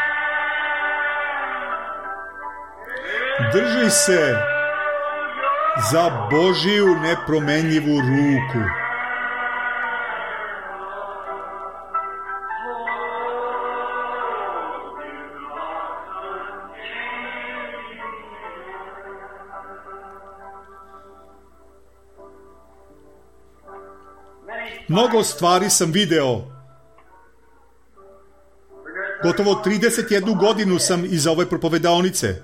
Drži se za Božiju nepromenljivu ruku. Mnogo stvari sam video. Gotovo trideset jednu godinu sam iza ove propovedaonice.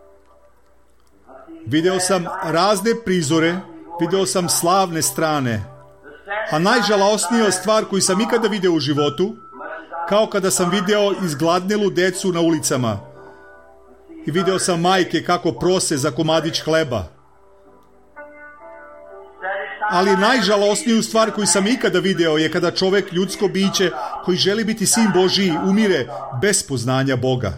Video sam razne prizore, video sam slavne strane. A najžalosnija stvar koju sam ikada video u životu, kao kada sam video izgladnelu decu na ulicama. I video sam majke kako prose za komadić hleba. Ali najžalosniju stvar koju sam ikada video je kada čovek, ljudsko biće, koji želi biti sin Božiji, umire bez poznanja Boga.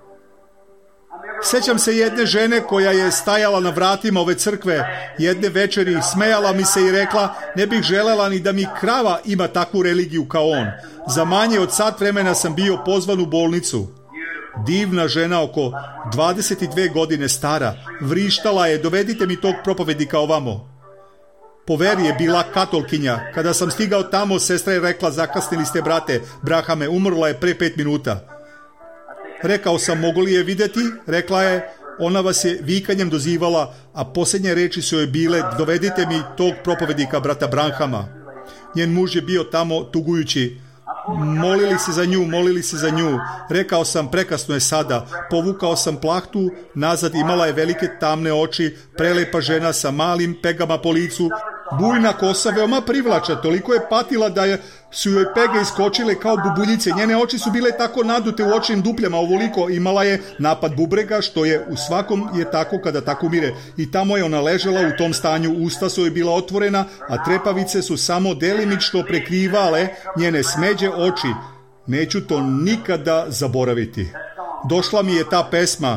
Sećam se jedne žene koja je stajala na vratima ove crkve jedne večeri, smejala mi se i rekla: ne bih želela ni da mi krava ima takvu religiju kao on. Za manje od sat vremena sam bio pozvan u bolnicu. Divna žena, oko dvadeset dve godine stara, vrištala je: dovedite mi tog propovednika ovamo. Po veri je bila katolkinja. Kada sam stigao tamo, sestra je rekla: zakasnili ste, brate Brahame, umrla je pre pet minuta. Rekao sam: mogu li je videti? Rekla je: ona vas je vikanjem dozivala, a posljednje reči su joj bile: dovedite mi tog propovednika, brata Branhama. Njen muž je bio tamo tugujući. Molili se za nju, molili se za nju. Rekao sam: prekasno je sada. Povukao sam plahtu nazad, imala je velike tamne oči, prelepa žena sa malim pegama po licu, bujna kosa, veoma privlača, toliko je patila da je, su joj pege iskočile kao bubuljice. Njene oči su bile tako nadute u očnim dupljama, ovoliko. Imala je napad bubrega, što je u svakom je tako kada tako umire. I tamo je ona ležela u tom stanju, usta su joj bila otvorena, a trepavice su samo delimično prekrivale njene smeđe oči. Neću to nikada zaboraviti. Došla mi je ta pesma: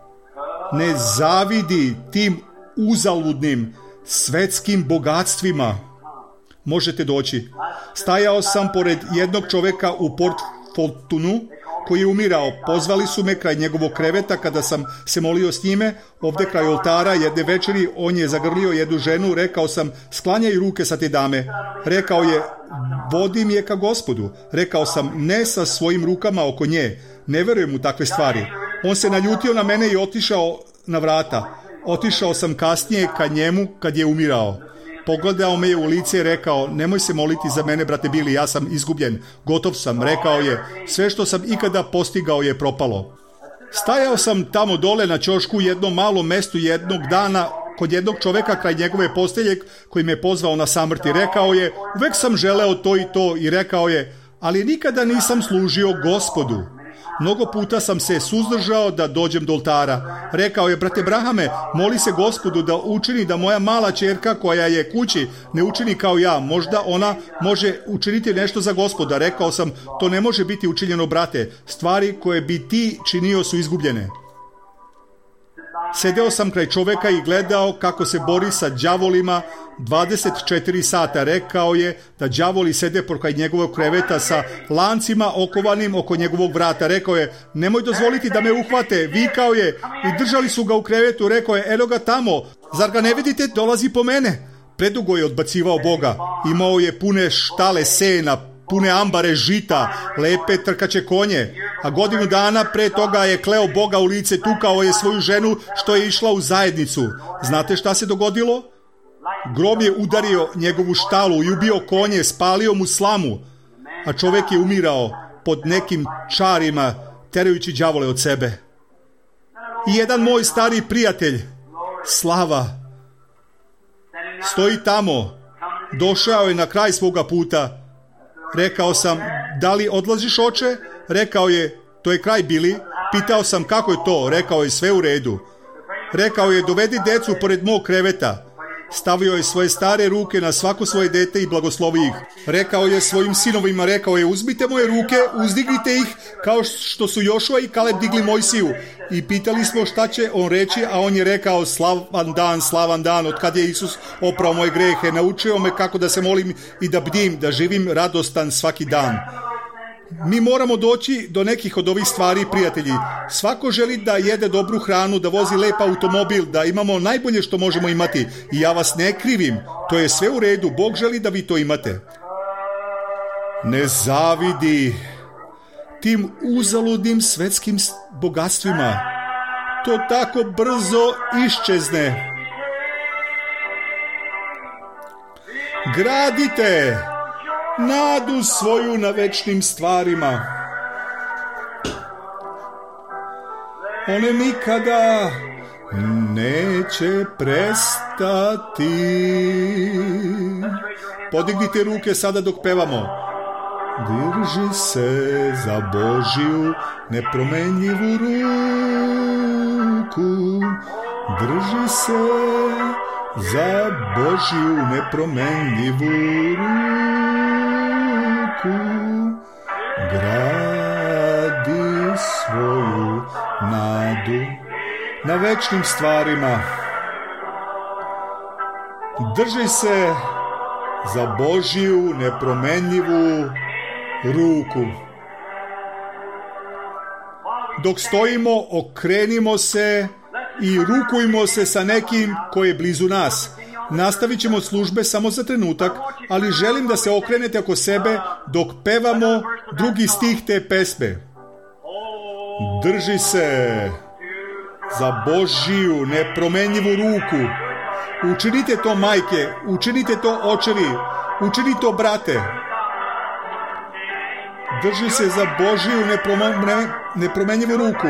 ne zavidi tim uzaludnim svetskim bogatstvima. Možete doći. Stajao sam pored jednog čoveka u Port Fontunu koji je umirao. Pozvali su me kraj njegovog kreveta kada sam se molio s njime. Ovde kraj oltara jedne večeri on je zagrlio jednu ženu. Rekao sam: sklanjaj ruke sa te dame. Rekao je: vodim je ka Gospodu. Rekao sam: ne sa svojim rukama oko nje. Ne verujem u takve stvari. On se naljutio na mene i otišao na vrata. Otišao sam kasnije ka njemu kad je umirao. Pogledao me je u lice i rekao: nemoj se moliti za mene, brate Bili, ja sam izgubljen. Gotov sam. Rekao je: sve što sam ikada postigao je propalo. Stajao sam tamo dole na ćošku u jednom malom mestu jednog dana kod jednog čoveka kraj njegove postelje koji me pozvao na samrti. Rekao je: uvek sam želeo to i to. I rekao je: ali nikada nisam služio Gospodu. Mnogo puta sam se suzdržao da dođem do oltara. Rekao je: brate Brahame, moli se Gospodu da učini da moja mala ćerka koja je kući ne učini kao ja. Možda ona može učiniti nešto za Gospoda. Rekao sam: to ne može biti učinjeno, brate. Stvari koje bi ti činio su izgubljene. Sedeo sam kraj čoveka i gledao kako se bori sa đavolima dvadeset četiri sata. Rekao je da đavoli sede pokraj njegovog kreveta sa lancima okovanim oko njegovog vrata. Rekao je: nemoj dozvoliti da me uhvate. Vikao je i držali su ga u krevetu. Rekao je: eno ga tamo, zar ga ne vidite, dolazi po mene. Predugo je odbacivao Boga. Imao je pune štale sena, pune ambare žita, lepe trkaće konje, a godinu dana pre toga je kleo Boga u lice, tukao je svoju ženu što je išla u zajednicu. Znate šta se dogodilo? Grom je udario njegovu štalu i ubio konje, spalio mu slamu, a čovek je umirao pod nekim čarima, terajući đavole od sebe. I jedan moj stari prijatelj, Slava, stoji tamo, došao je na kraj svoga puta. Rekao sam: da li odlaziš, oče? Rekao je: to je kraj, Bili. Pitao sam: kako je to? Rekao je: sve u redu. Rekao je: dovedi decu pored mog kreveta. stavio je svoje stare ruke na svako svoje dete i blagoslovi ih. Rekao je svojim sinovima, rekao je, uzmite moje ruke, uzdignite ih, kao što su Jošua i Kaleb digli Mojsiju. I pitali smo šta će on reći, a on je rekao, slavan dan, slavan dan, od kad je Isus oprao moje grehe, naučio me kako da se molim i da bdim, da živim radostan svaki dan. Mi moramo doći do nekih od ovih stvari, prijatelji. Svako želi da jede dobru hranu, da vozi lep automobil, da imamo najbolje što možemo imati. I ja vas ne krivim, to je sve u redu, Bog želi da vi to imate. Ne zavidi tim uzaludnim svetskim bogatstvima. To tako brzo iščezne. Gradite nadu svoju na večnim stvarima. One nikada neće prestati. Podignite ruke sada dok pevamo. Drži se za Božju nepromenljivu ruku. Drži se za Božju nepromenljivu ruku. Gradi svoju nadu na večnim stvarima. Drži se za Božju nepromenljivu ruku. Dok stojimo, okrenimo se i rukujmo se sa nekim koji je blizu nas. Nastavit ćemo službe samo za trenutak, ali želim da se okrenete oko sebe dok pevamo drugi stih te pesme. Drži se za Božju nepromenljivu ruku. Učinite to, majke, učinite to, očevi, učinite to, brate. Drži se za Božju nepromen, nepromenljivu ruku.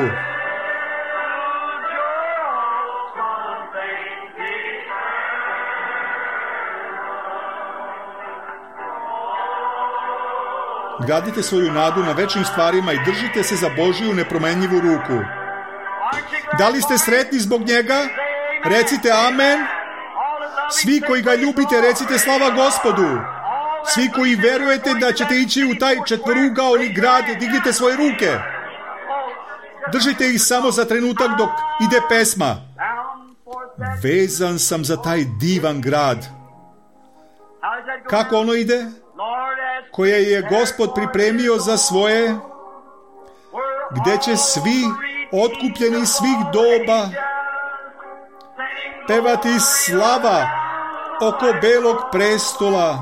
Gradite svoju nadu na večnim stvarima i držite se za Božju nepromenljivu ruku. Da li ste sretni zbog njega? Recite amen. Svi koji ga ljubite, recite slava Gospodu. Svi koji verujete da ćete ići u taj četvorugaoni grad, dignite svoje ruke. Držite ih samo za trenutak dok ide pesma. Vezan sam za taj divan grad. Kako ono ide? Koje je Gospod pripremio za svoje, gdje će svi otkupljeni svih doba pevati slava oko belog prestola.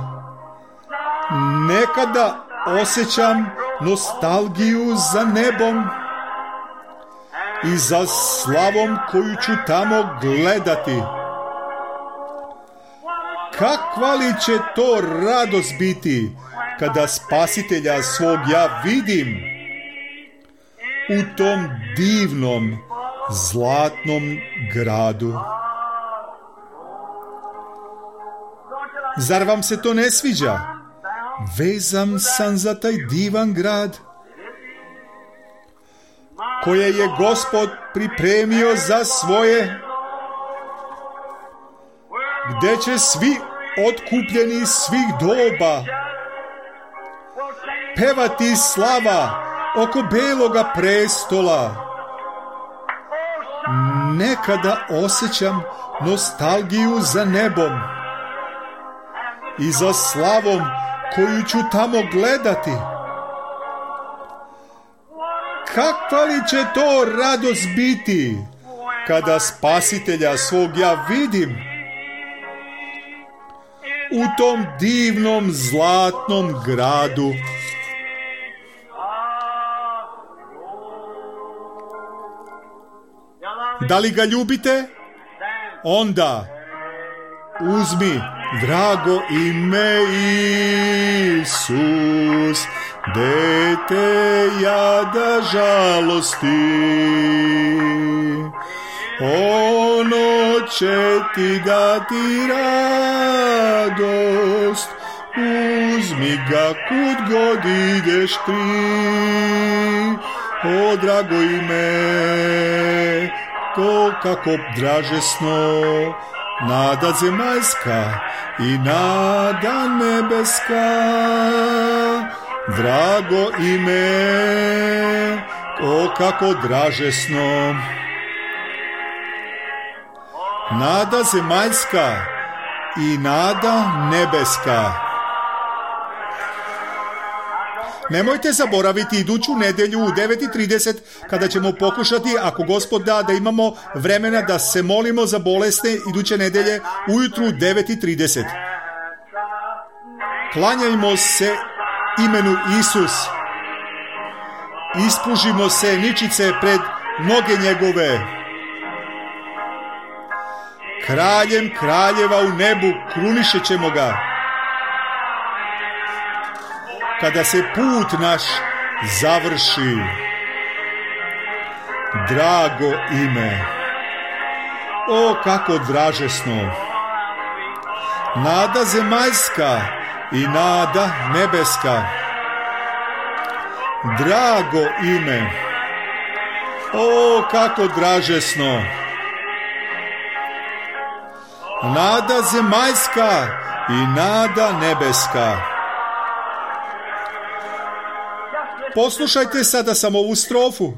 Nekada osjećam nostalgiju za nebom i za slavom koju ću tamo gledati. Kakva li će to radost biti kada Spasitelja svog ja vidim u tom divnom zlatnom gradu. Zar vam se to ne sviđa? Vezan sam za taj divan grad koje je Gospod pripremio za svoje, gdje će svi otkupljeni svih doba pevati slava oko beloga prestola. Nekada osjećam nostalgiju za nebom i za slavom koju ću tamo gledati. Kakva li će to radost biti kada Spasitelja svog ja vidim u tom divnom zlatnom gradu. Da li ga ljubite? Onda uzmi drago ime Isus, dete jada žalosti. Ono će ti dati radost, uzmi ga kud god ideš ti. O drago ime, to kako dražesno nada zemaljska i nada nebeska, drago ime, o kako dražesno. Nada zemaljska i nada nebeska. Nemojte zaboraviti iduću nedjelju u devet i trideset kada ćemo pokušati, ako Gospod da, da imamo vremena da se molimo za bolesne iduće nedjelje ujutru u devet i trideset. Klanjajmo se imenu Isus. Ispužimo se ničice pred noge njegove. Kraljem kraljeva u nebu krunišet ćemo ga. Kada se put naš završi, drago ime, o kako dražesno, nada zemaljska i nada nebeska, drago ime, o kako dražesno, nada zemaljska i nada nebeska. Poslušajte sada samo ovu strofu.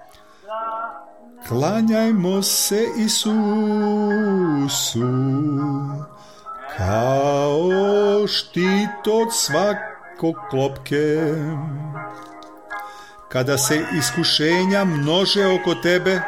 Klanjajmo se Isusu kao štit od svakog klopke. Kada se iskušenja množe oko tebe,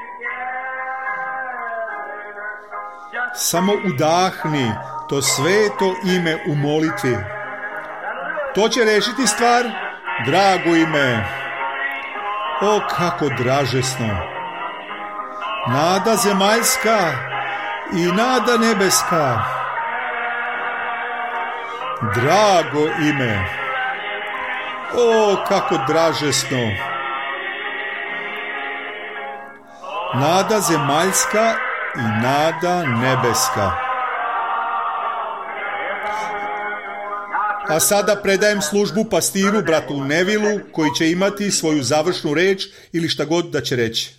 samo udahni to sveto ime u molitvi. To će rešiti stvar. Drago ime, o kako dražesno, nada zemaljska i nada nebeska, drago ime, o kako dražesno, nada zemaljska i nada nebeska. A sada predajem službu pastiru, bratu Nevilu, koji će imati svoju završnu reč ili šta god da će reći.